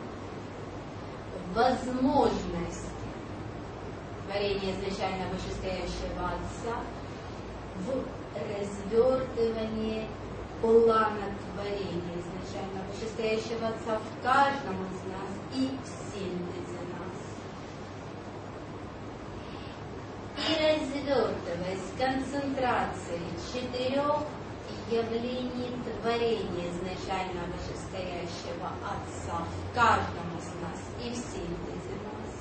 возможность творения изначально вышестоящего Отца в развертывании плана творения изначально вышестоящего Отца в каждом из нас и в синтезе нас. И развертываясь концентрацией четырех явлений творения изначально вышестоящего Отца в каждом из нас и в синтезе нас,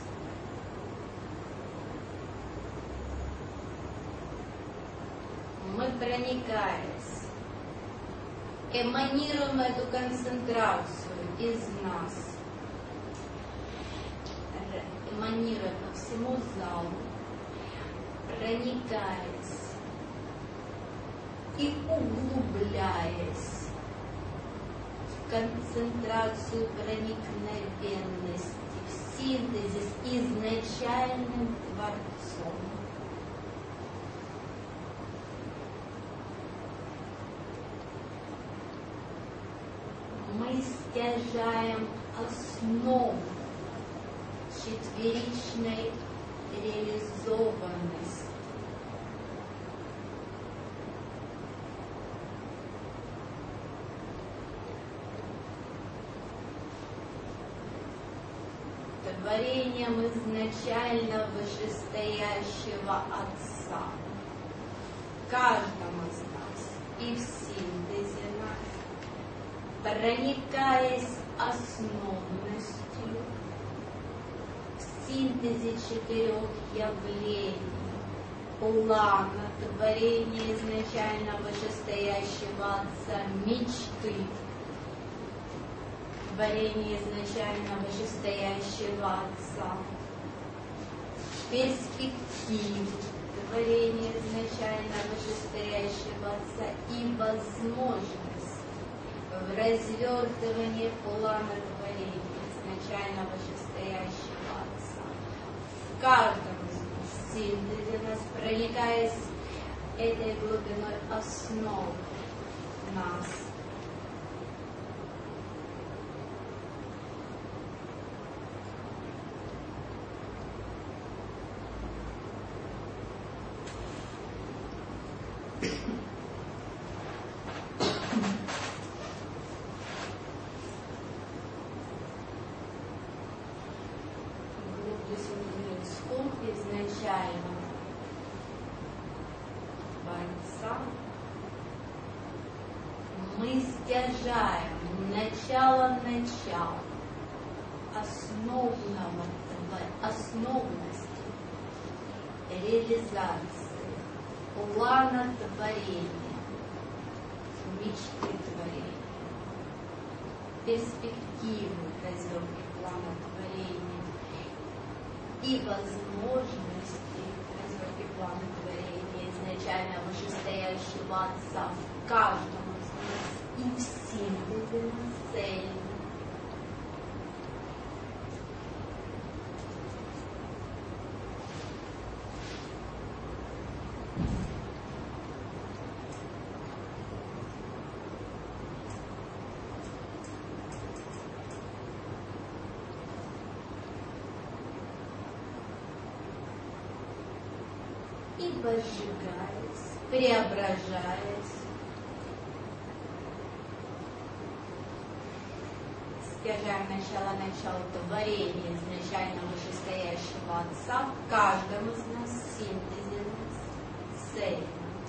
мы, проникаясь, эманируем эту концентрацию из нас, эманируя по всему залу, проникаясь и углубляясь в концентрацию проникновенности, в синтезе с изначальным Творцом. Мы стяжаем основу четверичной реализованности. Творением изначально вышестоящего Отца в каждом из нас и в синтезе нас, проникаясь основностью в синтезе четырех явлений плана творения изначально вышестоящего Отца мечты, творение изначально вышестоящего Отца, перспектив, творение изначально вышестоящего Отца и возможность в развертывании плана творения изначально вышестоящего Отца. В каждом из нас, синтезе нас, проникаясь этой глубиной основ нас, изначально Творца, мы стяжаем начало-начало основного, основности реализации плана творения, мечты творения, перспективы развития плана творения и возможности развития плана творения изначально вышестоящего Отца в каждом из нас и в синтезе нас цельно. И возжигаясь, преображаясь, стяжаем начало-начало творения изначально вышестоящего Отца в каждом из нас, синтезе нас, цельно.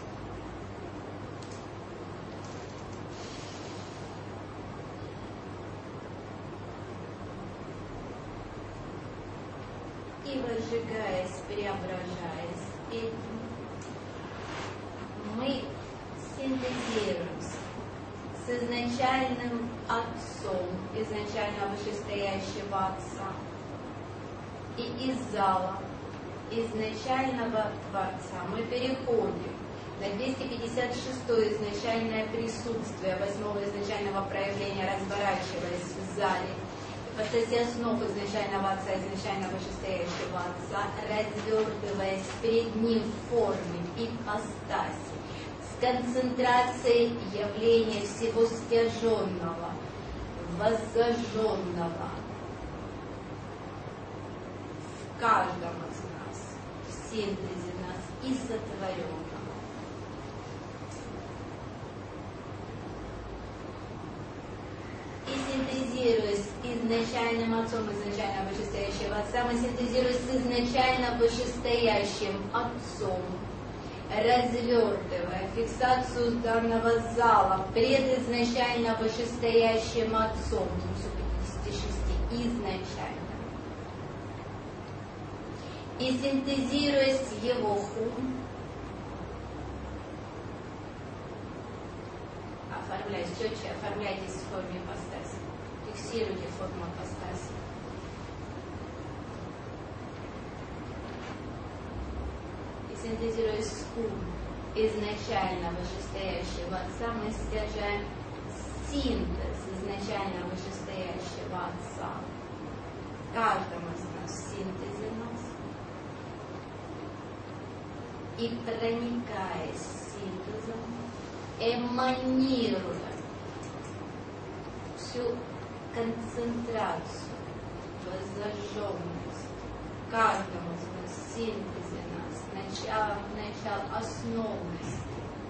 И возжигаясь, преображаясь этим, мы синтезируемся с изначальным Отцом, изначально вышестоящего Отца, и из зала изначального Творца мы переходим на двести пятьдесят шестое изначальное присутствие восьмого изначального проявления, разворачиваясь в зале, ипостаси основ изначального Отца, изначально вышестоящего Отца, развертываясь перед Ним в форме ипостаси, с концентрацией явления всего стяженного, воззаженного в каждом из нас, в синтезе нас и сотворенного. И синтезируясь с изначальным Отцом, изначально вышестоящего Отца, мы синтезируясь с изначально вышестоящим Отцом, развертывая фиксацию данного зала пред изначально вышестоящим Отцом, двумстами пятидесяти шести изначально, и синтезируясь с его хум, оформляйтесь, четче оформляйтесь в форме ипостаси, фиксируйте форму ипостаси. И синтезируясь с хум изначально вышестоящего Отца, мы стяжаем синтез изначально вышестоящего Отца. Каждому из нас в синтезе нас. И проникаясь синтезом, эманируя всю концентрацию, воззажженность каждому из нас в синтезе нас, начало, начало основности,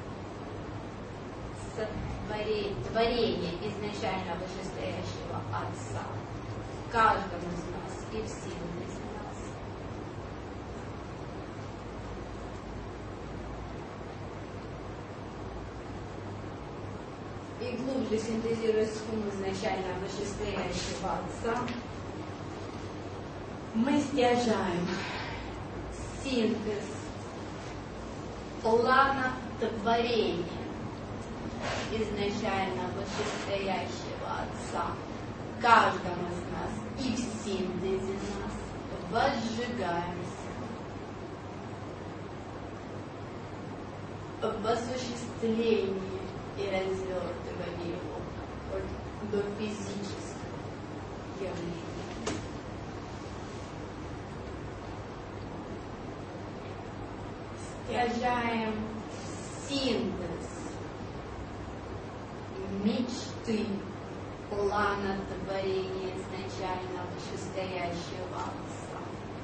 сотворение, творение изначально вышестоящего Отца, каждому из нас и в синтезе нас. И глубже синтезируя схему изначально вышестоящего Отца, мы стяжаем синтез плана творения изначально вышестоящего Отца, каждому из нас и в синтезе нас возжигаемся в осуществлении и развертывании его хоть до физического явления. Стяжаем синтез мечты плана творения изначально вышестоящего Отца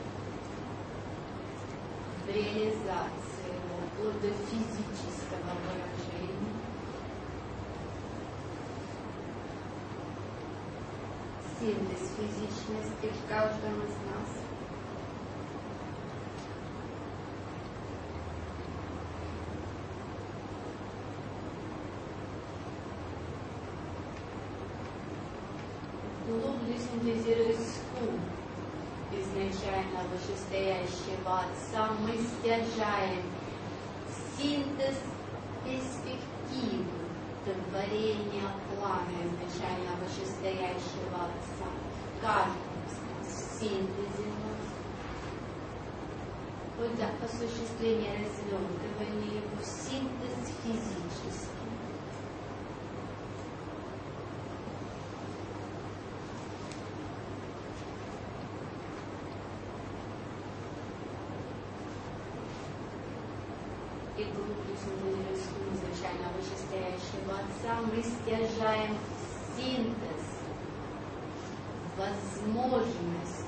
в реализации его вплоть до физического выражения. Синтез физичности в каждом из нас. Глубже синтезируя схему изначально вышестоящего Отца, мы стяжаем синтез перспективы творения плана изначально вышестоящего Отца, каждому из нас в синтезе нас, хоть до осуществления развертывания его в синтез физический. И глубже синтезируя схему изначально вышестоящего Отца, мы стяжаем синтез возможности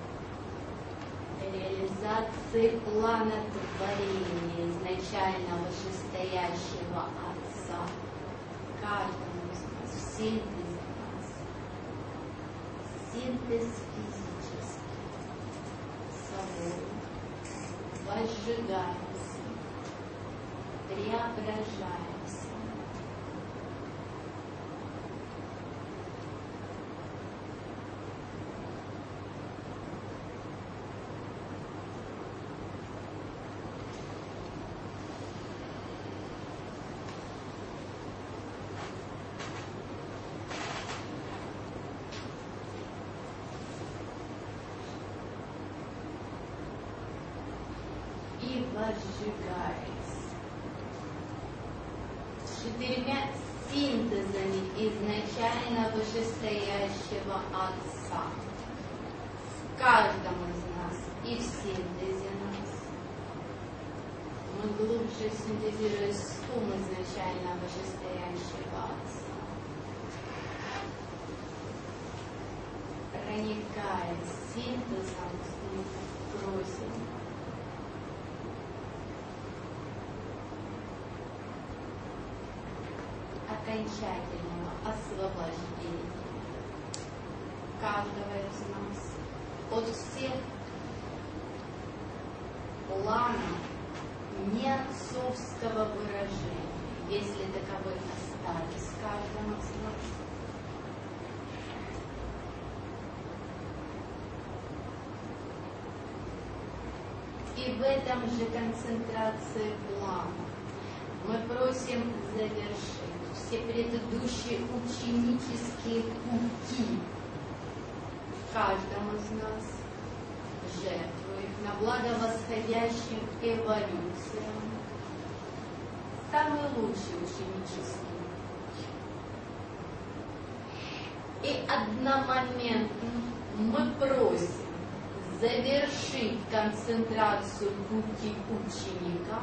реализации плана творения изначально вышестоящего Отца, каждому из нас в синтезе нас. Синтез физический, собой, возжигаемся, преображаемся. сжигаясь четырьмя синтезами изначально вышестоящего Отца в каждом из нас и в синтезе нас. Мы глубже синтезируя сум изначально вышестоящего Отца, проникаясь синтезом, просим окончательного освобождения каждого из нас от всех планов неотцовского выражения, если таковые остались в каждом из нас. И в этом же концентрации плана мы просим завершить все предыдущие ученические пути в каждом из нас, жертвуя их на благо восходящим эволюциям. Самый лучший ученический путь. И одномоментно мы просим завершить концентрацию пути ученика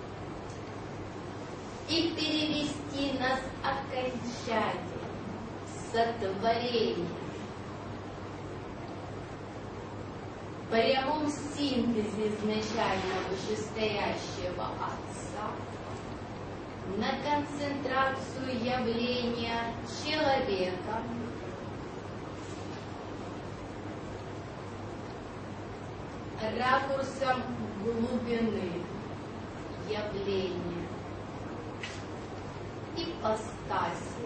и перевести нас окончательно в сотворение, в прямом синтезе изначально вышестоящего Отца на концентрацию явления человека, ракурсом глубины явления, ипостаси,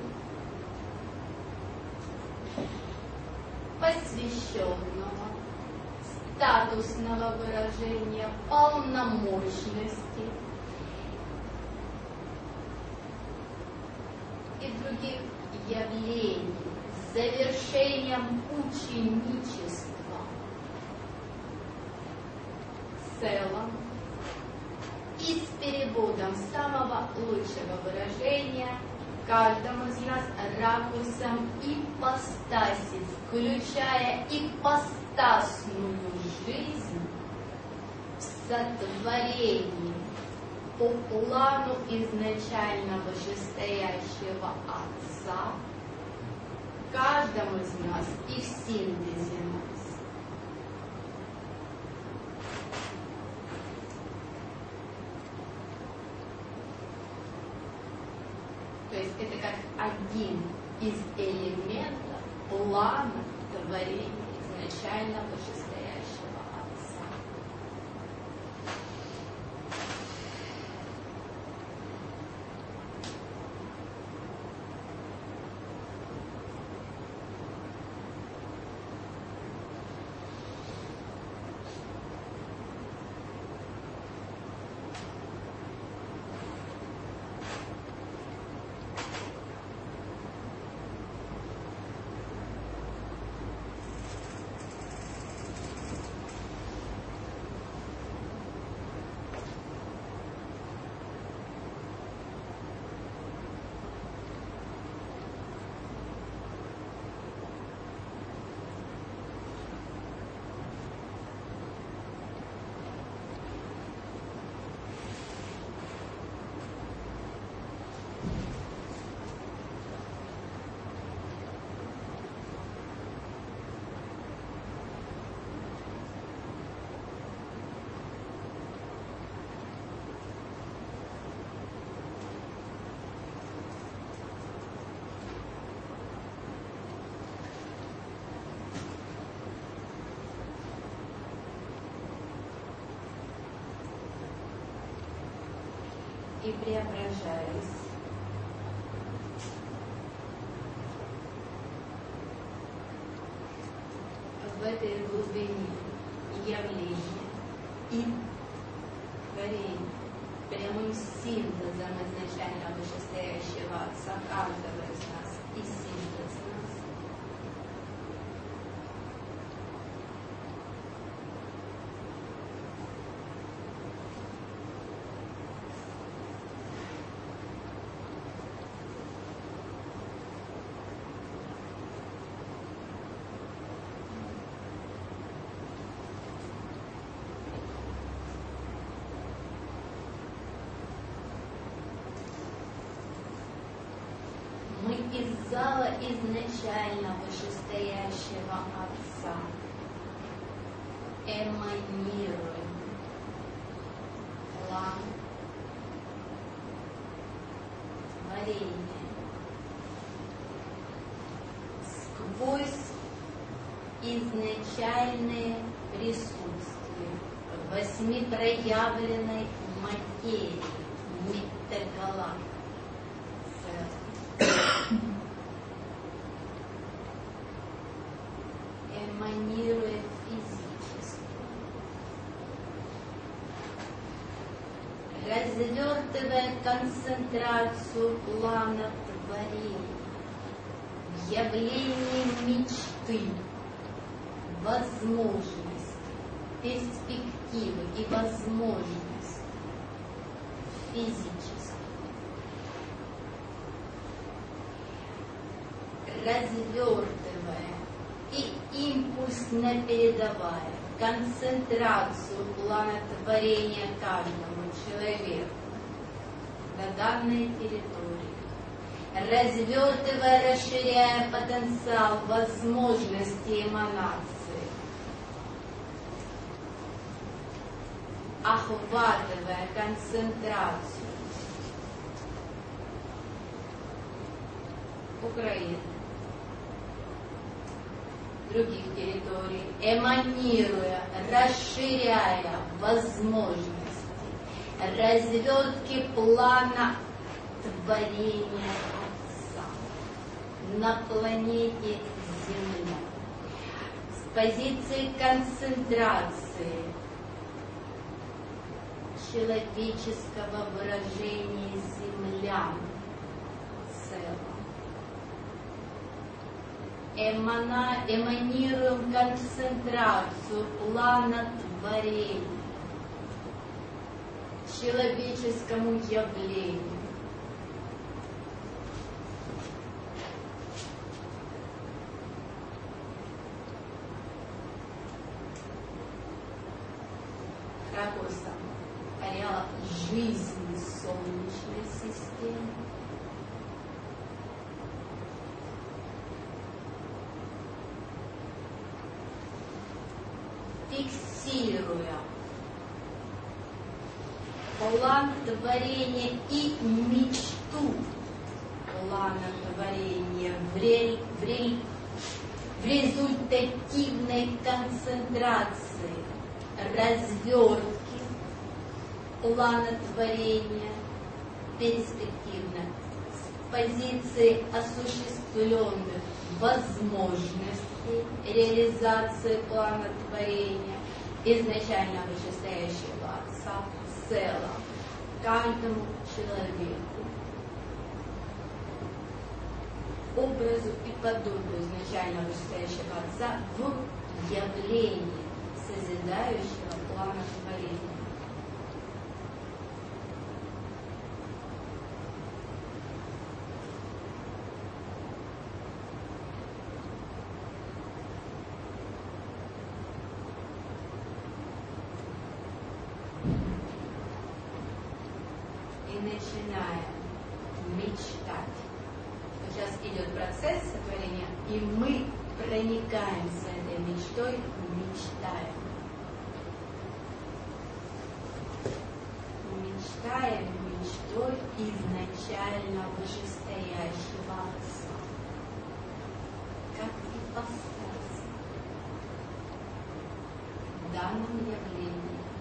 посвященного, статусного выражения, полномочности и других явлений с завершением ученичества в целом и с переводом самого лучшего выражения каждому из нас ракурсом ипостаси, включая ипостасную жизнь в сотворении по плану изначально вышестоящего Отца каждому из нас и в синтезе нас. То есть это как один из элементов плана творения изначально вышестоящего Отца. И преображаясь в этой глубине явления и творения, прямым синтезом изначально вышестоящего Отца каждого из нас и синтез нас, из зала изначально вышестоящего Отца эманирует план творения сквозь изначальное присутствие восьми проявленной материи метагалактики эманирует физически, развертывая концентрацию плана творения в явлении мечты, возможности, перспективы и возможности физически, развертывая и импульсно передавая концентрацию плана творения каждому человеку на данной территории, развертывая, расширяя потенциал возможностей эманации, охватывая концентрацию Украины, других территорий, эманируя, расширяя возможности развертки плана творения Отца на планете Земля с позиции концентрации человеческого выражения землян в целом. Эмана, эманируем концентрацию плана творения человеческому явлению. Какой сам ареал жизни Солнечной системы? Фиксируя план творения и мечту плана творения в, ре, в, ре, в результативной концентрации развертки плана творения перспективно с позиции осуществленных возможностей реализации плана творения изначально вышестоящего Отца в целом каждому человеку, образу и подобию изначально вышестоящего Отца в явлении созидающего плана творения. И начинаем мечтать. Сейчас идет процесс сотворения, и мы проникаемся этой мечтой, мечтаем. Мечтаем мечтой изначально вышестоящего Отца. Как ипостась в данном явлении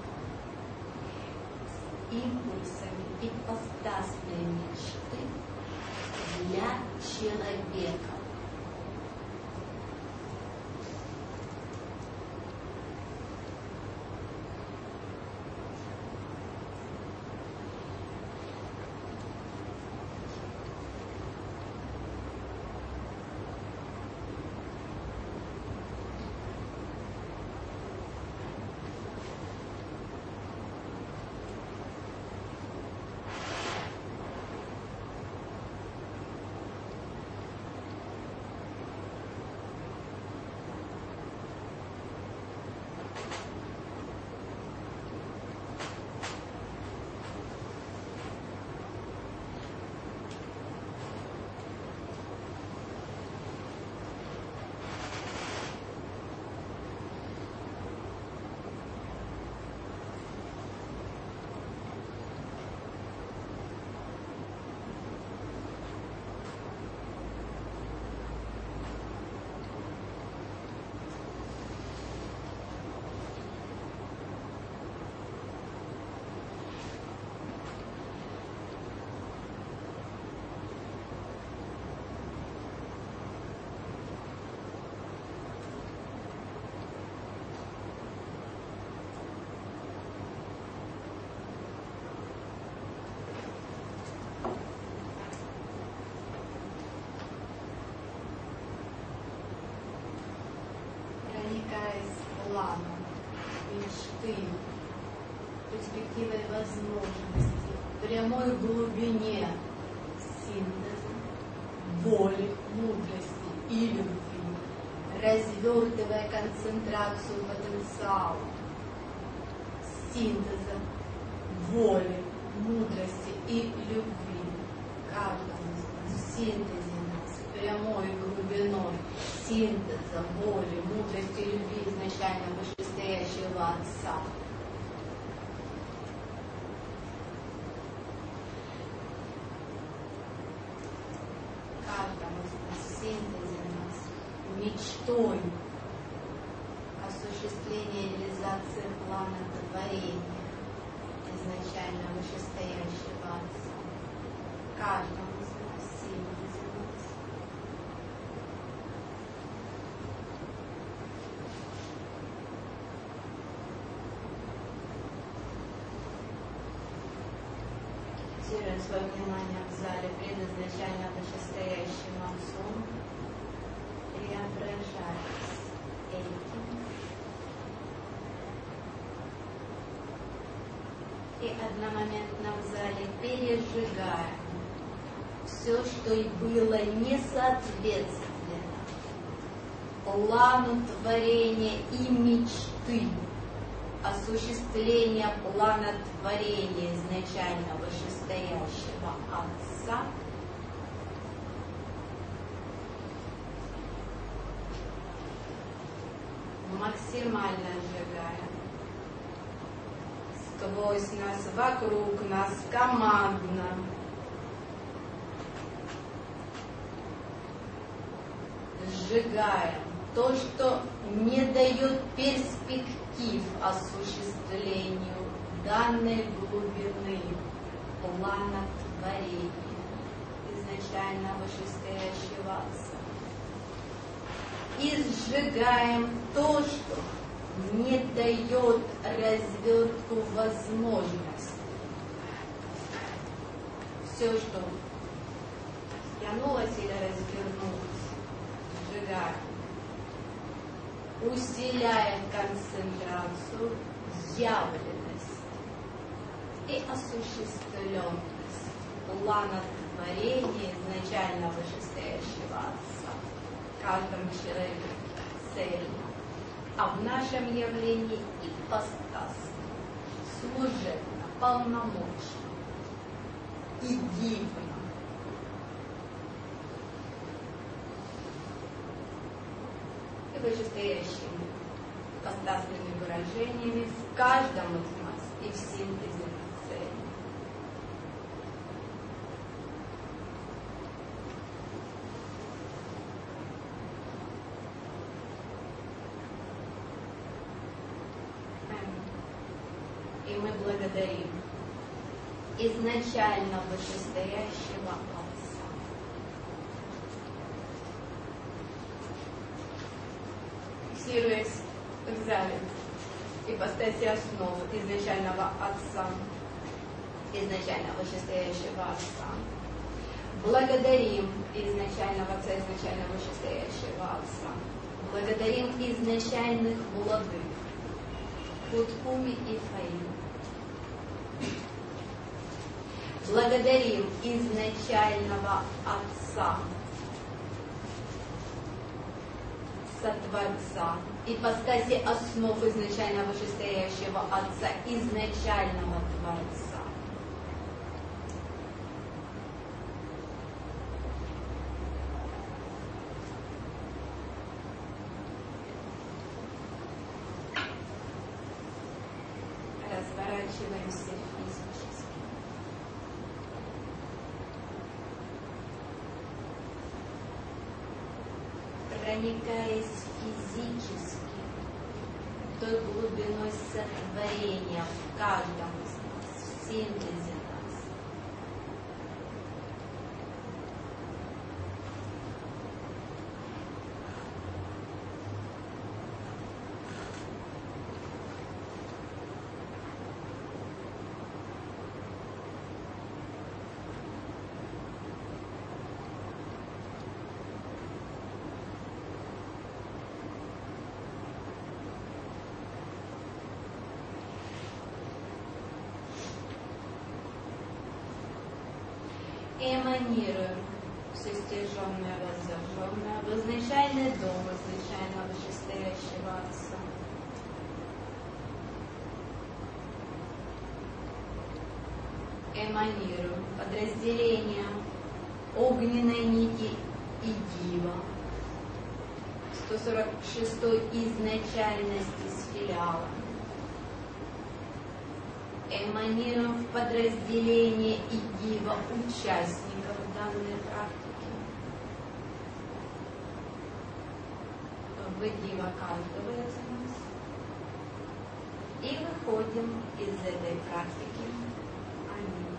с импульсами ипостасной мечты для человека. перспективой возможности, в прямой глубине синтеза, воли, мудрости и любви, развертывая концентрацию потенциала, синтеза, воли, мудрости и любви, каждому из нас, в синтезе нас, прямой глубиной синтеза, воли, мудрости и любви изначально вышестоящего Отца. Каждому из нас, в синтезе нас, мечтой осуществления и реализации плана творения изначально вышестоящего Отца. Каждому из нас, в синтезе нас. Фиксируем свое внимание в зале предизначально вышестоящим Отцом, преображаясь этим. И одномоментно в зале пережигаем все, что и было несоответственно плану творения и мечты, осуществления плана творения изначально вышестоящего Отца, максимально сжигаем сквозь нас, вокруг нас, командно. Сжигаем то, что не дает перспектив осуществлению данной глубины плана творения изначально вышестоящего Отца. И сжигаем то, что не дает развертку возможности. Все, что стянулось или развернулось, сжигаем. Усиляем концентрацию, явленность и осуществленность плана творения изначально вышестоящего Отца. Каждому человеку цельно, а в нашем явлении ипостасно, служебно, полномочно и дивно. И вышестоящими ипостасными выражениями в каждом из нас и в синтезе цели. И мы благодарим изначально вышестоящего Отца. Фиксируясь в зале ипостаси основ изначального Отца, изначально вышестоящего Отца. Благодарим изначального Отца, изначально вышестоящего Отца. Благодарим изначальных владык Куткуми и Фаим. Благодарим изначального Отца, Сотворца, ипостаси основ изначально вышестоящего Отца, изначального Творца. Разворачиваемся физически. Проникаясь физически той глубиной сотворения в каждом из нас, в синтезе нас. эманируем все стяженное, воззажженное в изначальный дом изначально вышестоящего Отца. Эманируем подразделение огненной нити и дива, сто сорок шестой изначальности с филиалом. Эманируем в подразделение и дива участников данной практики. В дива каждого из нас. И выходим из этой практики. Аминь.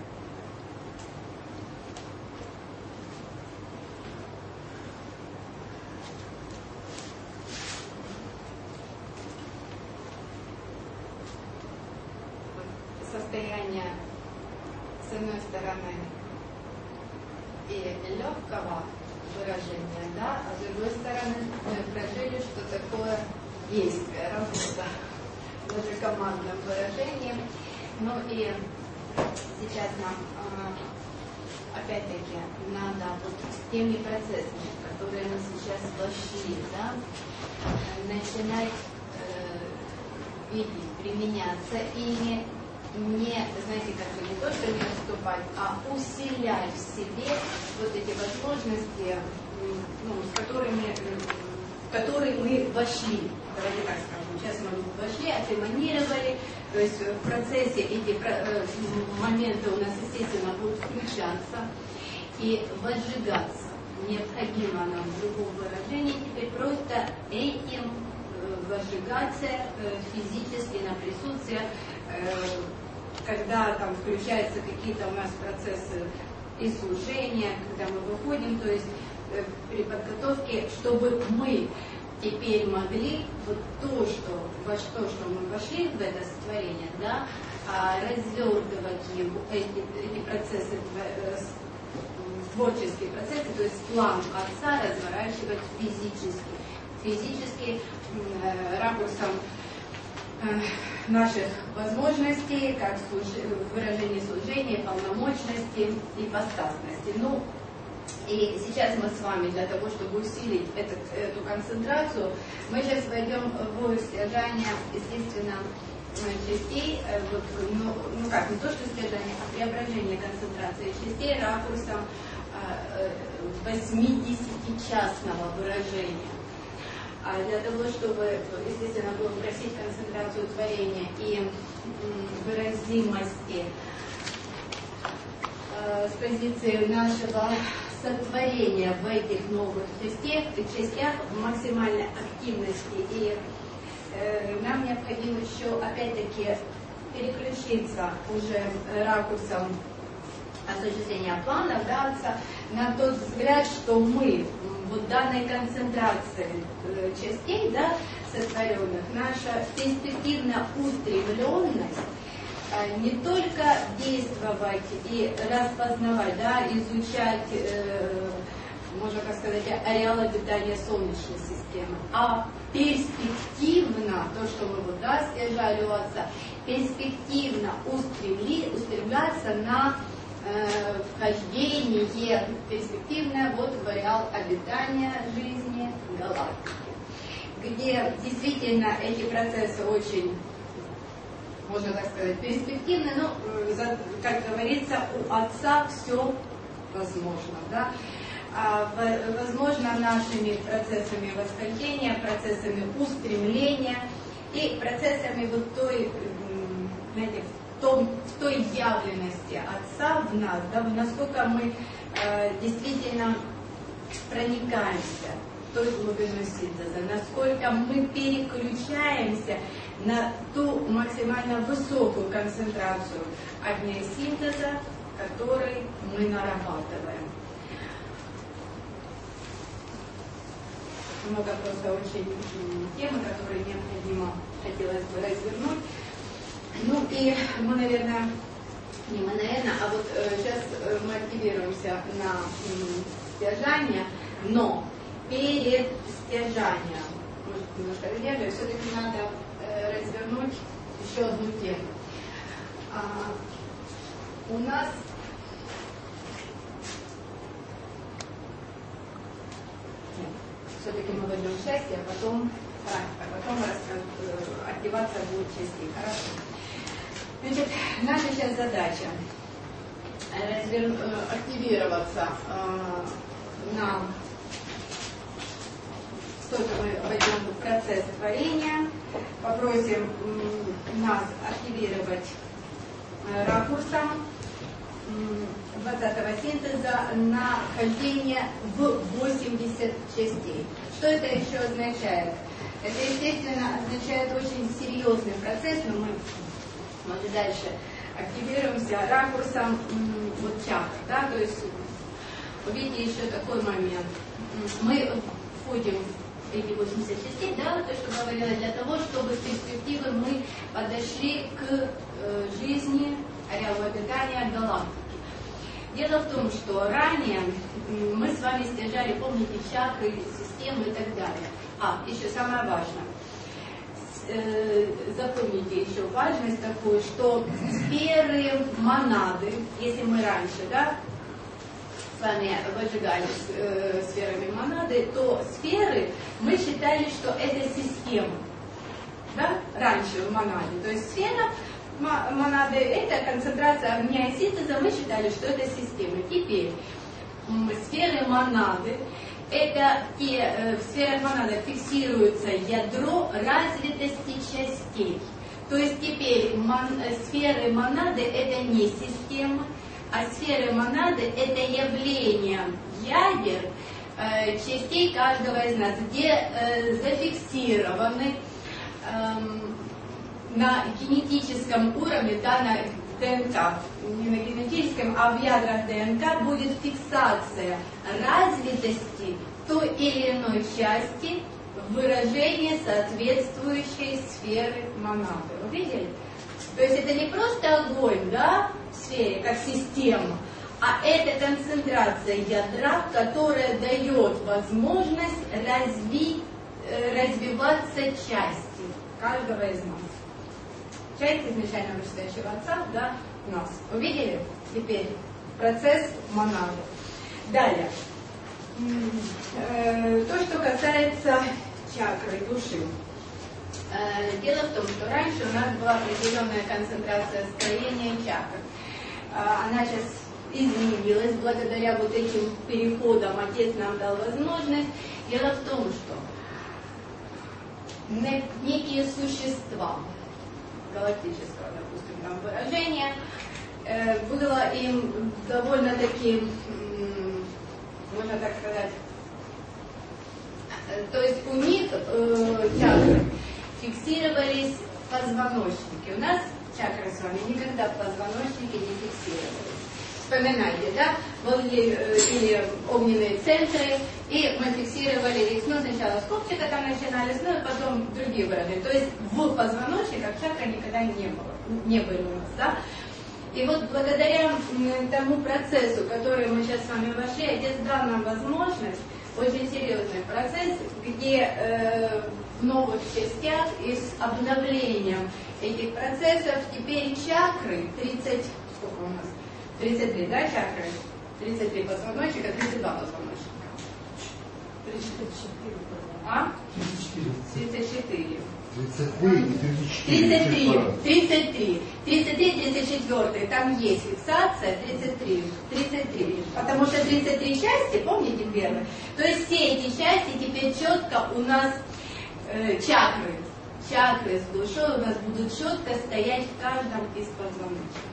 Состояние, с одной стороны, и легкого выражения, да, а с другой стороны, мы прожили, что такое действие, работа, даже командным выражением. Ну и сейчас нам, опять-таки, надо вот с теми процессами, которые мы сейчас вошли, да, начинать э, видеть, применяться ими, не, знаете, как бы не то, что не отступать, а усилять в себе вот эти возможности, ну, с которыми, в которые мы вошли. Давайте так скажем. Сейчас мы вошли, отремонировали, то есть в процессе эти моменты у нас, естественно, будут включаться и возжигаться. Необходимо нам в другом выражении теперь просто этим возжигаться физически на присутствие, когда там включаются какие-то у нас процессы и служения, когда мы выходим, то есть при подготовке, чтобы мы теперь могли вот то, что, во что, что мы вошли в это сотворение, да, развертывать его, эти, эти процессы, творческие процессы, то есть план Отца разворачивать физически, физически э, ракурсом э, наших возможностей, как служ... выражение служения, полномочности и ипостасности. Ну, и сейчас мы с вами для того, чтобы усилить этот, эту концентрацию, мы сейчас войдем в стяжание, естественно, частей, вот, ну, ну как, не то что стяжание, а преображение концентрации частей ракурсом восьмидесятичастного выражения. А для того, чтобы, естественно, было просить концентрацию творения и выразимости э, с позиции нашего сотворения в этих новых частях, частях в максимальной активности. И э, нам необходимо еще, опять-таки, переключиться уже ракурсом осуществления планов, да, на тот взгляд, что мы вот данной концентрацией частей, да, сотворенных, наша перспективная устремленность не только действовать и распознавать, да, изучать, э, можно так сказать, ареал обитания Солнечной системы, а перспективно, то, что мы вот, да, стяжали у Отца, перспективно устремли, устремляться на э, вхождение перспективное вот в ареал обитания жизни галактики, где действительно эти процессы очень, можно так сказать, перспективны, но, как говорится, у Отца все возможно, да? А, возможно нашими процессами восхождения, процессами устремления и процессами вот той, знаете, в, том, в той явленности Отца в нас, да, насколько мы э, действительно проникаемся той глубиной синтеза, насколько мы переключаемся на ту максимально высокую концентрацию огня синтеза, который мы нарабатываем. Много просто очень темы, которые необходимо, хотелось бы развернуть. Ну и мы, наверное, не мы, наверное, а вот э, сейчас э, мы активируемся на э, стяжание, но перед стяжанием, может, немножко задерживаю, все-таки надо э, развернуть еще одну тему. А, у нас все-таки мы войдем в счастье, а потом, а потом активация будет частей. Хорошо. Значит, наша сейчас задача развер... активироваться э, нам. Только мы войдем в процесс творения, попросим нас активировать ракурсом двадцатого синтеза на хождение в восемьдесят частей. Что это еще означает? Это, естественно, означает очень серьезный процесс, но мы, вот и дальше активируемся ракурсом вот чакр, да, то есть увидите еще такой момент. Мы входим в эти восемьдесят частей, да, то, что говорила, для того, чтобы с перспективы мы подошли к э, жизни ареала обитания галактики. Дело в том, что ранее мы с вами стяжали, помните, чакры, системы и так далее. А, еще самое важное. Э, запомните еще важность такую, что сферы монады, если мы раньше, да, с вами выжигались э, сферами монады, то сферы мы считали, что это система. Да? Раньше в монаде. То есть сфера монады это концентрация огня и синтеза, мы считали, что это система. Теперь сферы монады это те, э, в сферах монады фиксируется ядро развитости частей. То есть теперь мон, сферы монады это не система, а сферы монады это явление ядер э, частей каждого из нас, где э, зафиксированы э, на генетическом уровне, да, на ДНК, не на генетическом, а в ядрах ДНК будет фиксация развитости той или иной части выражения соответствующей сферы монады. Вы видели? То есть это не просто огонь, да, в сфере, как система, а это концентрация ядра, которая дает возможность разви, развиваться части каждого из нас. Часть изначально вышестоящего отца, да, у нас. Увидели? Теперь процесс монады. Далее. То, что касается чакры души. Дело в том, что раньше у нас была определенная концентрация строения чакр. Она сейчас изменилась благодаря вот этим переходам. Отец нам дал возможность. Дело в том, что некие существа галактического, допустим, там выражения, э, было им довольно-таки, можно так сказать, э, то есть у них э, чакры фиксировались в позвоночнике. У нас чакры с вами никогда в позвоночнике не фиксировались. Вспоминайте, да, были э, или огненные центры, и мы фиксировали их, ну, сначала с копчика там начинались, ну, и потом другие выражения. То есть в позвоночниках чакры никогда не было, не были у нас, да. И вот благодаря тому процессу, в который мы сейчас с вами вошли, Отец дал нам возможность, очень серьезный процесс, где э, в новых частях и с обновлением этих процессов теперь чакры, тридцать, сколько у нас? тридцать три, да, чакры? тридцать три позвоночника, тридцать два позвоночника. тридцать четыре. А? тридцать четыре. тридцать три и тридцать четыре. тридцать три. тридцать три, тридцать четыре. Там есть фиксация тридцать три. тридцать три. Потому что тридцать три части, помните первые? То есть все эти части теперь четко у нас э, чакры. Чакры с душой у нас будут четко стоять в каждом из позвоночников.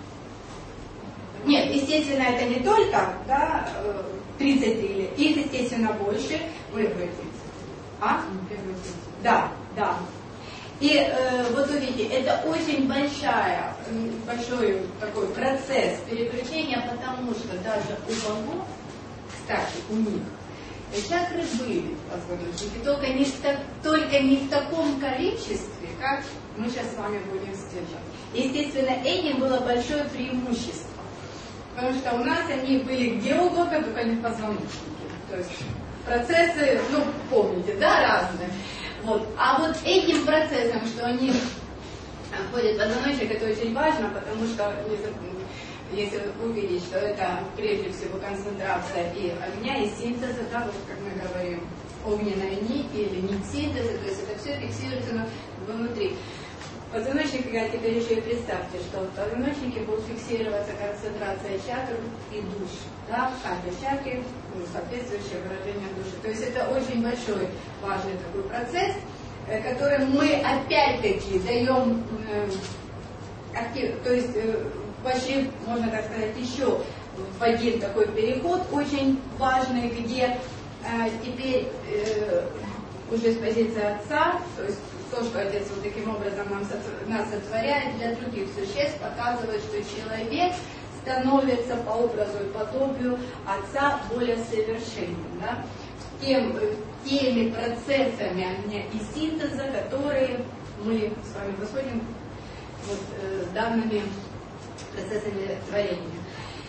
Нет, естественно, это не только, да, тридцать три, их, естественно, больше. Вы говорите. А? Да, да. И э, вот увидите, это очень большая, большой такой процесс переключения, потому что даже у богов, кстати, у них, чакры были в позвоночнике, только не, в, только не в таком количестве, как мы сейчас с вами будем стяжать. Естественно, этим было большое преимущество. Потому что у нас они были где угодно, только не в позвоночнике. То есть процессы, ну, помните, да, разные. Вот. А вот этим процессом, что они входят в позвоночник, это очень важно, потому что если увидеть, что это прежде всего концентрация и огня, и синтеза, да, вот как мы говорим, огненной нити или нить синтеза, то есть это все фиксируется внутри. Позвоночник, а теперь еще и представьте, что в позвоночнике будет фиксироваться концентрация чакр и душ. Да, в каждой чакре ну, соответствующее выражение души. То есть это очень большой, важный такой процесс, который мы опять-таки даем э, актив, то есть э, вошли, можно так сказать, еще в один такой переход очень важный, где э, теперь э, уже с позиции отца, то есть то, что Отец вот таким образом нам, нас сотворяет для других существ, показывает, что человек становится по образу и подобию Отца более совершенным. Да? Тем, теми процессами и синтеза, которые мы с вами восходим вот, э, данными процессами творения.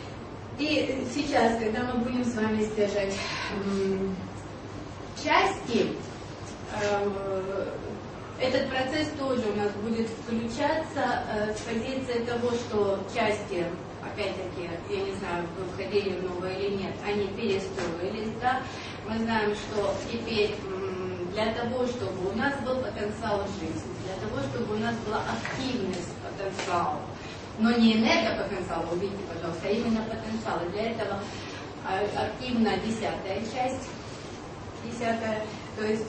И сейчас, когда мы будем с вами стяжать э, части, э, этот процесс тоже у нас будет включаться э, с позиции того, что части, опять-таки, я не знаю, вы входили в новое или нет, они перестроились, да. Мы знаем, что теперь м, для того, чтобы у нас был потенциал жизни, для того, чтобы у нас была активность потенциала, но не энергопотенциал, увидите, пожалуйста, а именно потенциал. И для этого э, активна десятая часть, десятая. То есть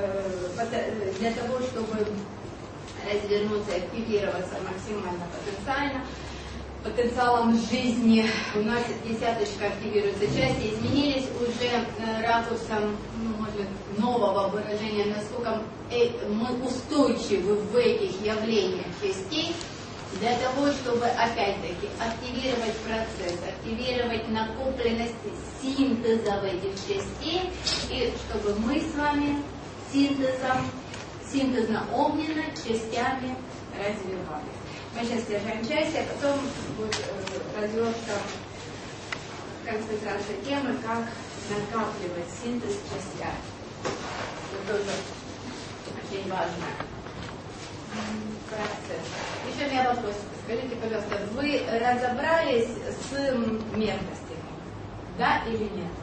э, для того, чтобы развернуться и активироваться максимально потенциально, потенциалом жизни у нас десяточка активируется. Части изменились уже э, ракурсом, ну, может, нового выражения, насколько э, мы устойчивы в этих явлениях частей, для того, чтобы опять-таки активировать процесс, активировать накопленность синтеза в этих частей, и чтобы мы с вами синтезом, синтезно-огненно частями развивались. Мы сейчас держим части, а потом будет э, развиваться концентрация темы, как накапливать синтез частями. Это тоже очень важно. Процесс. Еще у меня вопрос. Скажите, пожалуйста, вы разобрались с мерностями? Да или нет?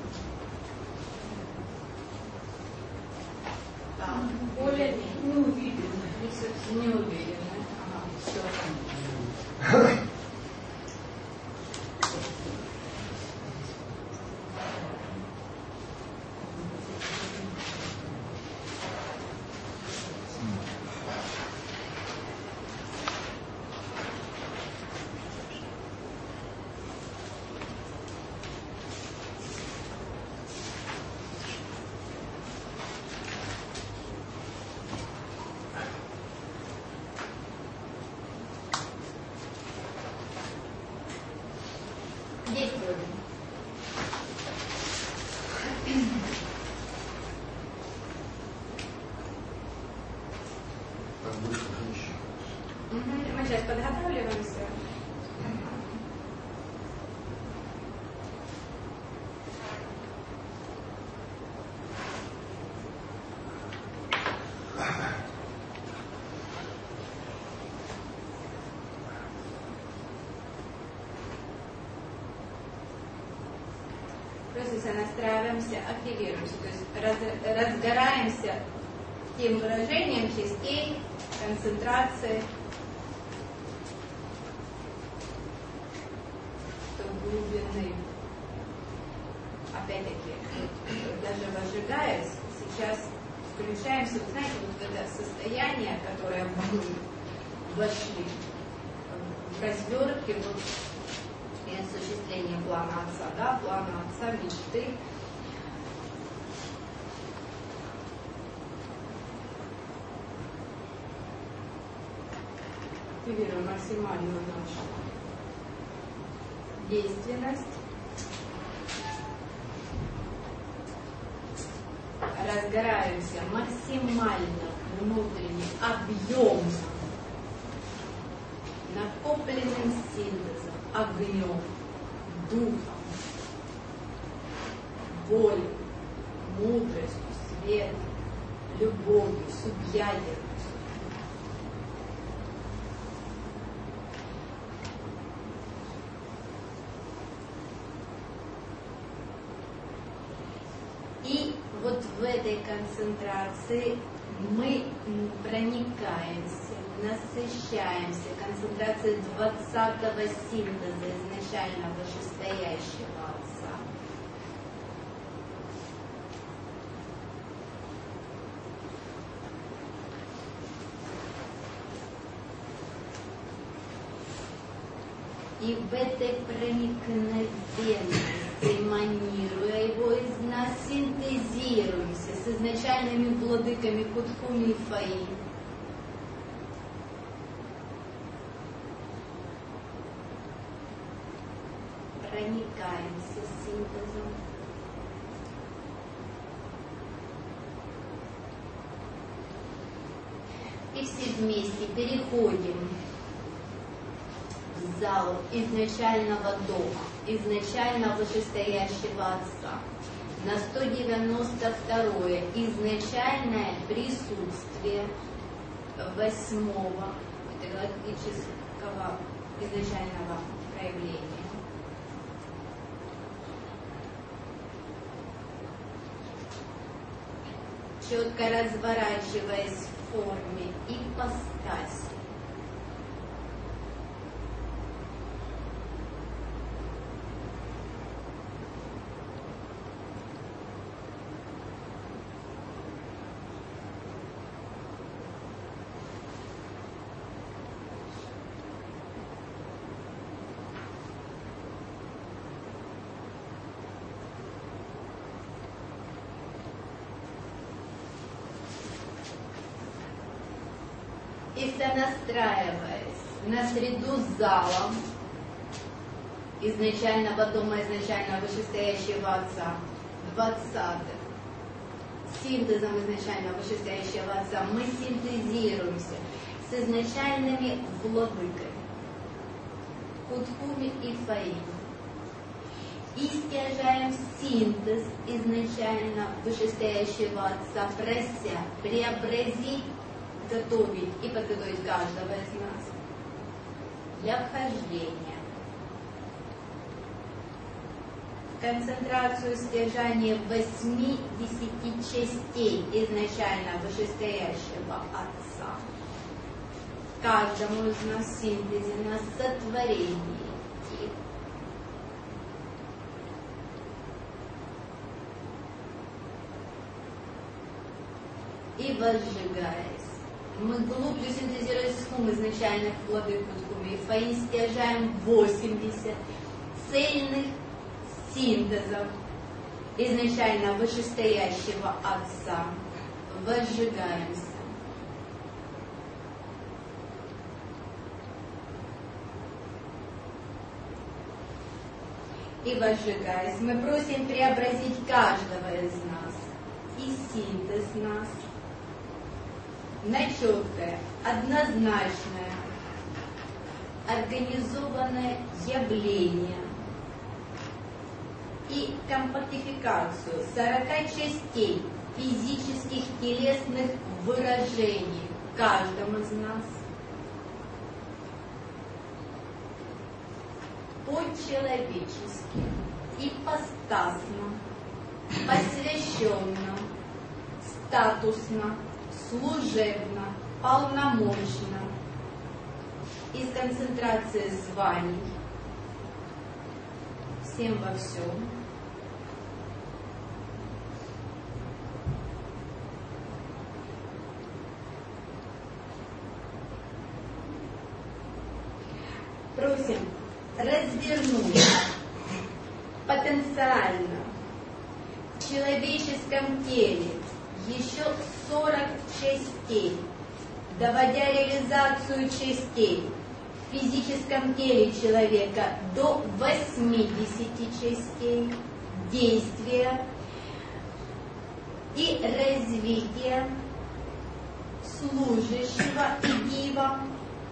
Да. Более не уверены. Не уверены. Ага, все. Мы сейчас подготавливаемся. Просто настраиваемся, активируемся, то есть раз, разгораемся тем выражением частей, концентрации, глубины. Опять-таки, даже возжигаясь, сейчас включаемся, вы знаете, вот это состояние, которое мы вошли в развертке, вот, и осуществление плана отца, да, плана отца, мечты. Активируем максимальную нашу действенность. Разгораемся максимально внутренне, объемно, накопленным синтезом, огнем, духом, волей, мудростью, светом, любовью, субъядерностью. И вот в этой концентрации мы проникаемся, насыщаемся концентрацией двадцатого синтеза изначально вышестоящего Отца. И в этой проникновенности, манируя его из нас, синтезируемся с изначальными владыками Кутхуми и Фаи. Проникаемся синтезом. И все вместе переходим в зал изначального дома, изначально вышестоящего Отца, на сто девяносто второе изначальное присутствие восьмого галактического изначального проявления. Четко разворачиваясь в форме ипостаси. И сонастраиваясь на среду с залом изначального дома, изначально вышестоящего Отца, двадцатых, синтезом изначально вышестоящего Отца, мы синтезируемся с изначальными владыками Кутхуми и Фаи. И стяжаем синтез изначально вышестоящего Отца, прося преобразить, готовить и подготовить каждого из нас для вхождения в концентрацию стяжания восьми-десяти частей изначально вышестоящего Отца. Каждому из нас в синтезе, на сотворении их. И возжигаясь, мы глубже синтезируя схум изначальных владык Кутхуми и Фаи, стяжаем восемьдесят цельных синтезов изначально вышестоящего Отца. Возжигаемся. И возжигаясь, мы просим преобразить каждого из нас и синтез нас на четкое, однозначное, организованное явление и компактификацию сорока частей физических телесных выражений в каждом из нас по-человечески, ипостасно, посвященно, статусно, служебно, полномочно, из концентрации званий, всем во всем, просим развернуть потенциально в человеческом теле еще сорок частей, доводя реализацию частей в физическом теле человека до восьмидесяти частей действия и развития служащего и дива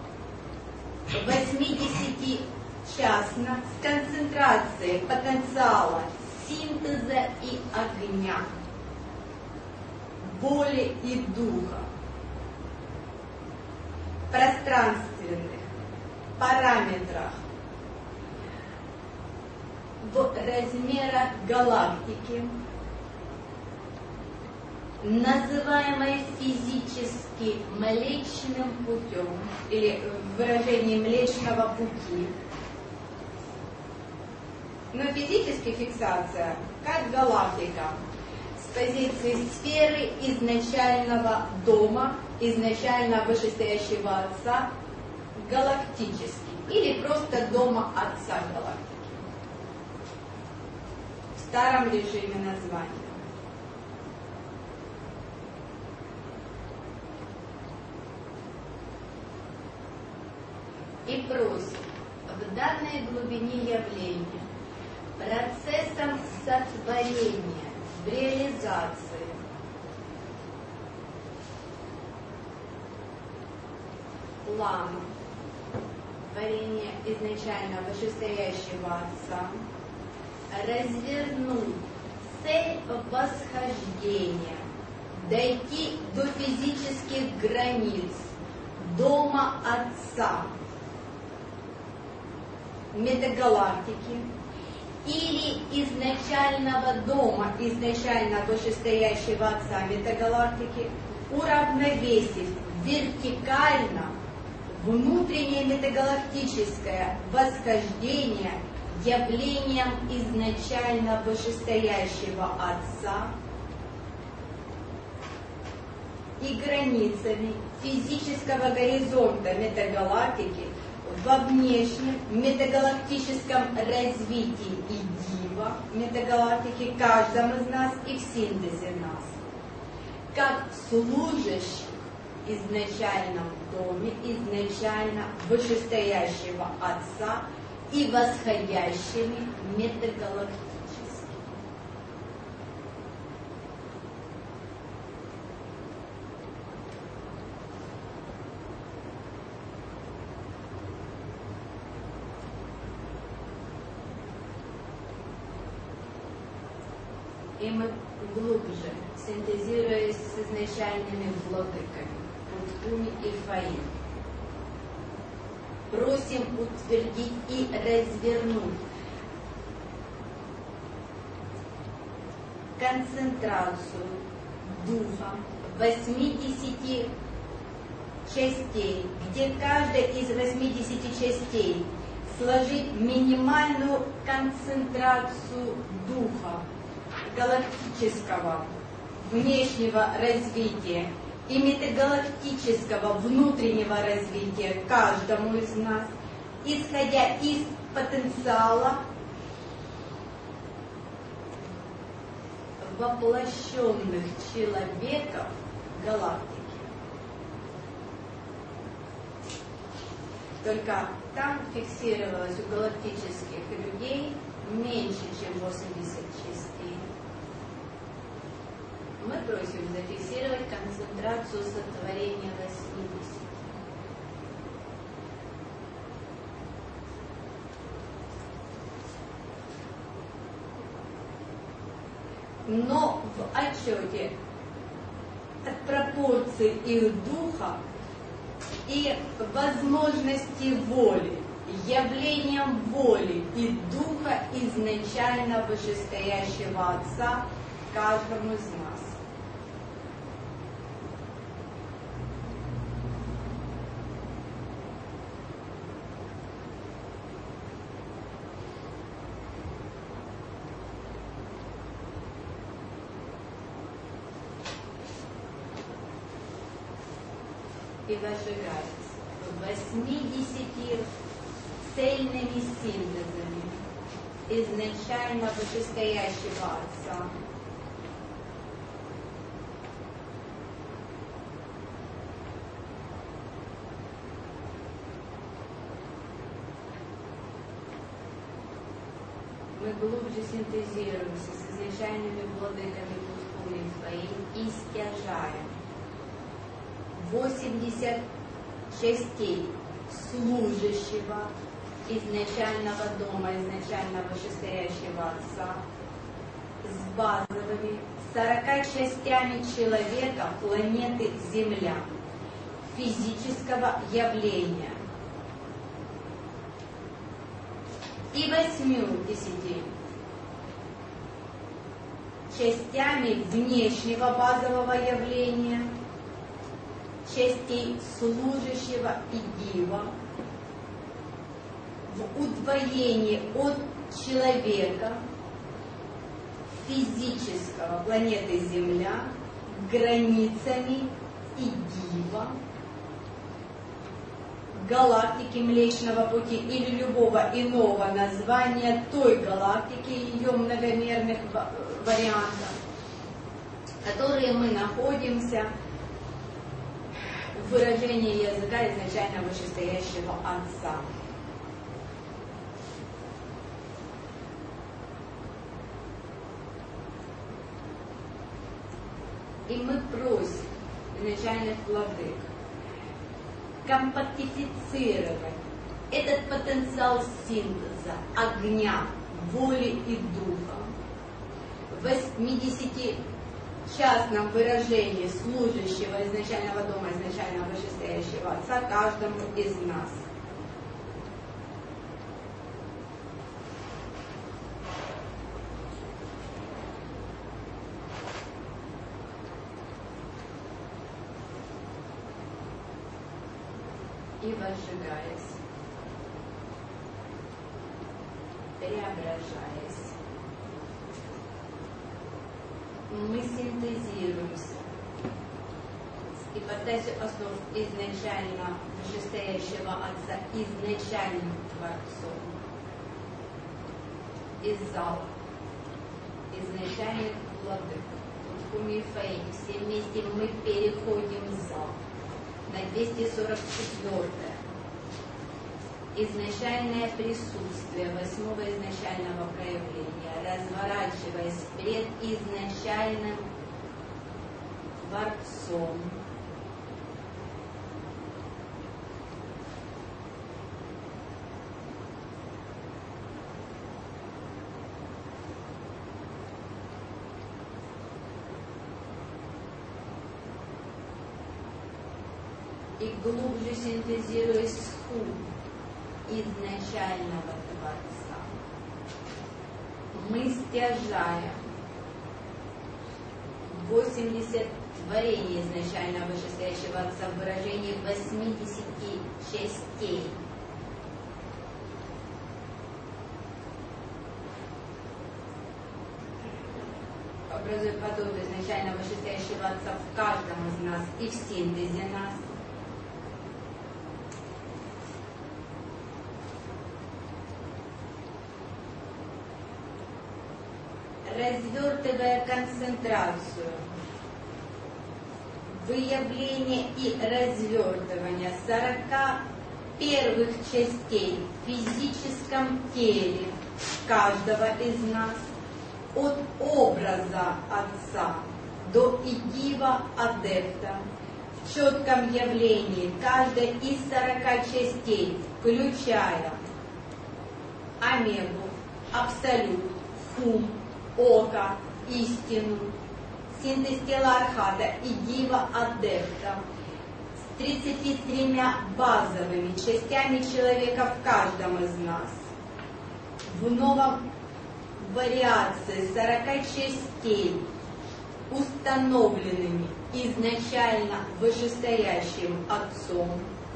восьмидесятичастно с концентрацией потенциала синтеза и огня, воли и духа, пространственных параметрах в размерах галактики называемое физически Млечным путем, или выражение Млечного пути. Но физически фиксация, как галактика, с позиции сферы изначального дома, изначально вышестоящего Отца, галактический, или просто дома Отца галактики. В старом режиме названия. И просит в данной глубине явления процессом сотворения, в реализации плана творения изначально вышестоящего Отца развернуть цель восхождения, дойти до физических границ дома Отца, метагалактики или изначального дома, изначально вышестоящего Отца метагалактики, уравновесив вертикально внутреннее метагалактическое восхождение явлением изначально вышестоящего Отца и границами физического горизонта метагалактики во внешнем метагалактическом развитии и дива метагалактики каждом из нас и в синтезе нас, как служащих изначальном доме, изначально вышестоящего Отца и восходящими метагалактически. И мы глубже, синтезируясь с изначальными владыками, Путхуми и Фаим, просим утвердить и развернуть концентрацию духа восьмидесяти частей, где каждая из восьмидесяти частей сложить минимальную концентрацию духа галактического внешнего развития и метагалактического внутреннего развития каждому из нас, исходя из потенциала воплощенных человеков галактики. Только там фиксировалось у галактических людей меньше, чем восемьдесят частей. Мы просим зафиксировать концентрацию сотворения восьмидесяти. Но в отчете от пропорций их духа и возможности воли, явлением воли и духа изначально вышестоящего Отца каждому из нас. И возжигается восьмидесятью цельными синтезами изначально вышестоящего Отца, мы глубже синтезируемся с изначальными владыками Путхуми своим и стяжаем восемьдесят частей служащего изначального дома, изначально вышестоящего Отца, с базовыми сорока частями человека планеты Земля, физического явления, и восьмидесятью частями внешнего базового явления, частей служащего и дива, в удвоении от человека, физического планеты Земля, границами и дива, галактики Млечного Пути или любого иного названия той галактики, ее многомерных вариантов, которые мы находимся в выражении языка изначально вышестоящего Отца. И мы просим изначальных владык компактифицировать этот потенциал синтеза огня, воли и духа в восьмидесятичастном выражении служащего изначального дома, изначально вышестоящего Отца каждому из нас. И возжигаясь, преображаясь, мы синтезируемся с ипостасью основ изначально вышестоящего Отца, изначальным Творцом, из зала, изначальных владык. В Кумифей все вместе мы переходим в зал. На двести сорок четвёртое. Изначальное присутствие восьмого изначального проявления, разворачиваясь пред изначальным Творцом, и глубже синтезируясь с ум изначального Творца, мы стяжаем восемьдесят творений изначально вышестоящего Отца в выражении восьмидесяти частей. Образует подобие изначально вышестоящего Отца в каждом из нас и в синтезе нас. Развертывая концентрацию, выявление и развертывание сорока первых частей в физическом теле каждого из нас, от образа Отца до идива адепта, в четком явлении каждой из сорока частей, включая омегу, абсолют, хум, око, истину, синтез тела Архата и дива адепта с тридцатью тремя базовыми частями человека в каждом из нас, в новом вариации сорока частей, установленными изначально вышестоящим Отцом,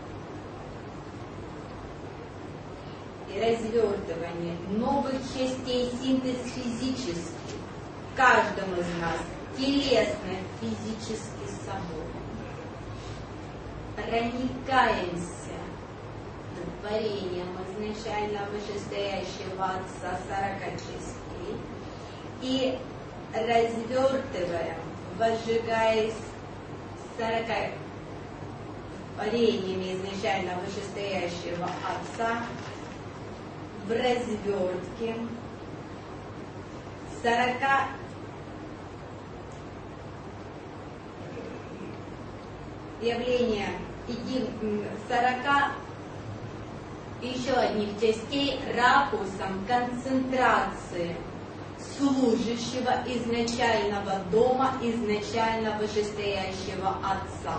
и развертывание новых частей, синтез физический, в каждом из нас телесный физический собой. Проникаемся творением изначально вышестоящего Отца сорока частей и развертываем, возжигаясь сорока творениями изначально вышестоящего Отца в развертке сорока явления сорока еще одних частей ракурсом концентрации служащего изначального дома, изначально вышестоящего Отца.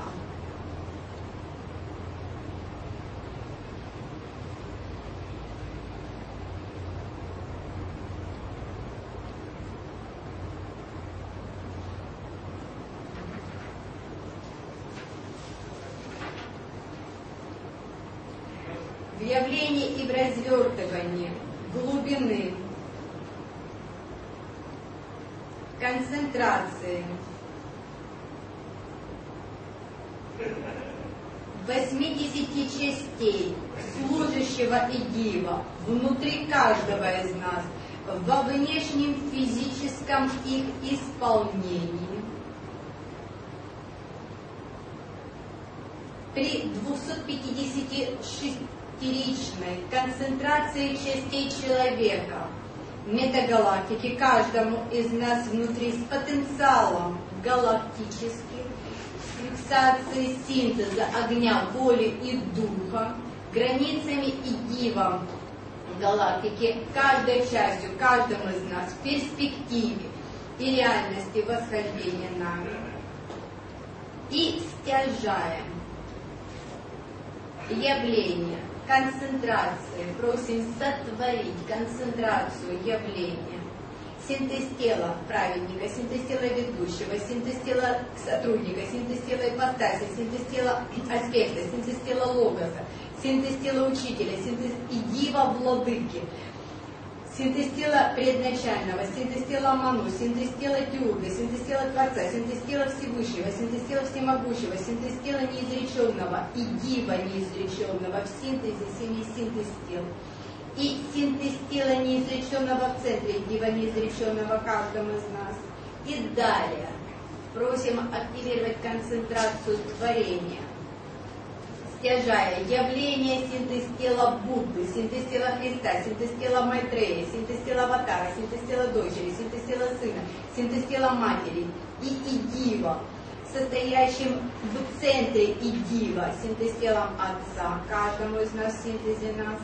явлении и в развертывании глубины, концентрации, восьмидесяти частей служащего и дива внутри каждого из нас во внешнем физическом их исполнении при двухсотпятидесятишестеричной концентрации частей человека метагалактики каждому из нас внутри с потенциалом галактических фиксации синтеза огня, воли и духа, границами и дивом галактики, каждой частью, каждому из нас в перспективе и реальности восхождения нами. И стяжаем явление концентрации, просим сотворить концентрацию явления, синтез тела праведника, синтез тела ведущего, синтез тела сотрудника, синтез тела ипостаси, синтез тела аспекта, синтез тела логоса, синтез тела учителя, синтез и дива владыки, синтез тела предначального, синтез тела Ману, синтез тела Теурга, синтез тела Творца, синтез тела Всевышнего, синтез тела Всемогущего, синтез тела неизреченного и дива неизреченного в синтезе семи синтез тел. И синтез тела неизреченного в центре, дива неизреченного каждому из нас. И далее просим активировать концентрацию творения, стяжая явление синтез тела Будды, синтез тела Христа, синтез тела Майтрея, синтез тела Аватара, синтез тела дочери, синтез тела сына, синтез тела матери и идива, состоящим в центре идива, синтез телом Отца, каждому из нас в синтезе нас.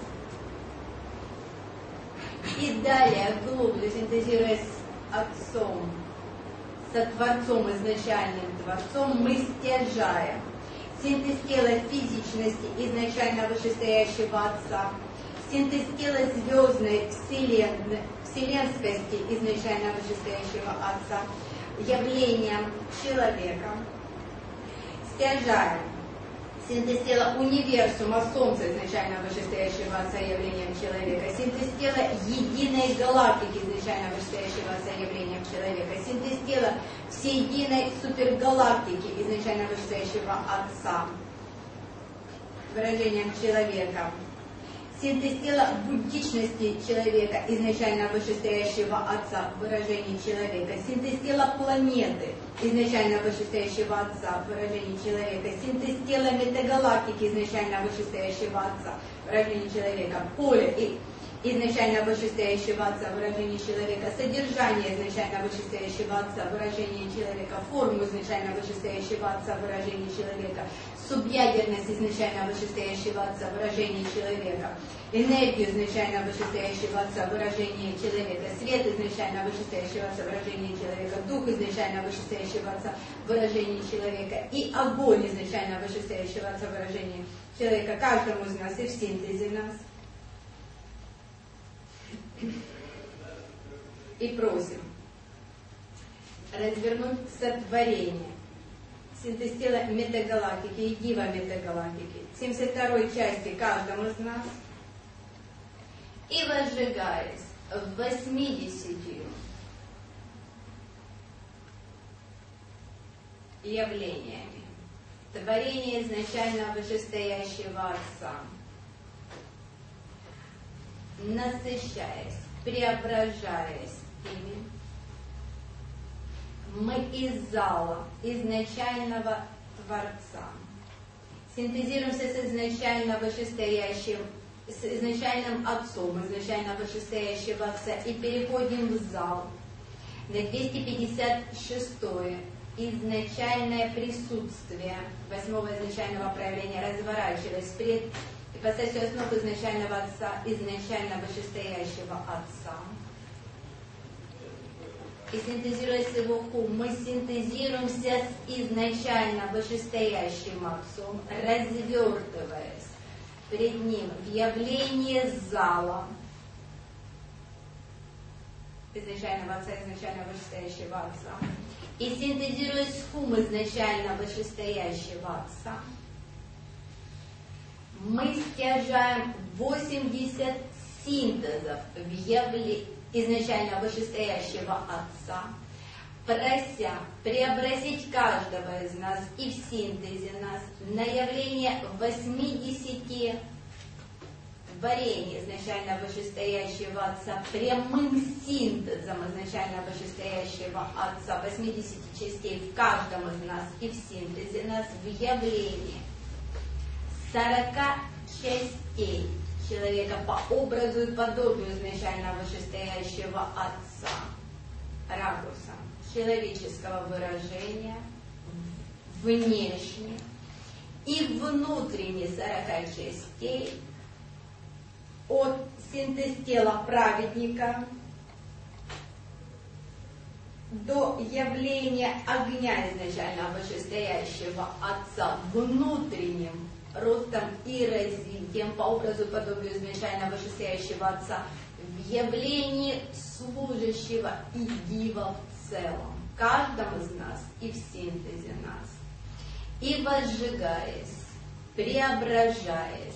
И далее, глубже синтезируя с Отцом, со Творцом, изначальным Творцом, мы стяжаем синтез тела физичности изначально вышестоящего Отца, синтез тела звездной вселенной, вселенскости изначально вышестоящего Отца, явлением человека, стяжаем синтез тела универсума, Солнца изначально вышестоящего Отца, явлением человека, синтез тела единой галактики изначально вышестоящего Отца, явлением человека, синтез тела всеединой супергалактики изначально вышестоящего Отца, выражением человека, синтез тела буддичности человека изначально вышестоящего Отца, выражение человека, синтез тела планеты изначально вышестоящего Отца, выражение человека, синтез тела метагалактики изначально вышестоящего Отца, выражение человека, поле и изначально вышестоящего Отца, выражение человека, содержание изначально вышестоящего Отца, выражение человека, форму изначально вышестоящего Отца, выражение человека, субъядерность изначально вышестоящего Отца, выражение человека, энергию изначально вышестоящего Отца, выражение человека, свет изначально вышестоящего Отца, выражение человека, дух изначально вышестоящего Отца, выражение человека и огонь изначально вышестоящего Отца, выражение человека, каждому из нас и в синтезе нас. И просим развернуть сотворение, синтез тела метагалактики и дива метагалактики, семьдесят второй части каждому из нас, и возжигаясь в восьмидесяти явлениями творения изначально вышестоящего Отца, насыщаясь, преображаясь ими, мы из зала изначального Творца синтезируемся с изначально вышестоящим, с изначальным Отцом, изначально вышестоящего Отца, и переходим в зал на двести пятьдесят шестое изначальное присутствие восьмого изначального проявления, разворачиваясь пред ипостасью основ изначального Отца, изначально вышестоящего Отца. И синтезируя с его хум, мы синтезируемся с изначально вышестоящим Отцом, развертываясь пред ним в явлении зала изначального Отца, изначально вышестоящего Отца. И синтезируя с хум изначально вышестоящего Отца, мы стяжаем восемьдесят синтезов в явле... изначально вышестоящего Отца, прося преобразить каждого из нас и в синтезе нас на явление восьмидесяти творений изначально вышестоящего Отца, прямым синтезом изначально вышестоящего Отца, восьмидесяти частей в каждом из нас и в синтезе нас в явлении сорока частей человека по образу и подобию изначально вышестоящего Отца, ракурса человеческого выражения, внешне и внутренне сорока частей, от синтез тела праведника до явления огня изначально вышестоящего Отца внутренним ростом и развитием по образу и подобию изначально вышестоящего Отца в явлении служащего и дива в целом, в каждом из нас и в синтезе нас, и возжигаясь, преображаясь,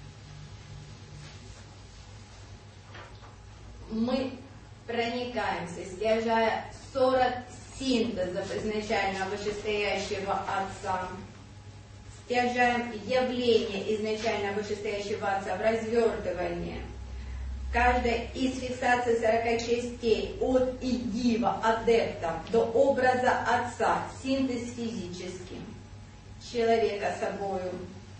мы проникаемся, стяжая сорок синтезов изначально вышестоящего Отца, стяжаем явление изначально вышестоящего Отца в развертывание. Каждая из фиксаций сорока частей от идива, адепта до образа Отца, синтез физическим, человека собою.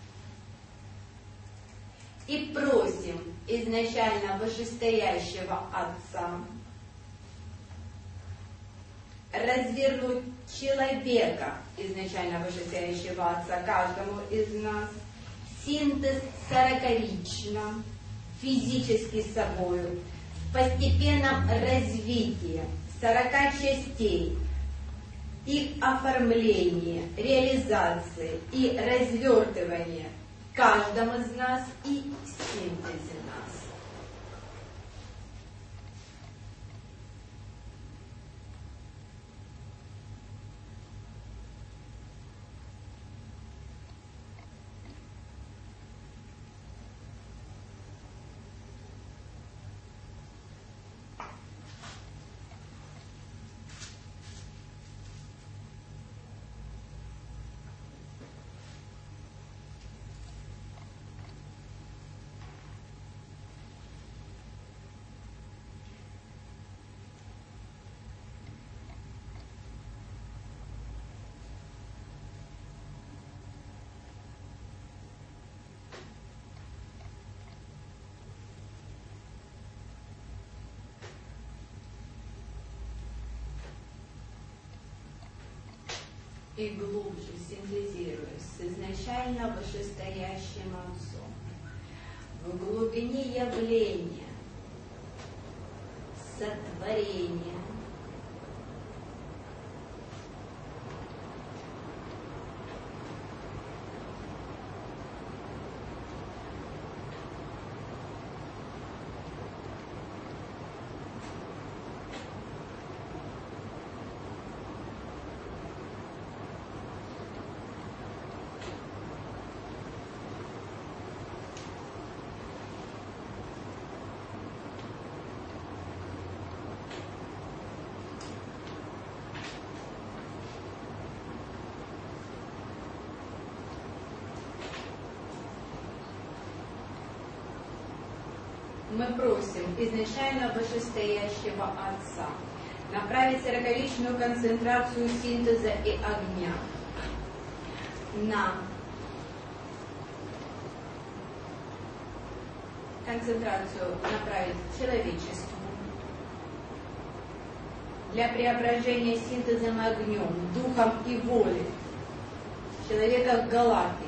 И просим изначально вышестоящего Отца развернуть человека изначально вышестоящего Отца каждому из нас, синтез сороковично, физически с собою, в постепенном развитии сорока частей, их оформление, реализации и развертывание каждому из нас и в синтезе нас. И глубже синтезируясь с изначально вышестоящим Отцом, в глубине явления, сотворения, мы просим изначально вышестоящего Отца направить сороковичную концентрацию синтеза и огня на концентрацию направить человечеству для преображения синтезом и огнем, духом и волей человека галактики.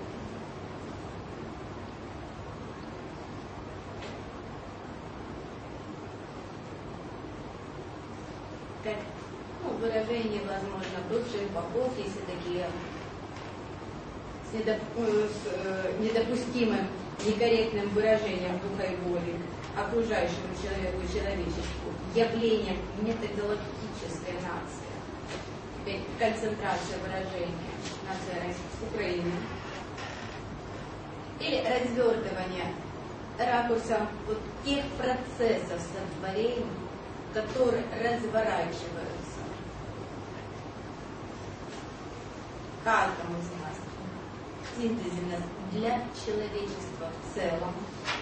Как, ну, выражение, возможно, бывших богов, если такие с, недоп, с э, недопустимым, некорректным выражением духа и воли окружающему человеку и человечеству, явлением метагалактической нации. Теперь концентрация выражения нации Украины. или развертывание ракурсом вот тех процессов сотворения, которые разворачиваются каждому из нас, синтезе для человечества в целом.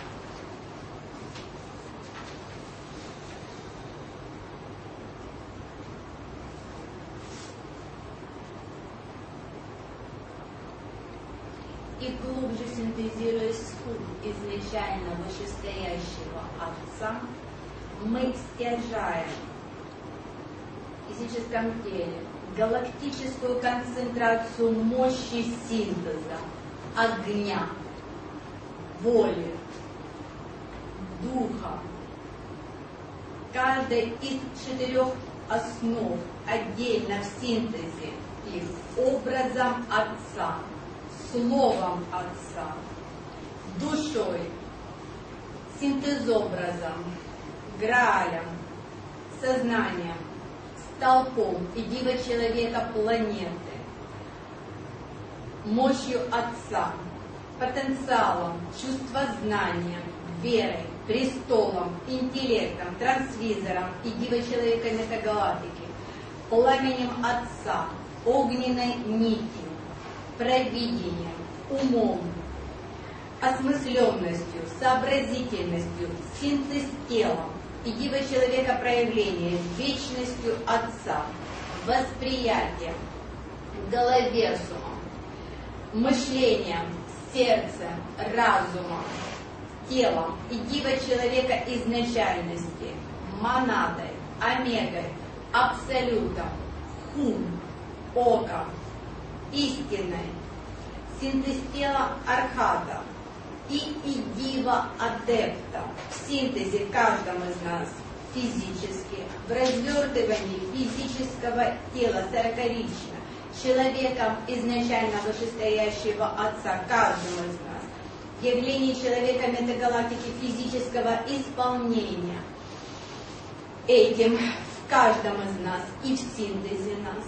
И глубже синтезируя суть изначально вышестоящего Отца, мы стяжаем в физическом теле галактическую концентрацию мощи синтеза, огня, воли, духа. Каждая из четырех основ отдельно в синтезе их образом Отца, словом Отца, душой, синтезобразом, граалем, сознанием, столпом и диво человека планеты, мощью Отца, потенциалом, чувствознанием, верой, престолом, интеллектом, трансвизором и диво человека метагалактики, пламенем Отца, огненной нитью, провидением, умом, осмысленностью, сообразительностью, синтез телом и диво человека проявления, вечностью Отца, восприятием, головерсумом, мышлением, сердцем, разумом, телом и диво человека изначальности, монадой, омегой, абсолютом, хум, оком, истиной, синтез тела архата и идива адепта в синтезе каждому из нас физически, в развертывании физического тела сорокалично, человеком изначально вышестоящего Отца каждому из нас, явление человека метагалактики физического исполнения этим в каждом из нас и в синтезе нас.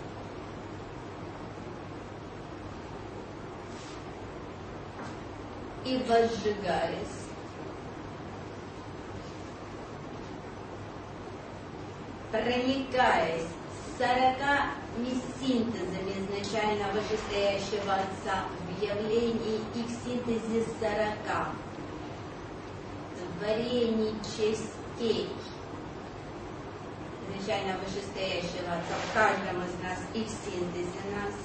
И возжигаясь, проникаясь сорока синтезами изначально вышестоящего Отца в явлении и в синтезе сорока творений частей изначально вышестоящего Отца в каждом из нас и в синтезе нас,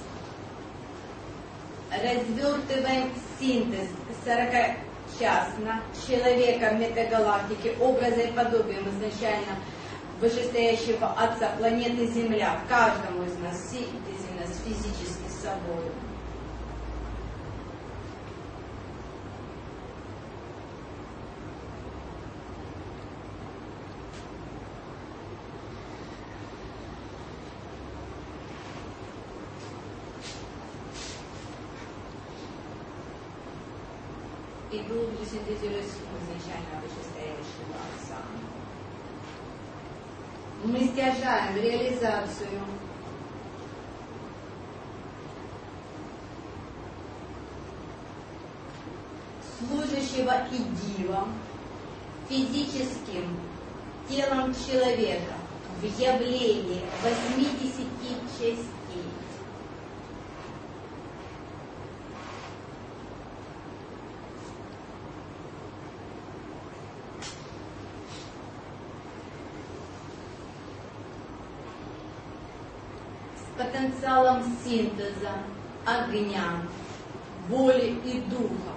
развертываем синтез сорокачастно человека метагалактики, образа и подобием изначально вышестоящего Отца планеты Земля, каждому из нас, в синтезе нас физически с собой. И глубже синтезируя суть изначально вышестоящего Отца, мы стяжаем реализацию служащего идивом физическим телом человека в явлении восьмидесяти частей. Потенциалом синтеза, огня, воли и духа,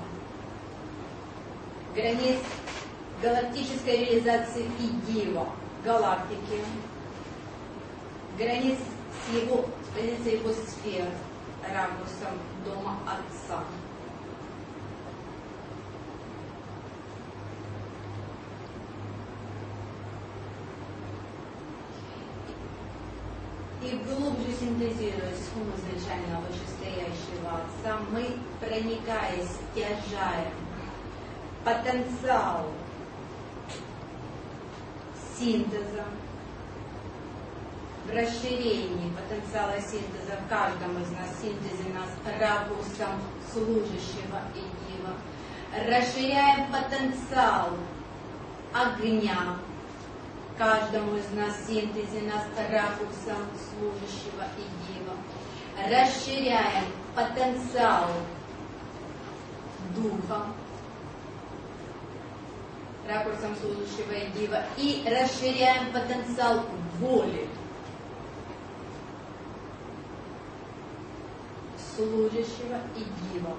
границ галактической реализации идива, галактики, границ с его, позиции его сфер, ракурсом дома Отца. И глубже синтезируя схему изначально вышестоящего Отца, мы, проникаясь, стяжаем потенциал синтеза, расширении потенциала синтеза в каждом из нас, синтезе нас ракурсом служащего и дива. Расширяем потенциал огня каждому из нас, синтезе нас ракурсом служащего и дива. Расширяем потенциал духа ракурсом служащего и дива. И расширяем потенциал воли служащего и дива.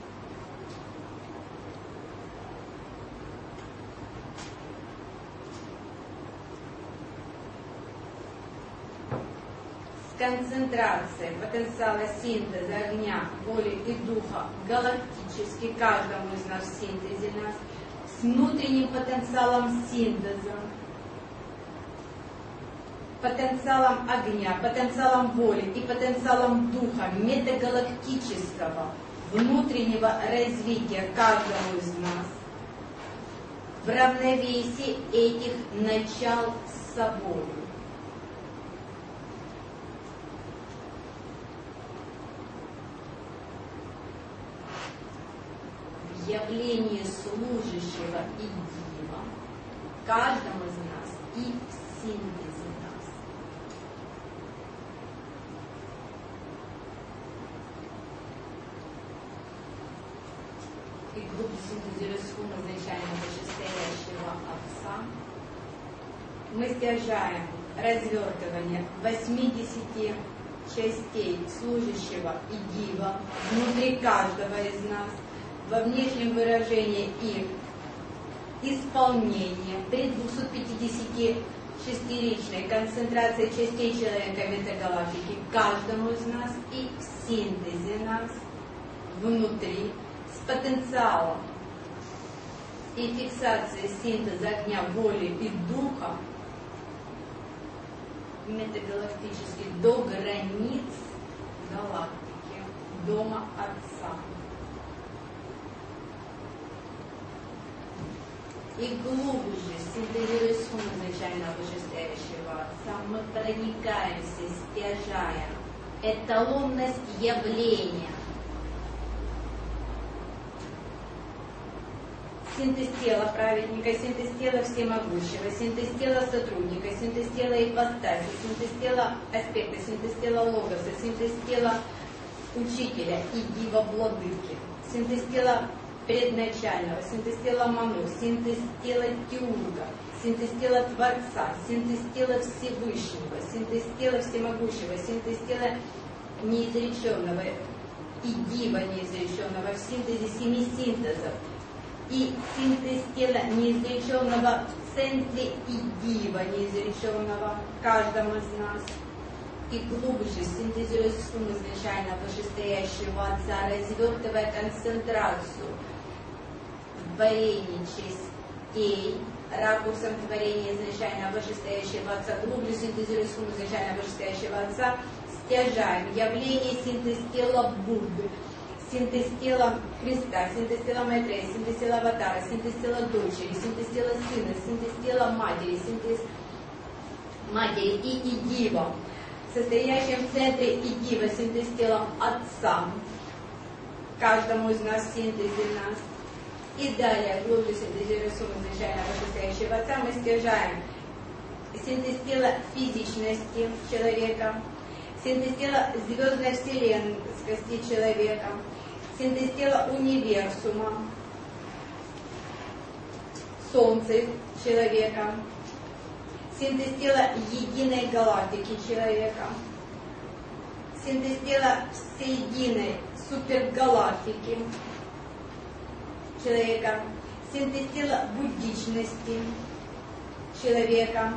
Концентрация потенциала синтеза огня, воли и духа галактически каждому из нас в синтезе нас, с внутренним потенциалом синтеза, потенциалом огня, потенциалом воли и потенциалом духа метагалактического внутреннего развития каждого из нас в равновесии этих начал с собой. Явление служащего и дива каждому из нас и в синтезе нас. И глубже синтезируя сумму изначально вышестоящего Отца, мы стяжаем развертывание восьмидесяти частей служащего и дива внутри каждого из нас, во внешнем выражении их исполнения при двухсот пятидесяти шестиричной концентрации частей человека метагалактики каждому из нас и в синтезе нас внутри с потенциалом и фиксацией синтеза огня, воли и духа метагалактически до границ галактики, дома Отца. И глубже, синтезируя сумму изначально вышестоящего Отца, мы проникаемся, стяжая эталонность явления. Синтез тела праведника, синтез тела всемогущего, синтез тела сотрудника, синтез тела ипостаси, синтез тела аспекта, синтез тела логоса, синтез тела учителя и дива владыки, синтез тела предначального, синтез тела Ману, синтез тела Теурга, синтез тела Творца, синтез тела Всевышнего, синтез тела Всемогущего, синтез тела неизреченного и дива неизреченного в синтезе семи синтезов, и синтез тела неизреченного в центре и дива неизреченного каждому из нас. И глубже, синтезируя сумму изначально вышестоящего Отца, развертывая концентрацию творения частей ракурсом творения изначально вышестоящего Отца, глубже синтезируя сумму изначально вышестоящего Отца, стяжаем явление синтез тела Будды, синтез тела Христа, синтез тела Майтрея, синтез тела Аватара, синтез тела дочери, синтез тела сына, синтез тела матери, синтез матери и Идива, состоящим в центре Идива, синтез телом Отца, каждому из нас в синтезе нас. И далее, глубже синтезируя сумму изначально вышестоящего Отца, мы стяжаем синтез тела физичности человека, синтез тела звездной вселенскости человека, синтез тела универсума, Солнца человека, синтез тела единой галактики человека, синтез тела всеединой супергалактики человека, синтез тела буддичности человека,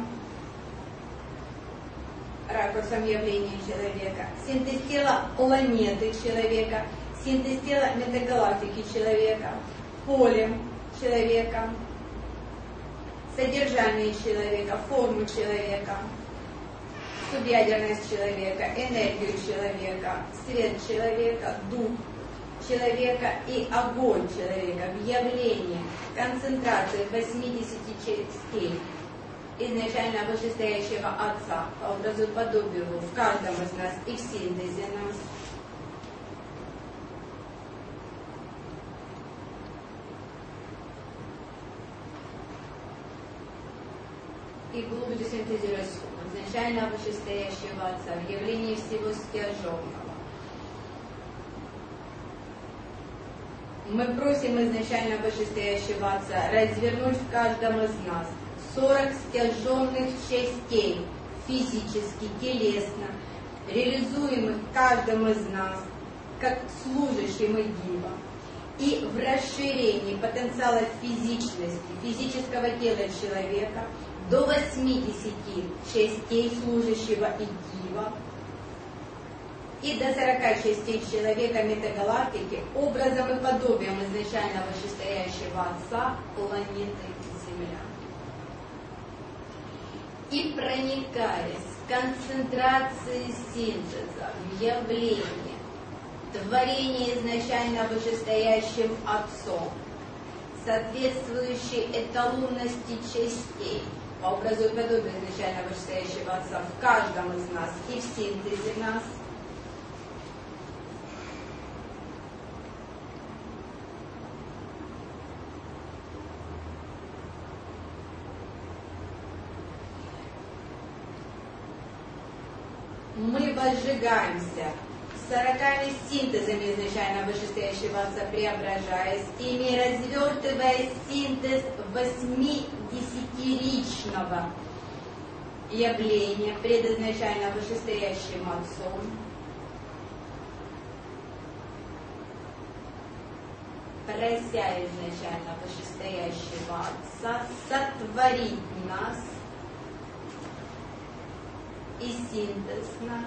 ракурсом явления человека, синтез тела планеты человека, синтез тела метагалактики человека, полем человека, содержание человека, форму человека, субъядерность человека, энергию человека, свет человека, дух человека и огонь человека в явлении концентрации восьмидесяти частей изначально вышестоящего Отца по образу и подобию в каждом из нас и в синтезе нас. И глубже синтезируя сумму изначально вышестоящего Отца в явлении всего стяженного. Мы просим изначально вышестоящего Отца развернуть в каждом из нас сорок стяженных частей, физически, телесно, реализуемых каждым из нас, как служащим и дивом, и в расширении потенциала физичности, физического тела человека до восьмидесяти частей служащего и дива, и до сорока частей человека метагалактики образом и подобием изначально вышестоящего Отца планеты Земля. И проникаясь в концентрации синтеза, в явление, творение изначально вышестоящим Отцом, соответствующей эталонности частей, по образу и подобию изначально вышестоящего Отца в каждом из нас и в синтезе нас, мы возжигаемся сороками синтезами изначально вышестоящего Отца, преображаясь, ими развертывая синтез восьмидесятиричного явления предизначально вышестоящим Отцом, прося изначально вышестоящего Отца сотворить нас и синтез нас,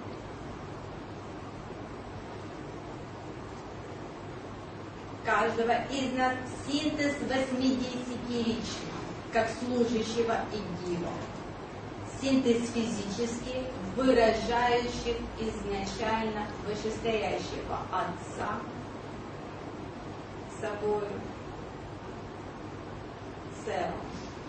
каждого из нас синтез восьмидесятиричного, как служащего и дива, синтез физически выражающих изначально вышестоящего Отца собой целым.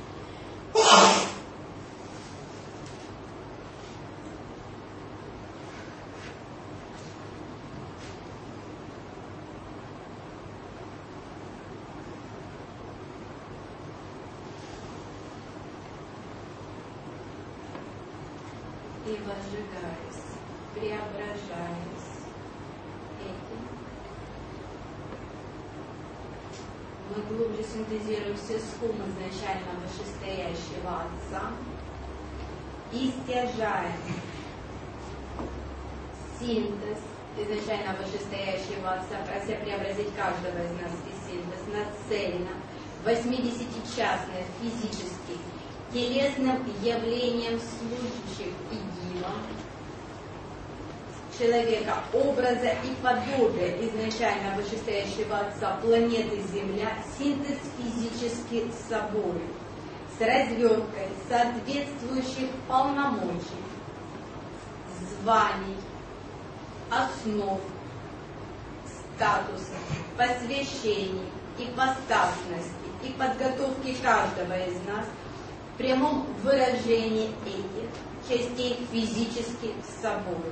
И возжигаясь, преображаясь этим, мы глубже синтезируем все схемы изначально вышестоящего Отца и стяжаем синтез изначально вышестоящего Отца, прося преобразить каждого из нас и синтез нацелено восьмидесятичастных физических телесным явлением служащих и дивом человека, образа и подобия изначально вышестоящего Отца планеты Земля, синтез физически с собой, с разверткой соответствующих полномочий, званий, основ, статусов, посвящений, ипостасности и подготовки каждого из нас в прямом выражении этих частей физически с собой.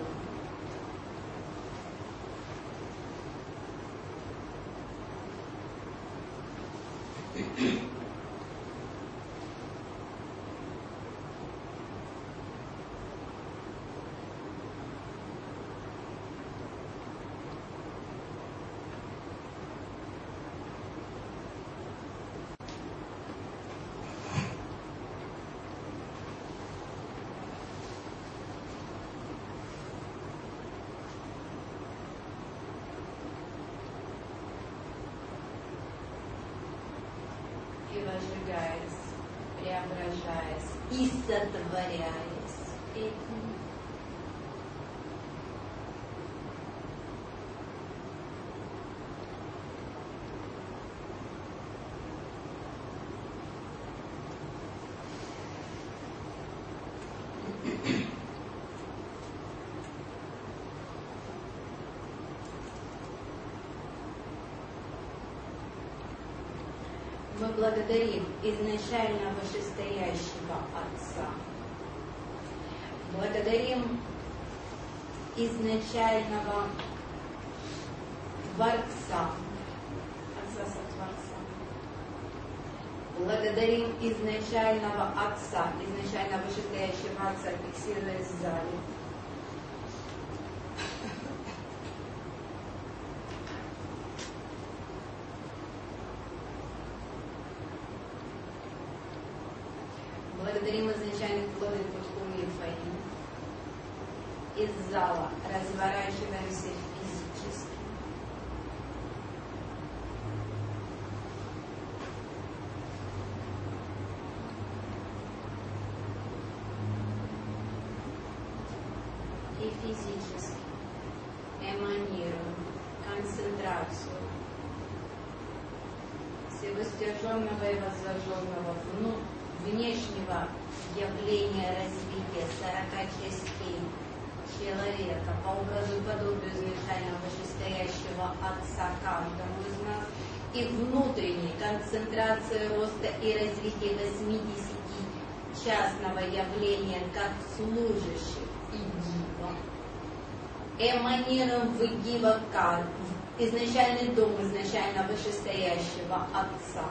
Возжигаясь, преображаясь и сотворяясь этим. Мы благодарим изначально вышестоящего Отца. Благодарим изначального Творца, Отца Сотворца. Благодарим изначального Отца, изначально вышестоящего Отца, фиксируясь в зале. Благодарим изначальных владыков Умифаим. Из зала разворачиваемся физически. И физически эманируем концентрацию всего стяженного и воzzаженного внутрь внешнего явления развития сорока частей человека по образу и подобию изначально вышестоящего Отца каждому из нас и внутренней концентрации роста и развития восьмидесяти частного явления как служащих и дива. Эманируем в дива как изначальный дом изначально вышестоящего Отца.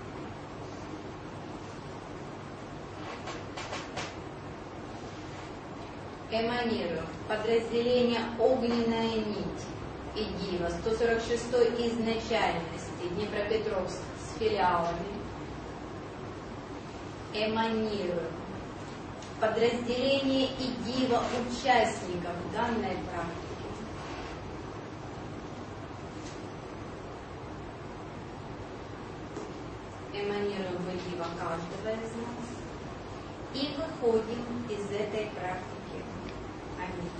Эманируем подразделение огненная нить и дива сто сорок шестой изначальности Днепропетровск с филиалами. Эманируем подразделение и дива участников данной практики. Эманируем в дива каждого из нас и выходим из этой практики. Аминь.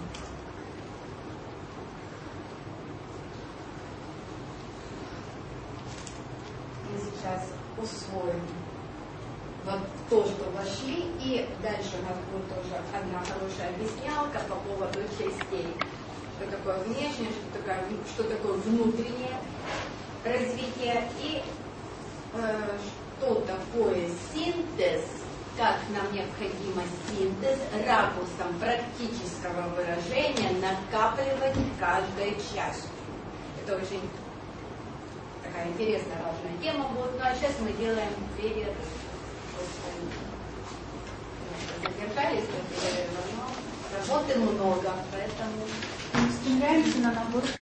Мы сейчас усвоим вот то, что вошли, и дальше у нас будет тоже одна хорошая объяснялка по поводу частей. Что такое внешнее, что такое, что такое внутреннее развитие и э, что такое синтез, как нам необходимо синтез ракурсом практического выражения накапливать каждой частью. Это очень такая интересная, важная тема будет. Ну а сейчас мы делаем перерыв. Задержались до перерыва, но работы много, поэтому устремляемся на набор.